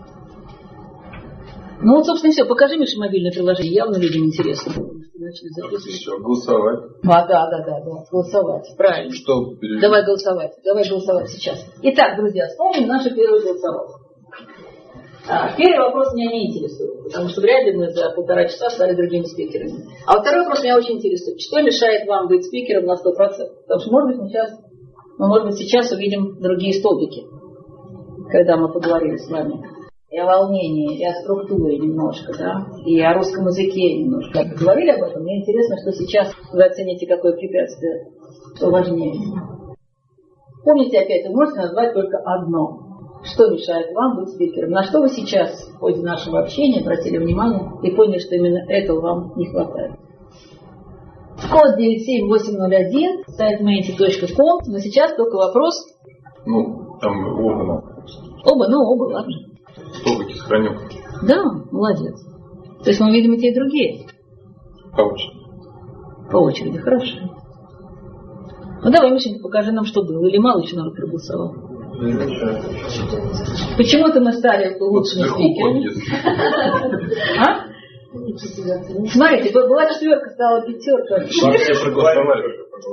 Ну вот, собственно, все. Покажи, Миша, мобильное приложение. Явно людям интересно. Все, голосовать. А, да, да, да, да, голосовать. Правильно. Что? Давай голосовать. Давай голосовать сейчас. Итак, друзья, вспомним наше первое голосование. А, первый вопрос меня не интересует, потому что вряд ли мы за полтора часа стали другими спикерами. А вот второй вопрос меня очень интересует. Что мешает вам быть спикером на сто процентов? Потому что, может быть, мы сейчас, мы, может быть, сейчас увидим другие столбики, когда мы поговорили с вами. И о волнении, и о структуре немножко, да, и о русском языке немножко. Как говорили об этом, мне интересно, что сейчас вы оцените, какое препятствие, что важнее. Помните опять, вы можете назвать только одно. Что мешает вам быть спикером? На что вы сейчас в ходе нашего общения обратили внимание и поняли, что именно этого вам не хватает? Код девять семь восемь ноль один, сайт мейнти точка ком, но сейчас только вопрос. Ну, там оба. Оба, ну оба, ладно. Столбики сохраню. Да, молодец. То есть мы видим и те, и другие. По очереди. По очереди, хорошо. Ну давай, Мишенька, покажи нам, что было. Или мало еще народ проголосовал? Почему-то мы стали лучшими спикерами. А? Смотрите, была четверка, стала пятерка. Все проголосовали.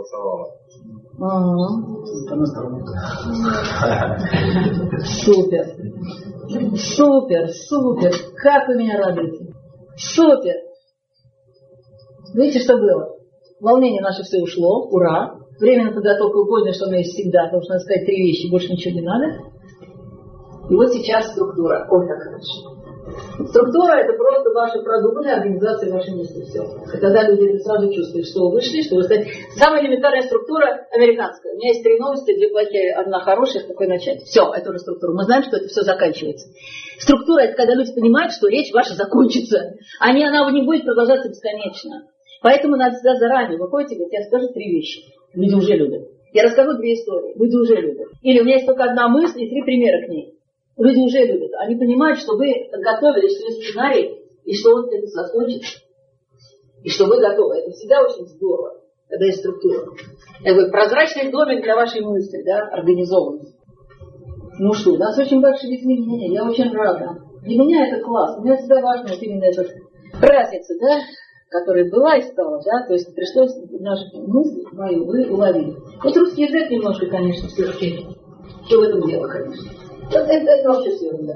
Супер. Супер, супер. Как вы меня радуете. Супер. Видите, что было? Волнение наше все ушло. Ура. время на подготовку, вы поняли, что у меня есть всегда, потому что надо сказать три вещи, больше ничего не надо. И вот сейчас структура. Ой, как хорошо. Структура – это просто ваши продукты, организация вашей мысли. Все. И тогда люди сразу чувствуют, что вы вышли, что вы стали. Самая элементарная структура американская. У меня есть три новости, две плохие, одна хорошая, с какой начать. Все, это уже структура. Мы знаем, что это все заканчивается. Структура – это когда люди понимают, что речь ваша закончится, а не она не будет продолжаться бесконечно. Поэтому надо всегда заранее выходите и говорите, я скажу три вещи. Люди уже любят. Я расскажу две истории. Люди уже любят. Или у меня есть только одна мысль и три примера к ней. Люди уже любят. Они понимают, что вы готовились к сценарий, и что он это закончится. И что вы готовы. Это всегда очень здорово, когда есть структура. Я говорю, прозрачный домик для вашей мысли, да, организованный. Ну что, у нас очень большие изменения. Я очень рада. Для меня это классно. Для меня всегда важно вот именно эта разница, да, которая была и стала, да, то есть пришлось нашу мысль мою вы уловили. Вот русский язык немножко, конечно, все-таки. Что в этом дело, конечно. Это, это, это вообще все ерунда.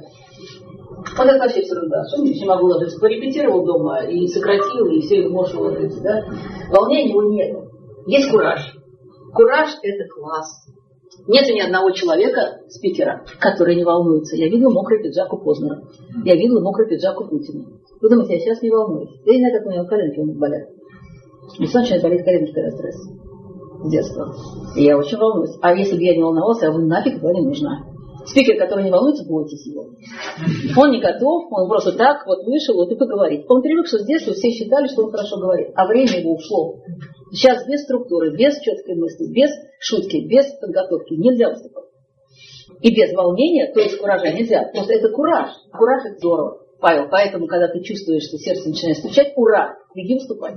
Вот это вообще все ерунда. Что мне не могу ложиться? Порепетировал дома и сократил, и все, и можешь ложиться, да? Волнения его нет. Есть кураж. Кураж – это класс. Нет ни одного человека, спикера, который не волнуется. Я видела мокрый пиджак у Познера. Я видела мокрый пиджак у Путина. Вы думаете, я сейчас не волнуюсь? Я не знаю, как у меня коленки у меня болят. И все начинает болеть коленки, когда стресс. С детства. И я очень волнуюсь. А если бы я не волновался, я бы нафиг была не нужна. Спикер, который не волнуется, бойтесь его. Он не готов, он просто так вот вышел, вот и поговорит. Он привык, что с детства все считали, что он хорошо говорит. А время его ушло. Сейчас без структуры, без четкой мысли, без шутки, без подготовки нельзя выступать. И без волнения, то есть куража нельзя. Просто это кураж. Кураж – это здорово. Павел, поэтому, когда ты чувствуешь, что сердце начинает стучать, ура, беги выступать.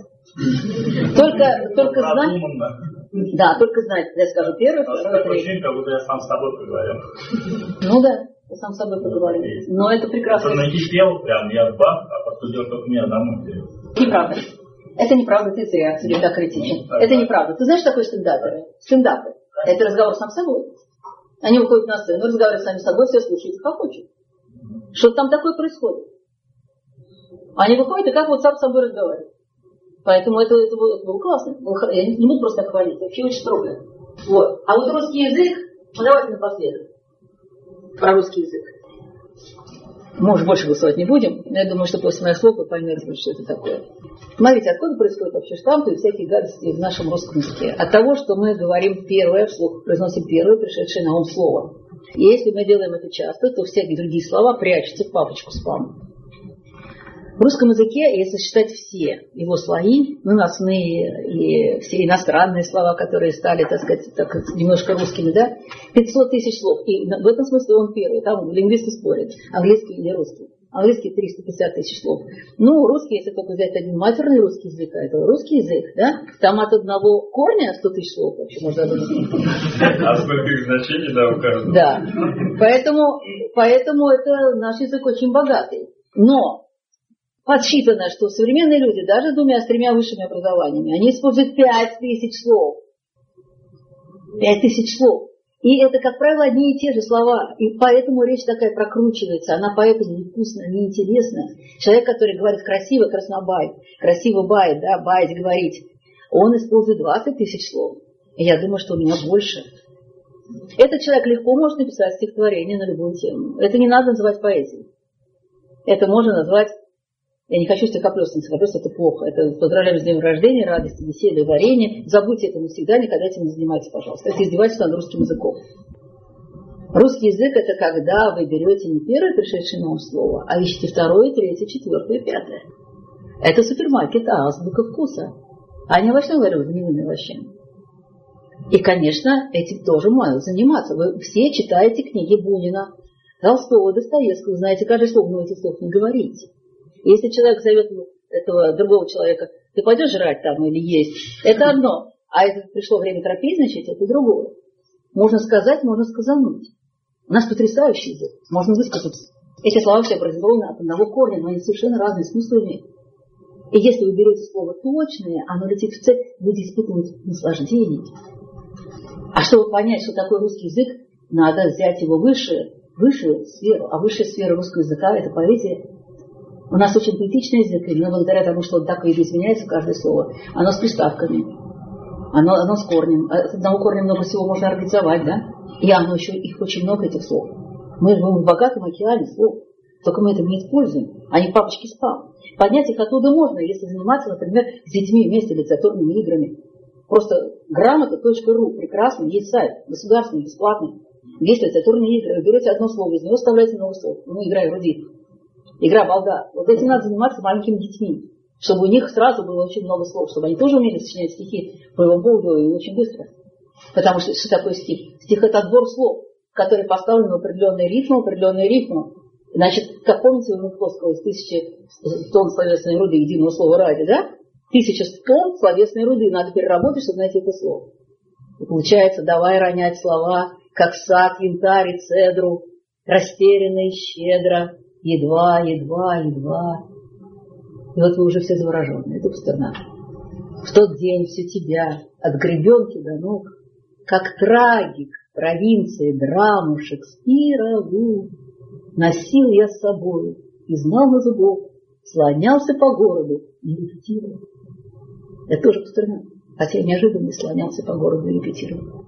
Только, только знать. Да, только знать, я скажу первый, второй, третий. Как будто я сам с тобой поговорил. Ну да, я сам с собой поговорил. Но это прекрасно. Он накипел прям, я бах, а постудил только мне одному. Неправда. Это неправда, ты зря тебе так критичен. Это неправда. Ты знаешь, что такое стендаперы? Стендапы. Это разговор сам с собой. Они выходят на сцену, разговаривают сами с собой, все слушают, как хочет. Что там такое происходит? Они выходят и как вот сам с собой разговаривают. Поэтому это, это, было, это было классно. Я не буду просто так хвалить, вообще очень строго. Вот. А вот русский язык, ну давайте напоследок. Про русский язык. Мы уже больше голосовать не будем, но я думаю, что после моих слов вы поймете, что это такое. Смотрите, откуда происходят вообще штампы и всякие гадости в нашем русском языке? От того, что мы говорим первое, вслух произносим первое, пришедшее на ум слово. И если мы делаем это часто, то всякие другие слова прячутся в папочку спам. В русском языке, если считать все его слои, наносные и все иностранные слова, которые стали, так сказать, так, немножко русскими, да, пятьсот тысяч слов. И в этом смысле он первый. Там лингвисты спорят, английский или русский. Английский триста пятьдесят тысяч слов. Ну, русский, если только взять один матерный русский язык, а это русский язык, да, там от одного корня сто тысяч слов вообще можно задумать. А сколько их значений, да, у каждого? Да. Поэтому, поэтому это наш язык очень богатый. Но подсчитано, что современные люди, даже с двумя, с тремя высшими образованиями, они используют пять тысяч слов. Пять тысяч слов. И это, как правило, одни и те же слова. И поэтому речь такая прокручивается. Она поэтому невкусная, неинтересная. Человек, который говорит красиво, краснобай, красиво бает, да, баять, говорить, он использует двадцать тысяч слов. И я думаю, что у меня больше. Этот человек легко может написать стихотворение на любую тему. Это не надо называть поэзией. Это можно назвать... Я не хочу стихоплёствовать, стихоплёствовать это плохо. Это поздравляем с днем рождения, радости, веселья, варенья. Забудьте это навсегда, никогда этим не занимайтесь, пожалуйста. Это издевательство над русским языком. Русский язык это когда вы берете не первое пришедшее на ум слово, а ищете второе, третье, четвертое, пятое. Это супермаркет, азбука вкуса. А не овощной говорю, гнилыми овощами. И, конечно, этим тоже можно заниматься. Вы все читаете книги Бунина, Толстого, Достоевского, знаете каждое слово, но этих слов не говорите. Если человек зовет этого другого человека, ты пойдешь жрать там или есть, это одно. А если пришло время трапезничать, это другое. Можно сказать, можно сказануть. У нас потрясающий язык. Можно высказаться. Эти слова все производны от одного корня, но они совершенно разные смыслы имеют. И если вы берете слово точное, оно летит в цель, будете испытывать наслаждение. А чтобы понять, что такое русский язык, надо взять его выше, высшую сферу. А высшая сфера русского языка – это поэзия. У нас очень поэтичный язык, именно благодаря тому, что он так и изменяется каждое слово. Оно с приставками. Оно, оно с корнем. От одного корня много всего можно организовать, да? И оно еще, их очень много, этих слов. Мы живем в богатом океане слов. Только мы это не используем. Они папочки спам. Поднять их оттуда можно, если заниматься, например, с детьми вместе литературными играми. Просто грамота точка ру. Прекрасный, есть сайт. Государственный, бесплатный. Есть литературные игры. Вы берете одно слово, из него вставляете новое слово. Ну, игра эрудит. Игра балда. Вот этим надо заниматься маленькими детьми. Чтобы у них сразу было очень много слов. Чтобы они тоже умели сочинять стихи по его поводу и очень быстро. Потому что что такое стих? Стих — это отбор слов, которые поставлены в определенные рифмы, определенные рифмы. Значит, как помните, у Муховского из тысячи тонн словесной руды единого слова ради, да? Тысяча тонн словесной руды надо переработать, чтобы найти это слово. И получается, давай ронять слова, как сад, янтарь и цедру, растерянно и щедро, едва, едва, едва. И вот вы уже все завороженные, это Пастернак. В тот день все тебя, от гребенки до ног, как трагик провинции драму Шекспирову, носил я с собой и знал на зубок, слонялся по городу и репетировал. Это тоже Пастернак, хотя неожиданно слонялся по городу и репетировал.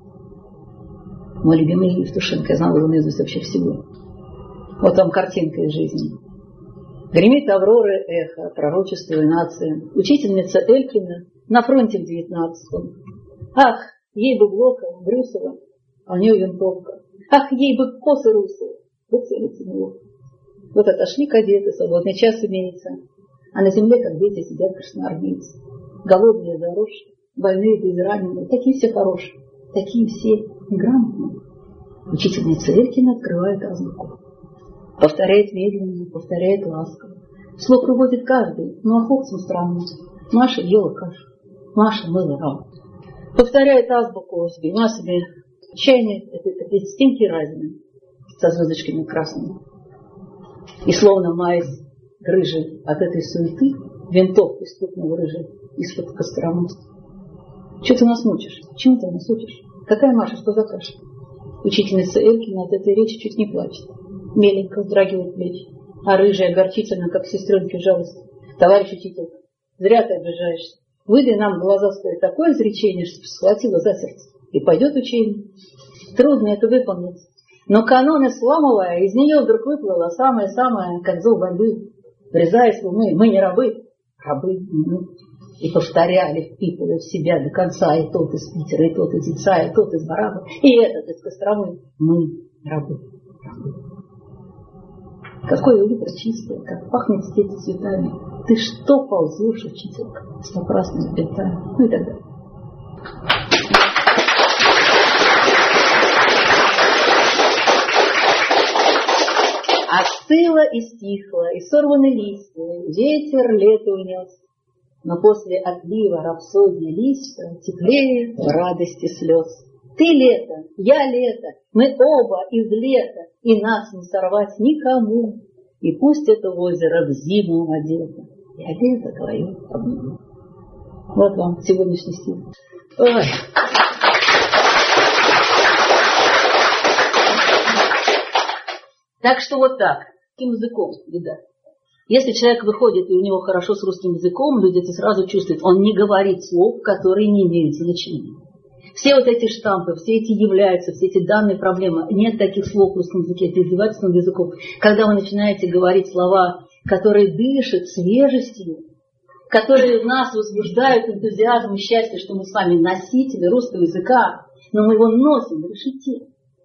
Мой любимый Евтушенко, я знал его наизусть вообще всего. Вот там картинка из жизни. Гремит авроры эхо, пророчествуя нации. Учительница Элькина на фронте в девятнадцатом. Ах, ей бы Блока, Брюсова, а у нее винтовка. Ах, ей бы косы русые, вы целите него. Вот отошли кадеты, свободный час имеется, а на земле, как дети, сидят красноармейцы. Голодные, заросшие, больные да израненные, такие все хорошие, такие все неграмотные. Учительница Элькина открывает азбуку. Повторяет медленно, повторяет ласково. Слог выводит каждый, но охотцам странно. Маша ела кашу, Маша мыла раму. Повторяет азбуку с беймасами. Чайник — это, это стенки разные, со звездочками красными. И словно маясь грыжи от этой суеты, винтовку стукнул рыжий из-под Кострому. Чего ты нас мучишь? Чему ты нас учишь? Какая Маша, что за каша? Учительница Элькина от этой речи чуть не плачет. Меленько вздрагивает плечи, а рыжая огорчительно, как сестренки жалость. Товарищ учитель, зря ты обижаешься. Выдай нам в глаза стоит такое изречение, что схватило за сердце. И пойдет учение. Трудно это выполнить. Но каноны сламывая, из нее вдруг выплыло самое-самое, как зов борьбы. Врезаясь в умы, мы не рабы, рабы мы. И повторяли, впитывая в себя до конца, и тот из Питера, и тот из Яйца, и тот из Бараба, и этот из Костромы. Мы рабы, рабы. Какое утро чистое, как пахнет степь цветами. Ты что ползешь, учителька, с напрасными бинтами? Ну и так далее. Остыло и стихло, и сорваны листья, ветер лето унес. Но после отлива рапсодии листья теплее в радости слез. Ты лето, я лето, мы оба из лета, и нас не сорвать никому. И пусть это озеро в зиму одето, я лето твое обниму. Вот вам сегодняшний стих. Ой. Так что вот так, каким языком, беда. Если человек выходит, и у него хорошо с русским языком, люди это сразу чувствуют, он не говорит слов, которые не имеют значения. Все вот эти штампы, все эти являются, все эти данные проблемы. Нет таких слов в русском языке, это издевательство над языком. Когда вы начинаете говорить слова, которые дышат свежестью, которые в нас возбуждают энтузиазм и счастье, что мы с вами носители русского языка, но мы его носим, решите.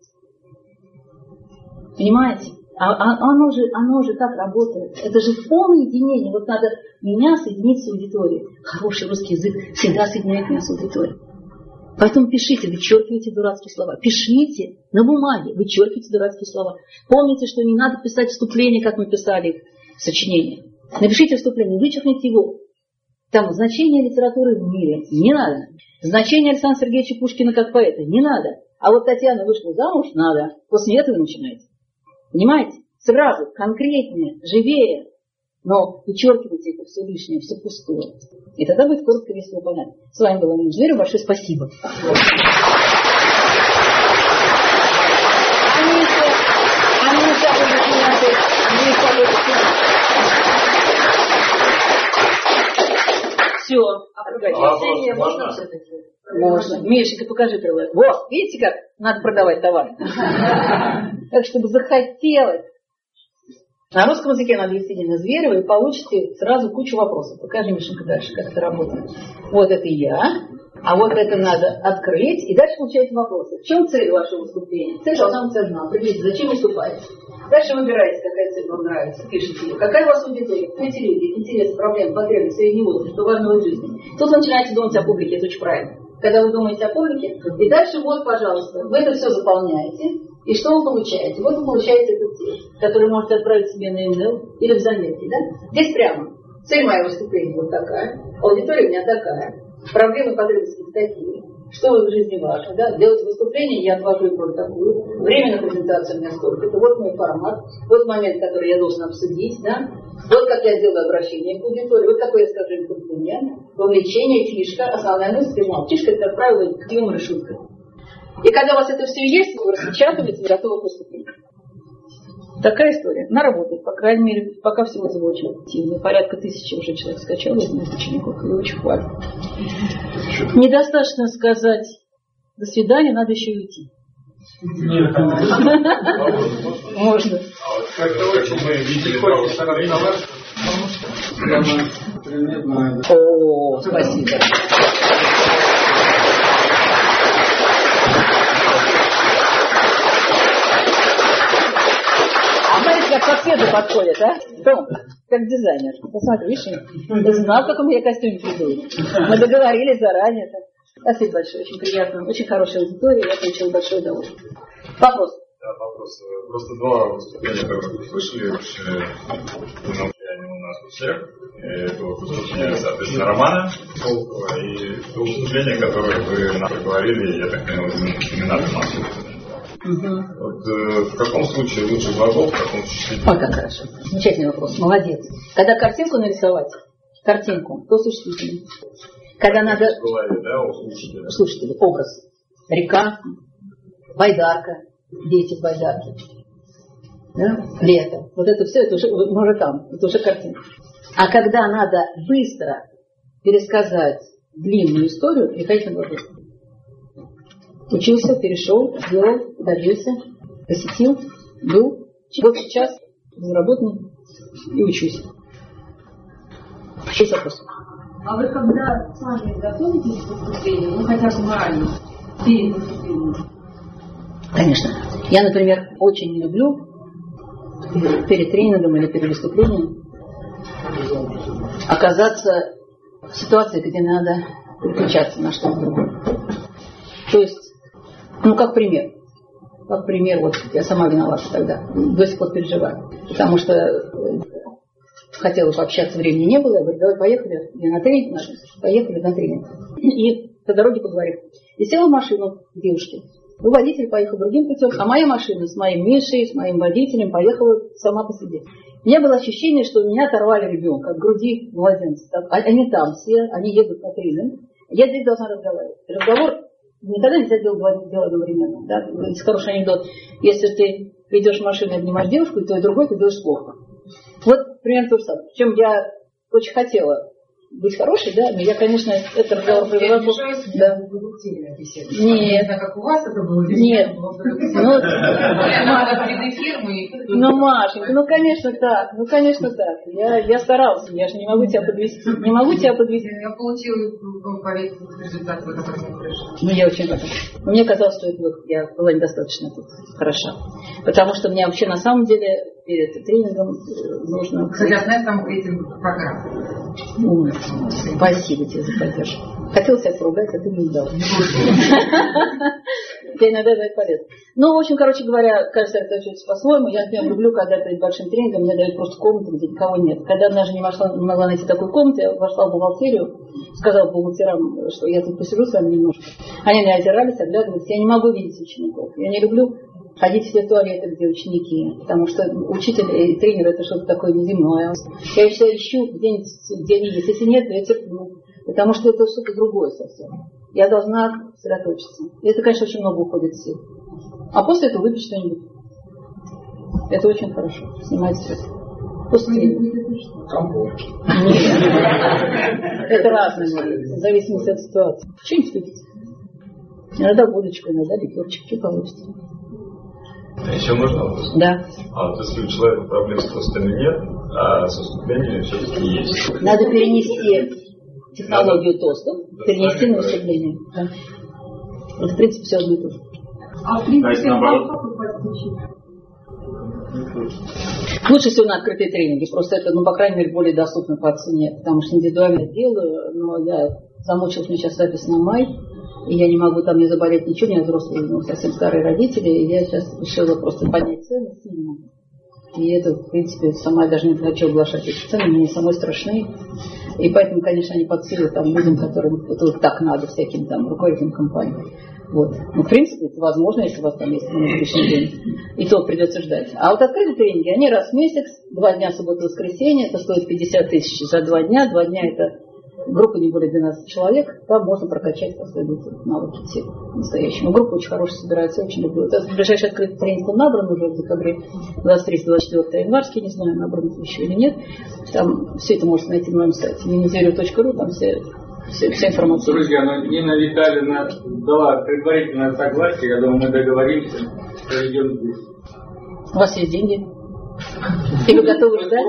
Понимаете? А, а оно, же, оно же так работает. Это же полное единение. Вот надо меня соединить с аудиторией. Хороший русский язык всегда соединяет меня с аудиторией. Поэтому пишите, вычеркивайте дурацкие слова. Пишите на бумаге, вычеркивайте дурацкие слова. Помните, что не надо писать вступление, как мы писали в сочинении. Напишите вступление, вычеркните его. Там значение литературы в мире не надо. Значение Александра Сергеевича Пушкина как поэта не надо. А вот Татьяна вышла замуж надо. После этого начинаете. Понимаете? Сразу, конкретнее, живее. Но вычеркивайте это все лишнее, все пустое. И тогда будет коротко, весело, понятно. С вами была Нина Зверева. Большое спасибо. Все. А вопрос можно? Можно. Мишенька, покажи прилад. Вот, видите, как надо продавать товар? Так, чтобы захотелось. На русском языке надо вести на Зверева и получите сразу кучу вопросов. Покажи, Мишенька, дальше, как это работает. Вот это я, а вот это надо открыть, и дальше получаете вопросы. В чем цель вашего выступления? Цель должна быть одна. Определите, зачем выступаете. Дальше выбираете, какая цель вам нравится, пишите ее. Какая у вас аудитория, кто эти люди, интересы, проблемы, потребности, средний возраст, что важно в их жизни. Тут вы начинаете думать о публике, это очень правильно. Когда вы думаете о публике, и дальше вот, пожалуйста, вы это все заполняете, и что вы получаете? Вот вы получаете этот текст, который можете отправить себе на e-mail или в занятии, да? Здесь прямо. Цель моего выступления вот такая, аудитория у меня такая, проблемы, потребности такие. Что в жизни важно, да? Делать выступление, я отвожу его такую. Время на презентацию у меня столько. Это вот мой формат, вот момент, который я должен обсудить, да? Вот как я делаю обращение к аудитории, вот какой я скажу им комплимент, вовлечение, фишка, основная мысль, фишка. Фишка, это, как правило, юмор и шутка. И когда у вас это все есть, вы распечатываете, готовы к выступлению. Такая история. Она работает, по крайней мере, пока всего очень. Порядка тысячи уже человек скачал из моих учеников, и очень хвалю. Недостаточно сказать «до свидания», надо еще и уйти. Можно. Как-то очень мы видели О, спасибо. Как к соседу подходит, а? Том, как дизайнер. Посмотри, видишь, ты знал, в каком я костюме приду. Мы договорились заранее. Спасибо большое, очень приятно. Очень хорошая аудитория, я получила большое удовольствие. Вопрос. Да, вопрос. Просто два выступления, которые вы слышали, очень на влияние у нас у всех. Это вот выступление, соответственно, Романа Волкова и то выступление, которое вы нам проговорили, я так понял, имена Томасова. Угу. Вот, э, в каком случае лучше глагол, в каком случае... Ой, как хорошо. Замечательный вопрос. Молодец. Когда картинку нарисовать, картинку, то существительное. Когда это надо... Голове, да, у слушателя. Слушателя, образ. Река, байдарка, дети в байдарке. Да? Лето. Вот это все, это уже, мы уже там, это уже картинка. А когда надо быстро пересказать длинную историю, приходить на глагол. Учился, перешел, сделал, добился, посетил, был. Вот сейчас безработный и учусь. Есть вопрос? А вы когда сами готовитесь к выступлению, ну хотя бы морально, перед выступлением? Конечно. Я, например, очень не люблю перед тренингом или перед выступлением оказаться в ситуации, где надо переключаться на что-то другое. То есть, ну, как пример. Как пример, вот я сама виновата тогда. До сих пор переживаю. Потому что хотела пообщаться, времени не было. Я говорю, давай поехали на тренинг. Поехали на тренинг. И по дороге поговорим. И села в машину к девушке. И водитель поехал другим путем. А моя машина с моим Мишей, с моим водителем поехала сама по себе. У меня было ощущение, что у меня оторвали ребенка от груди младенца. Они там все, они едут на тренинг. Я здесь должна разговаривать. Разговор никогда нельзя делать два дела одновременно. Да? Есть хороший анекдот. Если ты ведешь машину и обнимаешь девушку, и то и другое ты делаешь плохо. Вот примерно то же самое. Причем я очень хотела быть хорошей, да, но я, конечно, это разговор произошел. Да. Нет. Так как у вас это было, нет. Ну, Машенька, ну, конечно, так. Ну, конечно, так. Я, я старалась, я же не могу тебя подвести. Не могу тебя подвести. Я получила результат, который не пришел. Ну, я очень рада. Мне казалось, что это я была недостаточно тут хороша. Потому что мне вообще на самом деле перед тренингом нужно... Кстати, я знаю, там рейтинг программ. Ну, спасибо тебе за поддержку. Хотел тебя поругать, а ты не дал. Я иногда это полезно. Ну, в общем, короче говоря, кажется, это очень по-своему. Я, например, люблю, когда перед большим тренингом мне дают просто комнату, где никого нет. Когда однажды не, вошла, не могла найти такую комнату, я вошла в бухгалтерию, сказала бухгалтерам, что я тут посижу с вами немножко. Они меня озирались, оглядывались. Я не могу видеть учеников. Я не люблю ходить в все туалеты, где ученики, потому что учитель и тренер это что-то такое неземное. Я все ищу где-нибудь, где они есть. Если нет, то я терплю. Потому что это что-то другое совсем. Я должна сосредоточиться. И это, конечно, очень много уходит сил. А после этого выпить что-нибудь. Это очень хорошо. Снимать стресс. После тренинга. Компот. Нет. Это разное, в зависимости от ситуации. Что-нибудь выпить. Иногда водочку, иногда ликерчик, что получится. А еще можно вопрос? Да. А вот если у человека проблем с толстыми нет, а с выступлением все-таки есть. Надо перенести технологию тостов, перенести на выступление. Да. Это, в принципе, все одно и то же. А в принципе, как вы подключили? Лучше всего на открытые тренинги. Просто это, ну, по крайней мере, более доступно по цене. Потому что индивидуально делаю, но я замучилась мне сейчас запись на май. И я не могу там не заболеть ничего, у меня взрослые, ну, совсем старые родители. И я сейчас решила просто поднять цены сильно. И это, в принципе, сама даже не хочу оглашать эти цены, мне самой страшны. И поэтому, конечно, они под силу там людям, которым это вот так надо, всяким там руководителям компаний. Вот. Ну, в принципе, это возможно, если у вас там есть много лишних денег. И то придется ждать. А вот открытые тренинги, они раз в месяц, два дня, суббота, воскресенье, это стоит пятьдесят тысяч за два дня. Два дня это группа не более двенадцати человек, там можно прокачать последовательно навыки все настоящему. Группа очень хорошая собирается, очень люблю. Это ближайший открытый тренинг он набран уже в декабре двадцать третьего двадцать четвёртого январский, не знаю, набран еще или нет. Там все это можно найти на моем сайте нина зверева точка ру, там все, все, вся информация. Друзья, ну, Нина Витальевна дала предварительное согласие, я думаю, мы договоримся, проведем здесь. У вас есть деньги? И вы готовы ждать?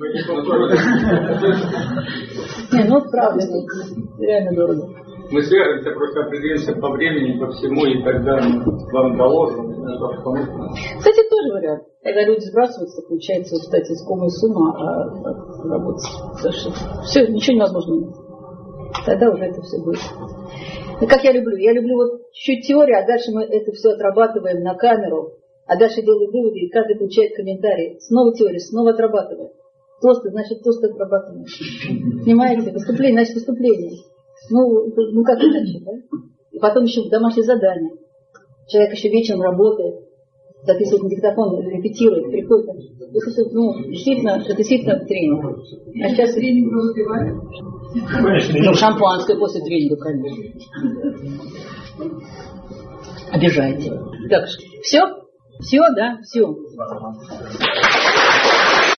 Не, ну правда, реально дорого. Мы свяжемся, просто определимся по времени, по всему, и тогда мы вам доложим. Кстати, тоже вариант. Когда люди сбрасываются, получается, вот, кстати, искомая сумма, а работать. Потому что все, ничего невозможно нет. Тогда уже это все будет. Ну, как я люблю. Я люблю вот чуть-чуть теорию, а дальше мы это все отрабатываем на камеру. А дальше делаю выводы, и каждый получает комментарий. Снова теория, снова отрабатываем. Тосты, значит, тосты отрабатываем. Понимаете? Выступление, значит, выступление. Ну, ну как иначе, да? И потом еще домашнее задание. Человек еще вечером работает, записывает на диктофон, репетирует, приходит. Ну, действительно, это действительно тренинг. А сейчас тренинг вы выпивали? Ну, шампанское после тренинга, конечно. Обижаете. Так, все? Все, да? Все.